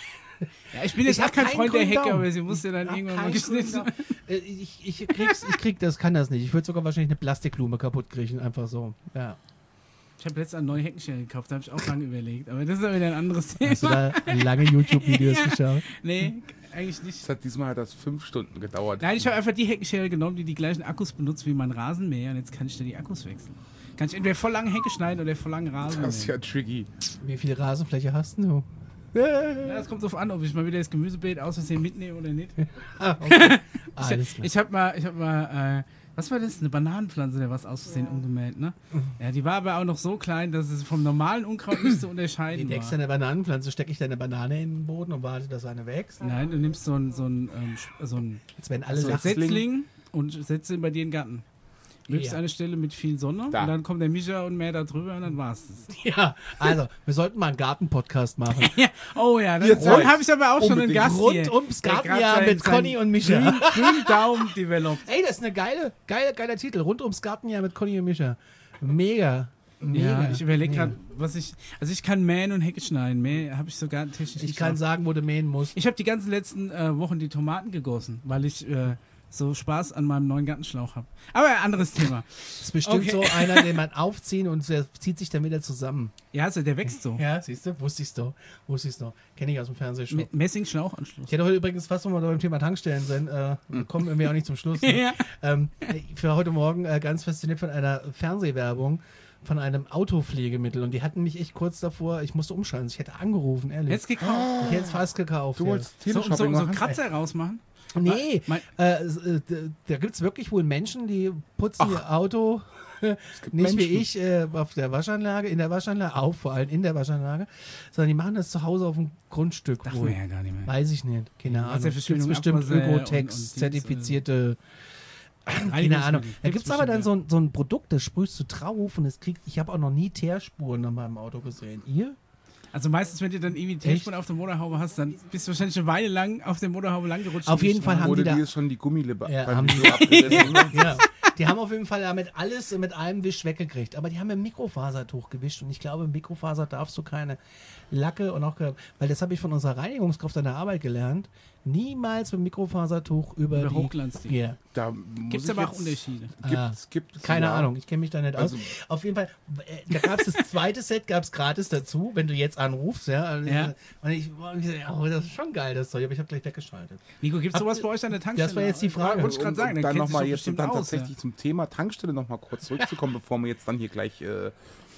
Ja, ich bin jetzt Ich auch hab kein keinen Freund der grünen Hecke, Daumen. aber sie muss ja dann Ich hab irgendwann mal keinen geschnitten. grünen Daumen. Äh, Ich, ich, krieg's, ich krieg das, kann das nicht. Ich würde sogar wahrscheinlich eine Plastikblume kaputt kriegen, einfach so. Ja. Ich habe letztens eine neue Heckenschere gekauft, da habe ich auch lange überlegt. Aber das ist aber wieder ein anderes Thema. Hast du da lange YouTube-Videos Ja. geschaut? Nee, eigentlich nicht. Es hat diesmal hat das fünf Stunden gedauert. Nein, ich habe einfach die Heckenschere genommen, die die gleichen Akkus benutzt wie mein Rasenmäher und jetzt kann ich da die Akkus wechseln. Kann ich entweder voll lange Hecke schneiden oder voll lange Rasen Das ist mähen. ja tricky. Wie viel Rasenfläche hast du? Ja, es kommt drauf an, ob ich mal wieder das Gemüsebeet aus Versehen mitnehme oder nicht. Ah, okay. Ich, Alles klar. ich habe mal, ich hab mal, äh, was war das? Eine Bananenpflanze, der was aus Versehen umgemäht, ne? Ja, die war aber auch noch so klein, dass es vom normalen Unkraut nicht zu Die unterscheiden deckst war. eine Bananenpflanze, stecke ich deine Banane in den Boden und warte, dass eine wächst. Nein, du nimmst so ein, so ein, ähm, Sch- so ein Jetzt werden alle so ein lachen. Setzling und setzt ihn bei dir in den Garten. Möglichst Ja. eine Stelle mit viel Sonne Da. und dann kommt der Micha und mehr da drüber und dann war's das. Ja, also, wir sollten mal einen Garten-Podcast machen. Ja. Oh ja, dann, Jetzt dann heute. habe ich aber auch schon einen Unbedingt. Gast Rund hier. ums der Gartenjahr grad sein- mit Conny sein und Micha. Grün, grünen Daumen developt. Ey, das ist eine geile, geile, geiler Titel. Rund ums Gartenjahr mit Conny und Micha. Mega. Mega. Ja, ich überlege Mega. gerade, was ich. Also ich kann mähen und Hecke schneiden. Mähen habe ich sogar technisch Ich nicht kann drauf. sagen, wo du mähen musst. Ich habe die ganzen letzten äh, Wochen die Tomaten gegossen, weil ich äh, so Spaß an meinem neuen Gartenschlauch habe. Aber ein anderes Thema. Das ist bestimmt Okay. so einer, den man aufziehen und der zieht sich dann wieder zusammen. Ja, also der wächst so. Ja, siehst du? Wusste ich's doch. Wusste ich's doch. Kenne ich aus dem Fernsehen schon. Mit Messing-Schlauchanschluss. Ich hätte heute übrigens fast, wenn wir beim Thema Tankstellen sind, äh, wir kommen irgendwie auch nicht zum Schluss. Ne? Ja. ähm, ich war heute Morgen äh, ganz fasziniert von einer Fernsehwerbung von einem Autopflegemittel und die hatten mich echt kurz davor, ich musste umschalten. Ich hätte angerufen, ehrlich. Jetzt gekauft. Ich hätte es fast gekauft. Du ja. wolltest So, so, Teleshopping so machen? Kratzer rausmachen. Nee, Mein- äh, s- äh, d- da gibt es wirklich wohl Menschen, die putzen ihr Auto Es gibt nicht Menschen. wie ich äh, auf der Waschanlage, in der Waschanlage, auch vor allem in der Waschanlage, sondern die machen das zu Hause auf dem Grundstück Darf wohl. man ja gar nicht mehr. Weiß ich nicht, keine Ahnung. Gibt's Wasserverschwendung, bestimmt Abwasser und- und Ökotex, Dings, zertifizierte, keine Reinigungsmittel. Ahnung. Da Gibt's gibt es aber dann bestimmt, so ein, so ein Produkt, das sprühst du drauf und es kriegt, ich habe auch noch nie Teerspuren an meinem Auto gesehen. Ihr? Also meistens, wenn du dann irgendwie Teespuren auf der Motorhaube hast, dann bist du wahrscheinlich eine Weile lang auf der Motorhaube lang gerutscht. Auf jeden Fall haben Oder die da- die ist schon die Gummilippe Ja, beim haben die- Video abgerissen. Ja, die haben auf jeden Fall damit alles mit einem Wisch weggekriegt. Aber die haben im Mikrofasertuch gewischt und ich glaube, im Mikrofaser darfst du keine Lacke und auch, keine, weil das habe ich von unserer Reinigungskraft an der Arbeit gelernt, niemals mit Mikrofasertuch über, Über die... Hochglanzdinge. Ja, Da Gibt es muss aber ich auch jetzt- Unterschiede. Ah, Gibt's, gibt's, keine ja. Ahnung, ich kenne mich da nicht Also- aus. Auf jeden Fall, äh, da gab es das zweite Set, gab es gratis dazu, wenn du jetzt anrufst, ja. Und Ja. Und ich, und ich oh, das ist schon geil, das Zeug, aber ich habe gleich weggeschaltet. Nico, gibt es Hab- sowas bei euch an der Tankstelle? Das war jetzt die Frage. Ja, wollte ich gerade sagen. Um dann dann kennt sich nochmal doch jetzt bestimmt dann aus, tatsächlich zum Thema Tankstelle nochmal kurz zurückzukommen, bevor wir jetzt dann hier gleich. Äh,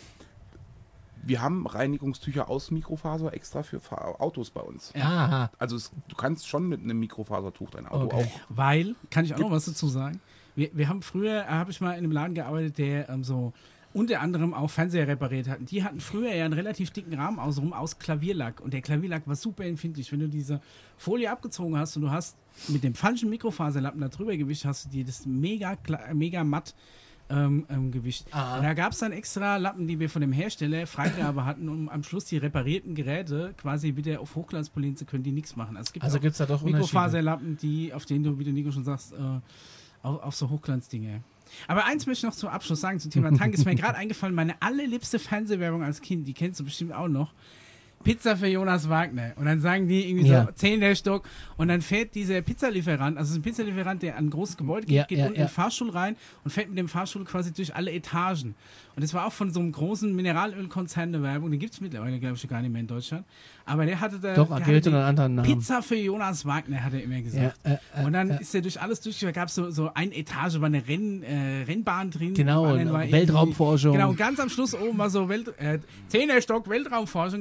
wir haben Reinigungstücher aus Mikrofaser extra für Fa- Autos bei uns. Aha. Also es, du kannst schon mit einem Mikrofasertuch dein Auto Okay. auch. Weil, kann ich auch noch was dazu sagen? Wir, wir haben früher, habe ich mal in einem Laden gearbeitet, der ähm, so unter anderem auch Fernseher repariert hat. Und die hatten früher ja einen relativ dicken Rahmen außenrum aus Klavierlack. Und der Klavierlack war super empfindlich. Wenn du diese Folie abgezogen hast und du hast mit dem falschen Mikrofaserlappen da drüber gewischt, hast du dir das mega, kla- mega matt ähm, ähm, gewischt. Ah. Und da gab es dann extra Lappen, die wir von dem Hersteller Freigabe hatten, um am Schluss die reparierten Geräte quasi wieder auf Hochglanz polieren zu können, die nichts machen. Also es gibt Also auch gibt es da doch Unterschiede. Mikrofaserlappen, die, auf denen du, wie der Nico schon sagst, äh, auf, auf so Hochglanzdinge. Aber eins möchte ich noch zum Abschluss sagen zum Thema Tank. Ist mir gerade eingefallen, meine allerliebste Fernsehwerbung als Kind, die kennst du bestimmt auch noch. Pizza für Jonas Wagner. Und dann sagen die irgendwie Ja. so, zehnter Stock. Und dann fährt dieser Pizzalieferant, also es ist ein Pizzalieferant, der an ein großes Gebäude geht, Ja, geht ja, unten ja. in den Fahrstuhl rein und fährt mit dem Fahrstuhl quasi durch alle Etagen. Und das war auch von so einem großen Mineralölkonzern eine Werbung. Den gibt es mittlerweile, glaube ich, gar nicht mehr in Deutschland. Aber der hatte da... Doch, der der hatte hätte die einen anderen Namen. Pizza für Jonas Wagner, hat er immer gesagt. Ja, äh, äh, Und dann äh. ist er durch alles durch, da gab es so, so eine Etage, war eine Renn, äh, Rennbahn drin. Genau, Am anderen und war Weltraumforschung. Genau, und ganz am Schluss oben war so Welt, äh, zehner Stock Weltraumforschung, da ist er so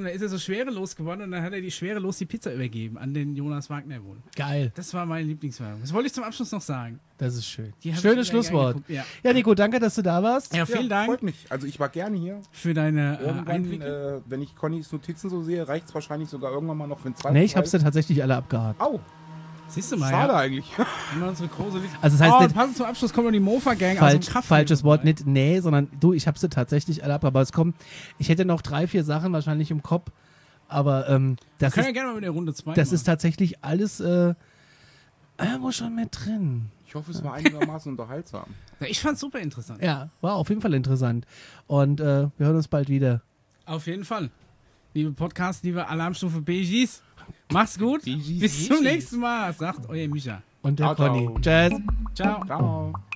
Schwerelos gewonnen und dann hat er die Schwerelos die Pizza übergeben an den Jonas Wagner wohl. Geil. Das war meine Lieblingswerbung. Das wollte ich zum Abschluss noch sagen. Das ist schön. Die hab ich Schönes wieder gern Schlusswort. geguckt, Ja. Ja, Nico, danke, dass du da warst. ja, vielen ja, Dank freut mich. Also ich war gerne hier. für deine äh, Irgendwann, Einblicke. äh, wenn ich Connys Notizen so sehe, reicht es wahrscheinlich sogar irgendwann mal noch für einen zweiten Nee, ich habe Teil. sie tatsächlich alle abgehakt. Au, Siehst du mal, schade ja. eigentlich. Immer unsere große Liste. Also das heißt oh, nicht- passend zum Abschluss kommt noch die Mofa-Gang aus Falsch, dem Kraft. falsches Wort, nicht nee, sondern du, ich habe sie tatsächlich alle abgehakt. Aber es kommen, ich hätte noch drei, vier Sachen wahrscheinlich im Kopf, aber ähm, das, Können wir ist, gerne mal mit der Runde zwei das machen. ist tatsächlich alles äh, irgendwo schon mit drin. Ich hoffe, es war einigermaßen unterhaltsam. Ja, ich fand's super interessant. Ja, war auf jeden Fall interessant. Und äh, wir hören uns bald wieder. Auf jeden Fall. Liebe Podcast, liebe Alarmstufe B Gs, macht's gut. B Gs. Bis zum nächsten Mal, sagt euer Micha. Und der Ciao, ciao. Conny. Tschüss. Ciao. Ciao.